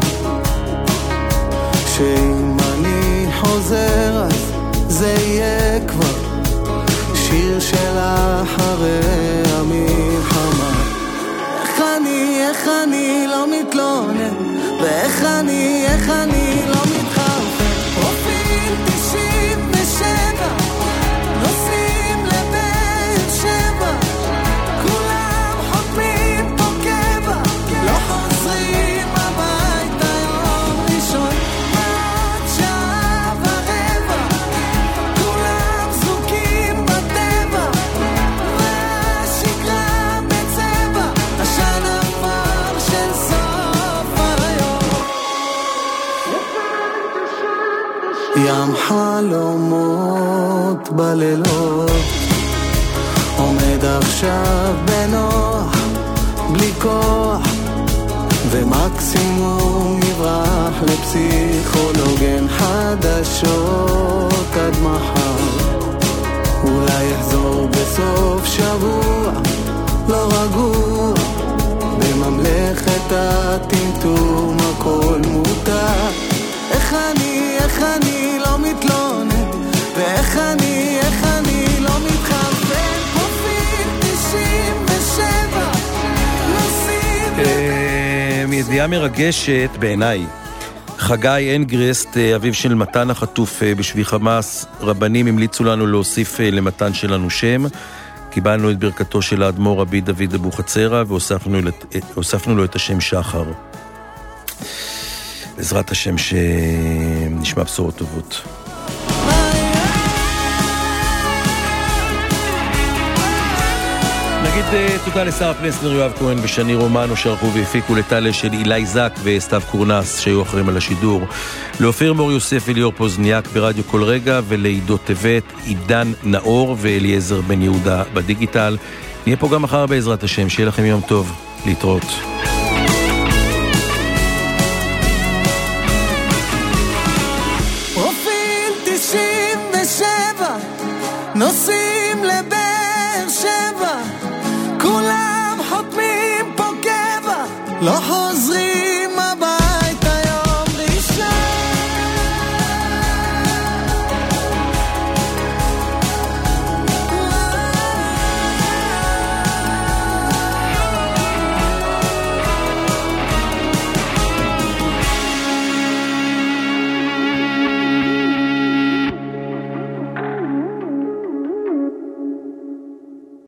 שאם אני חוזר אז זה יהיה כבר שיר של אחרי המלחמה. איך אני, איך אני לא מתלונן, ואיך אני, איך אני לא מתחרפן. פרופיל תשעים ושבע, נוסעים לבאר שבע, כולם חותמים פה קבע, לא חוזרים הביתה. ים חלומות בלילות, עומד עכשיו בנוח, בלי כוח, ומקסימום יברח לפסיכולוגן חדשות עד מחר. אולי יחזור בסוף שבוע, לא רגוע, בממלכת הטמטום הכל מותר. איך אני, איך אני לא מתלונן, ואיך אני, איך אני לא מתחרפן. פרופיל תשעים ושבע נוסעים. ידיעה מרגשת בעיניי. חגי אנגרסט, אביו של מתן החטוף בשבי חמאס, רבנים המליצו לנו להוסיף למתן שלנו שם. קיבלנו את ברכתו של האדמו"ר רבי דוד אבוחצירא והוספנו לו את השם שחר. בעזרת השם שנשמע בשורות טובות. נגיד תודה לשר הפלסנר יואב כהן ושני רומנו שערכו והפיקו, לטלה של אילי זק וסתיו קורנס שהיו אחרים על השידור, לאופיר מור יוסף וליאור פוזניאק ברדיו כל רגע, ולעידו טבת, עידן נאור ואליעזר בן יהודה בדיגיטל. נהיה פה גם מחר בעזרת השם, שיהיה לכם יום טוב, להתראות. פרופיל תשעים ושבע נוסעים לבאר שבע, כולם חותמים פה קבע, לא חוזרים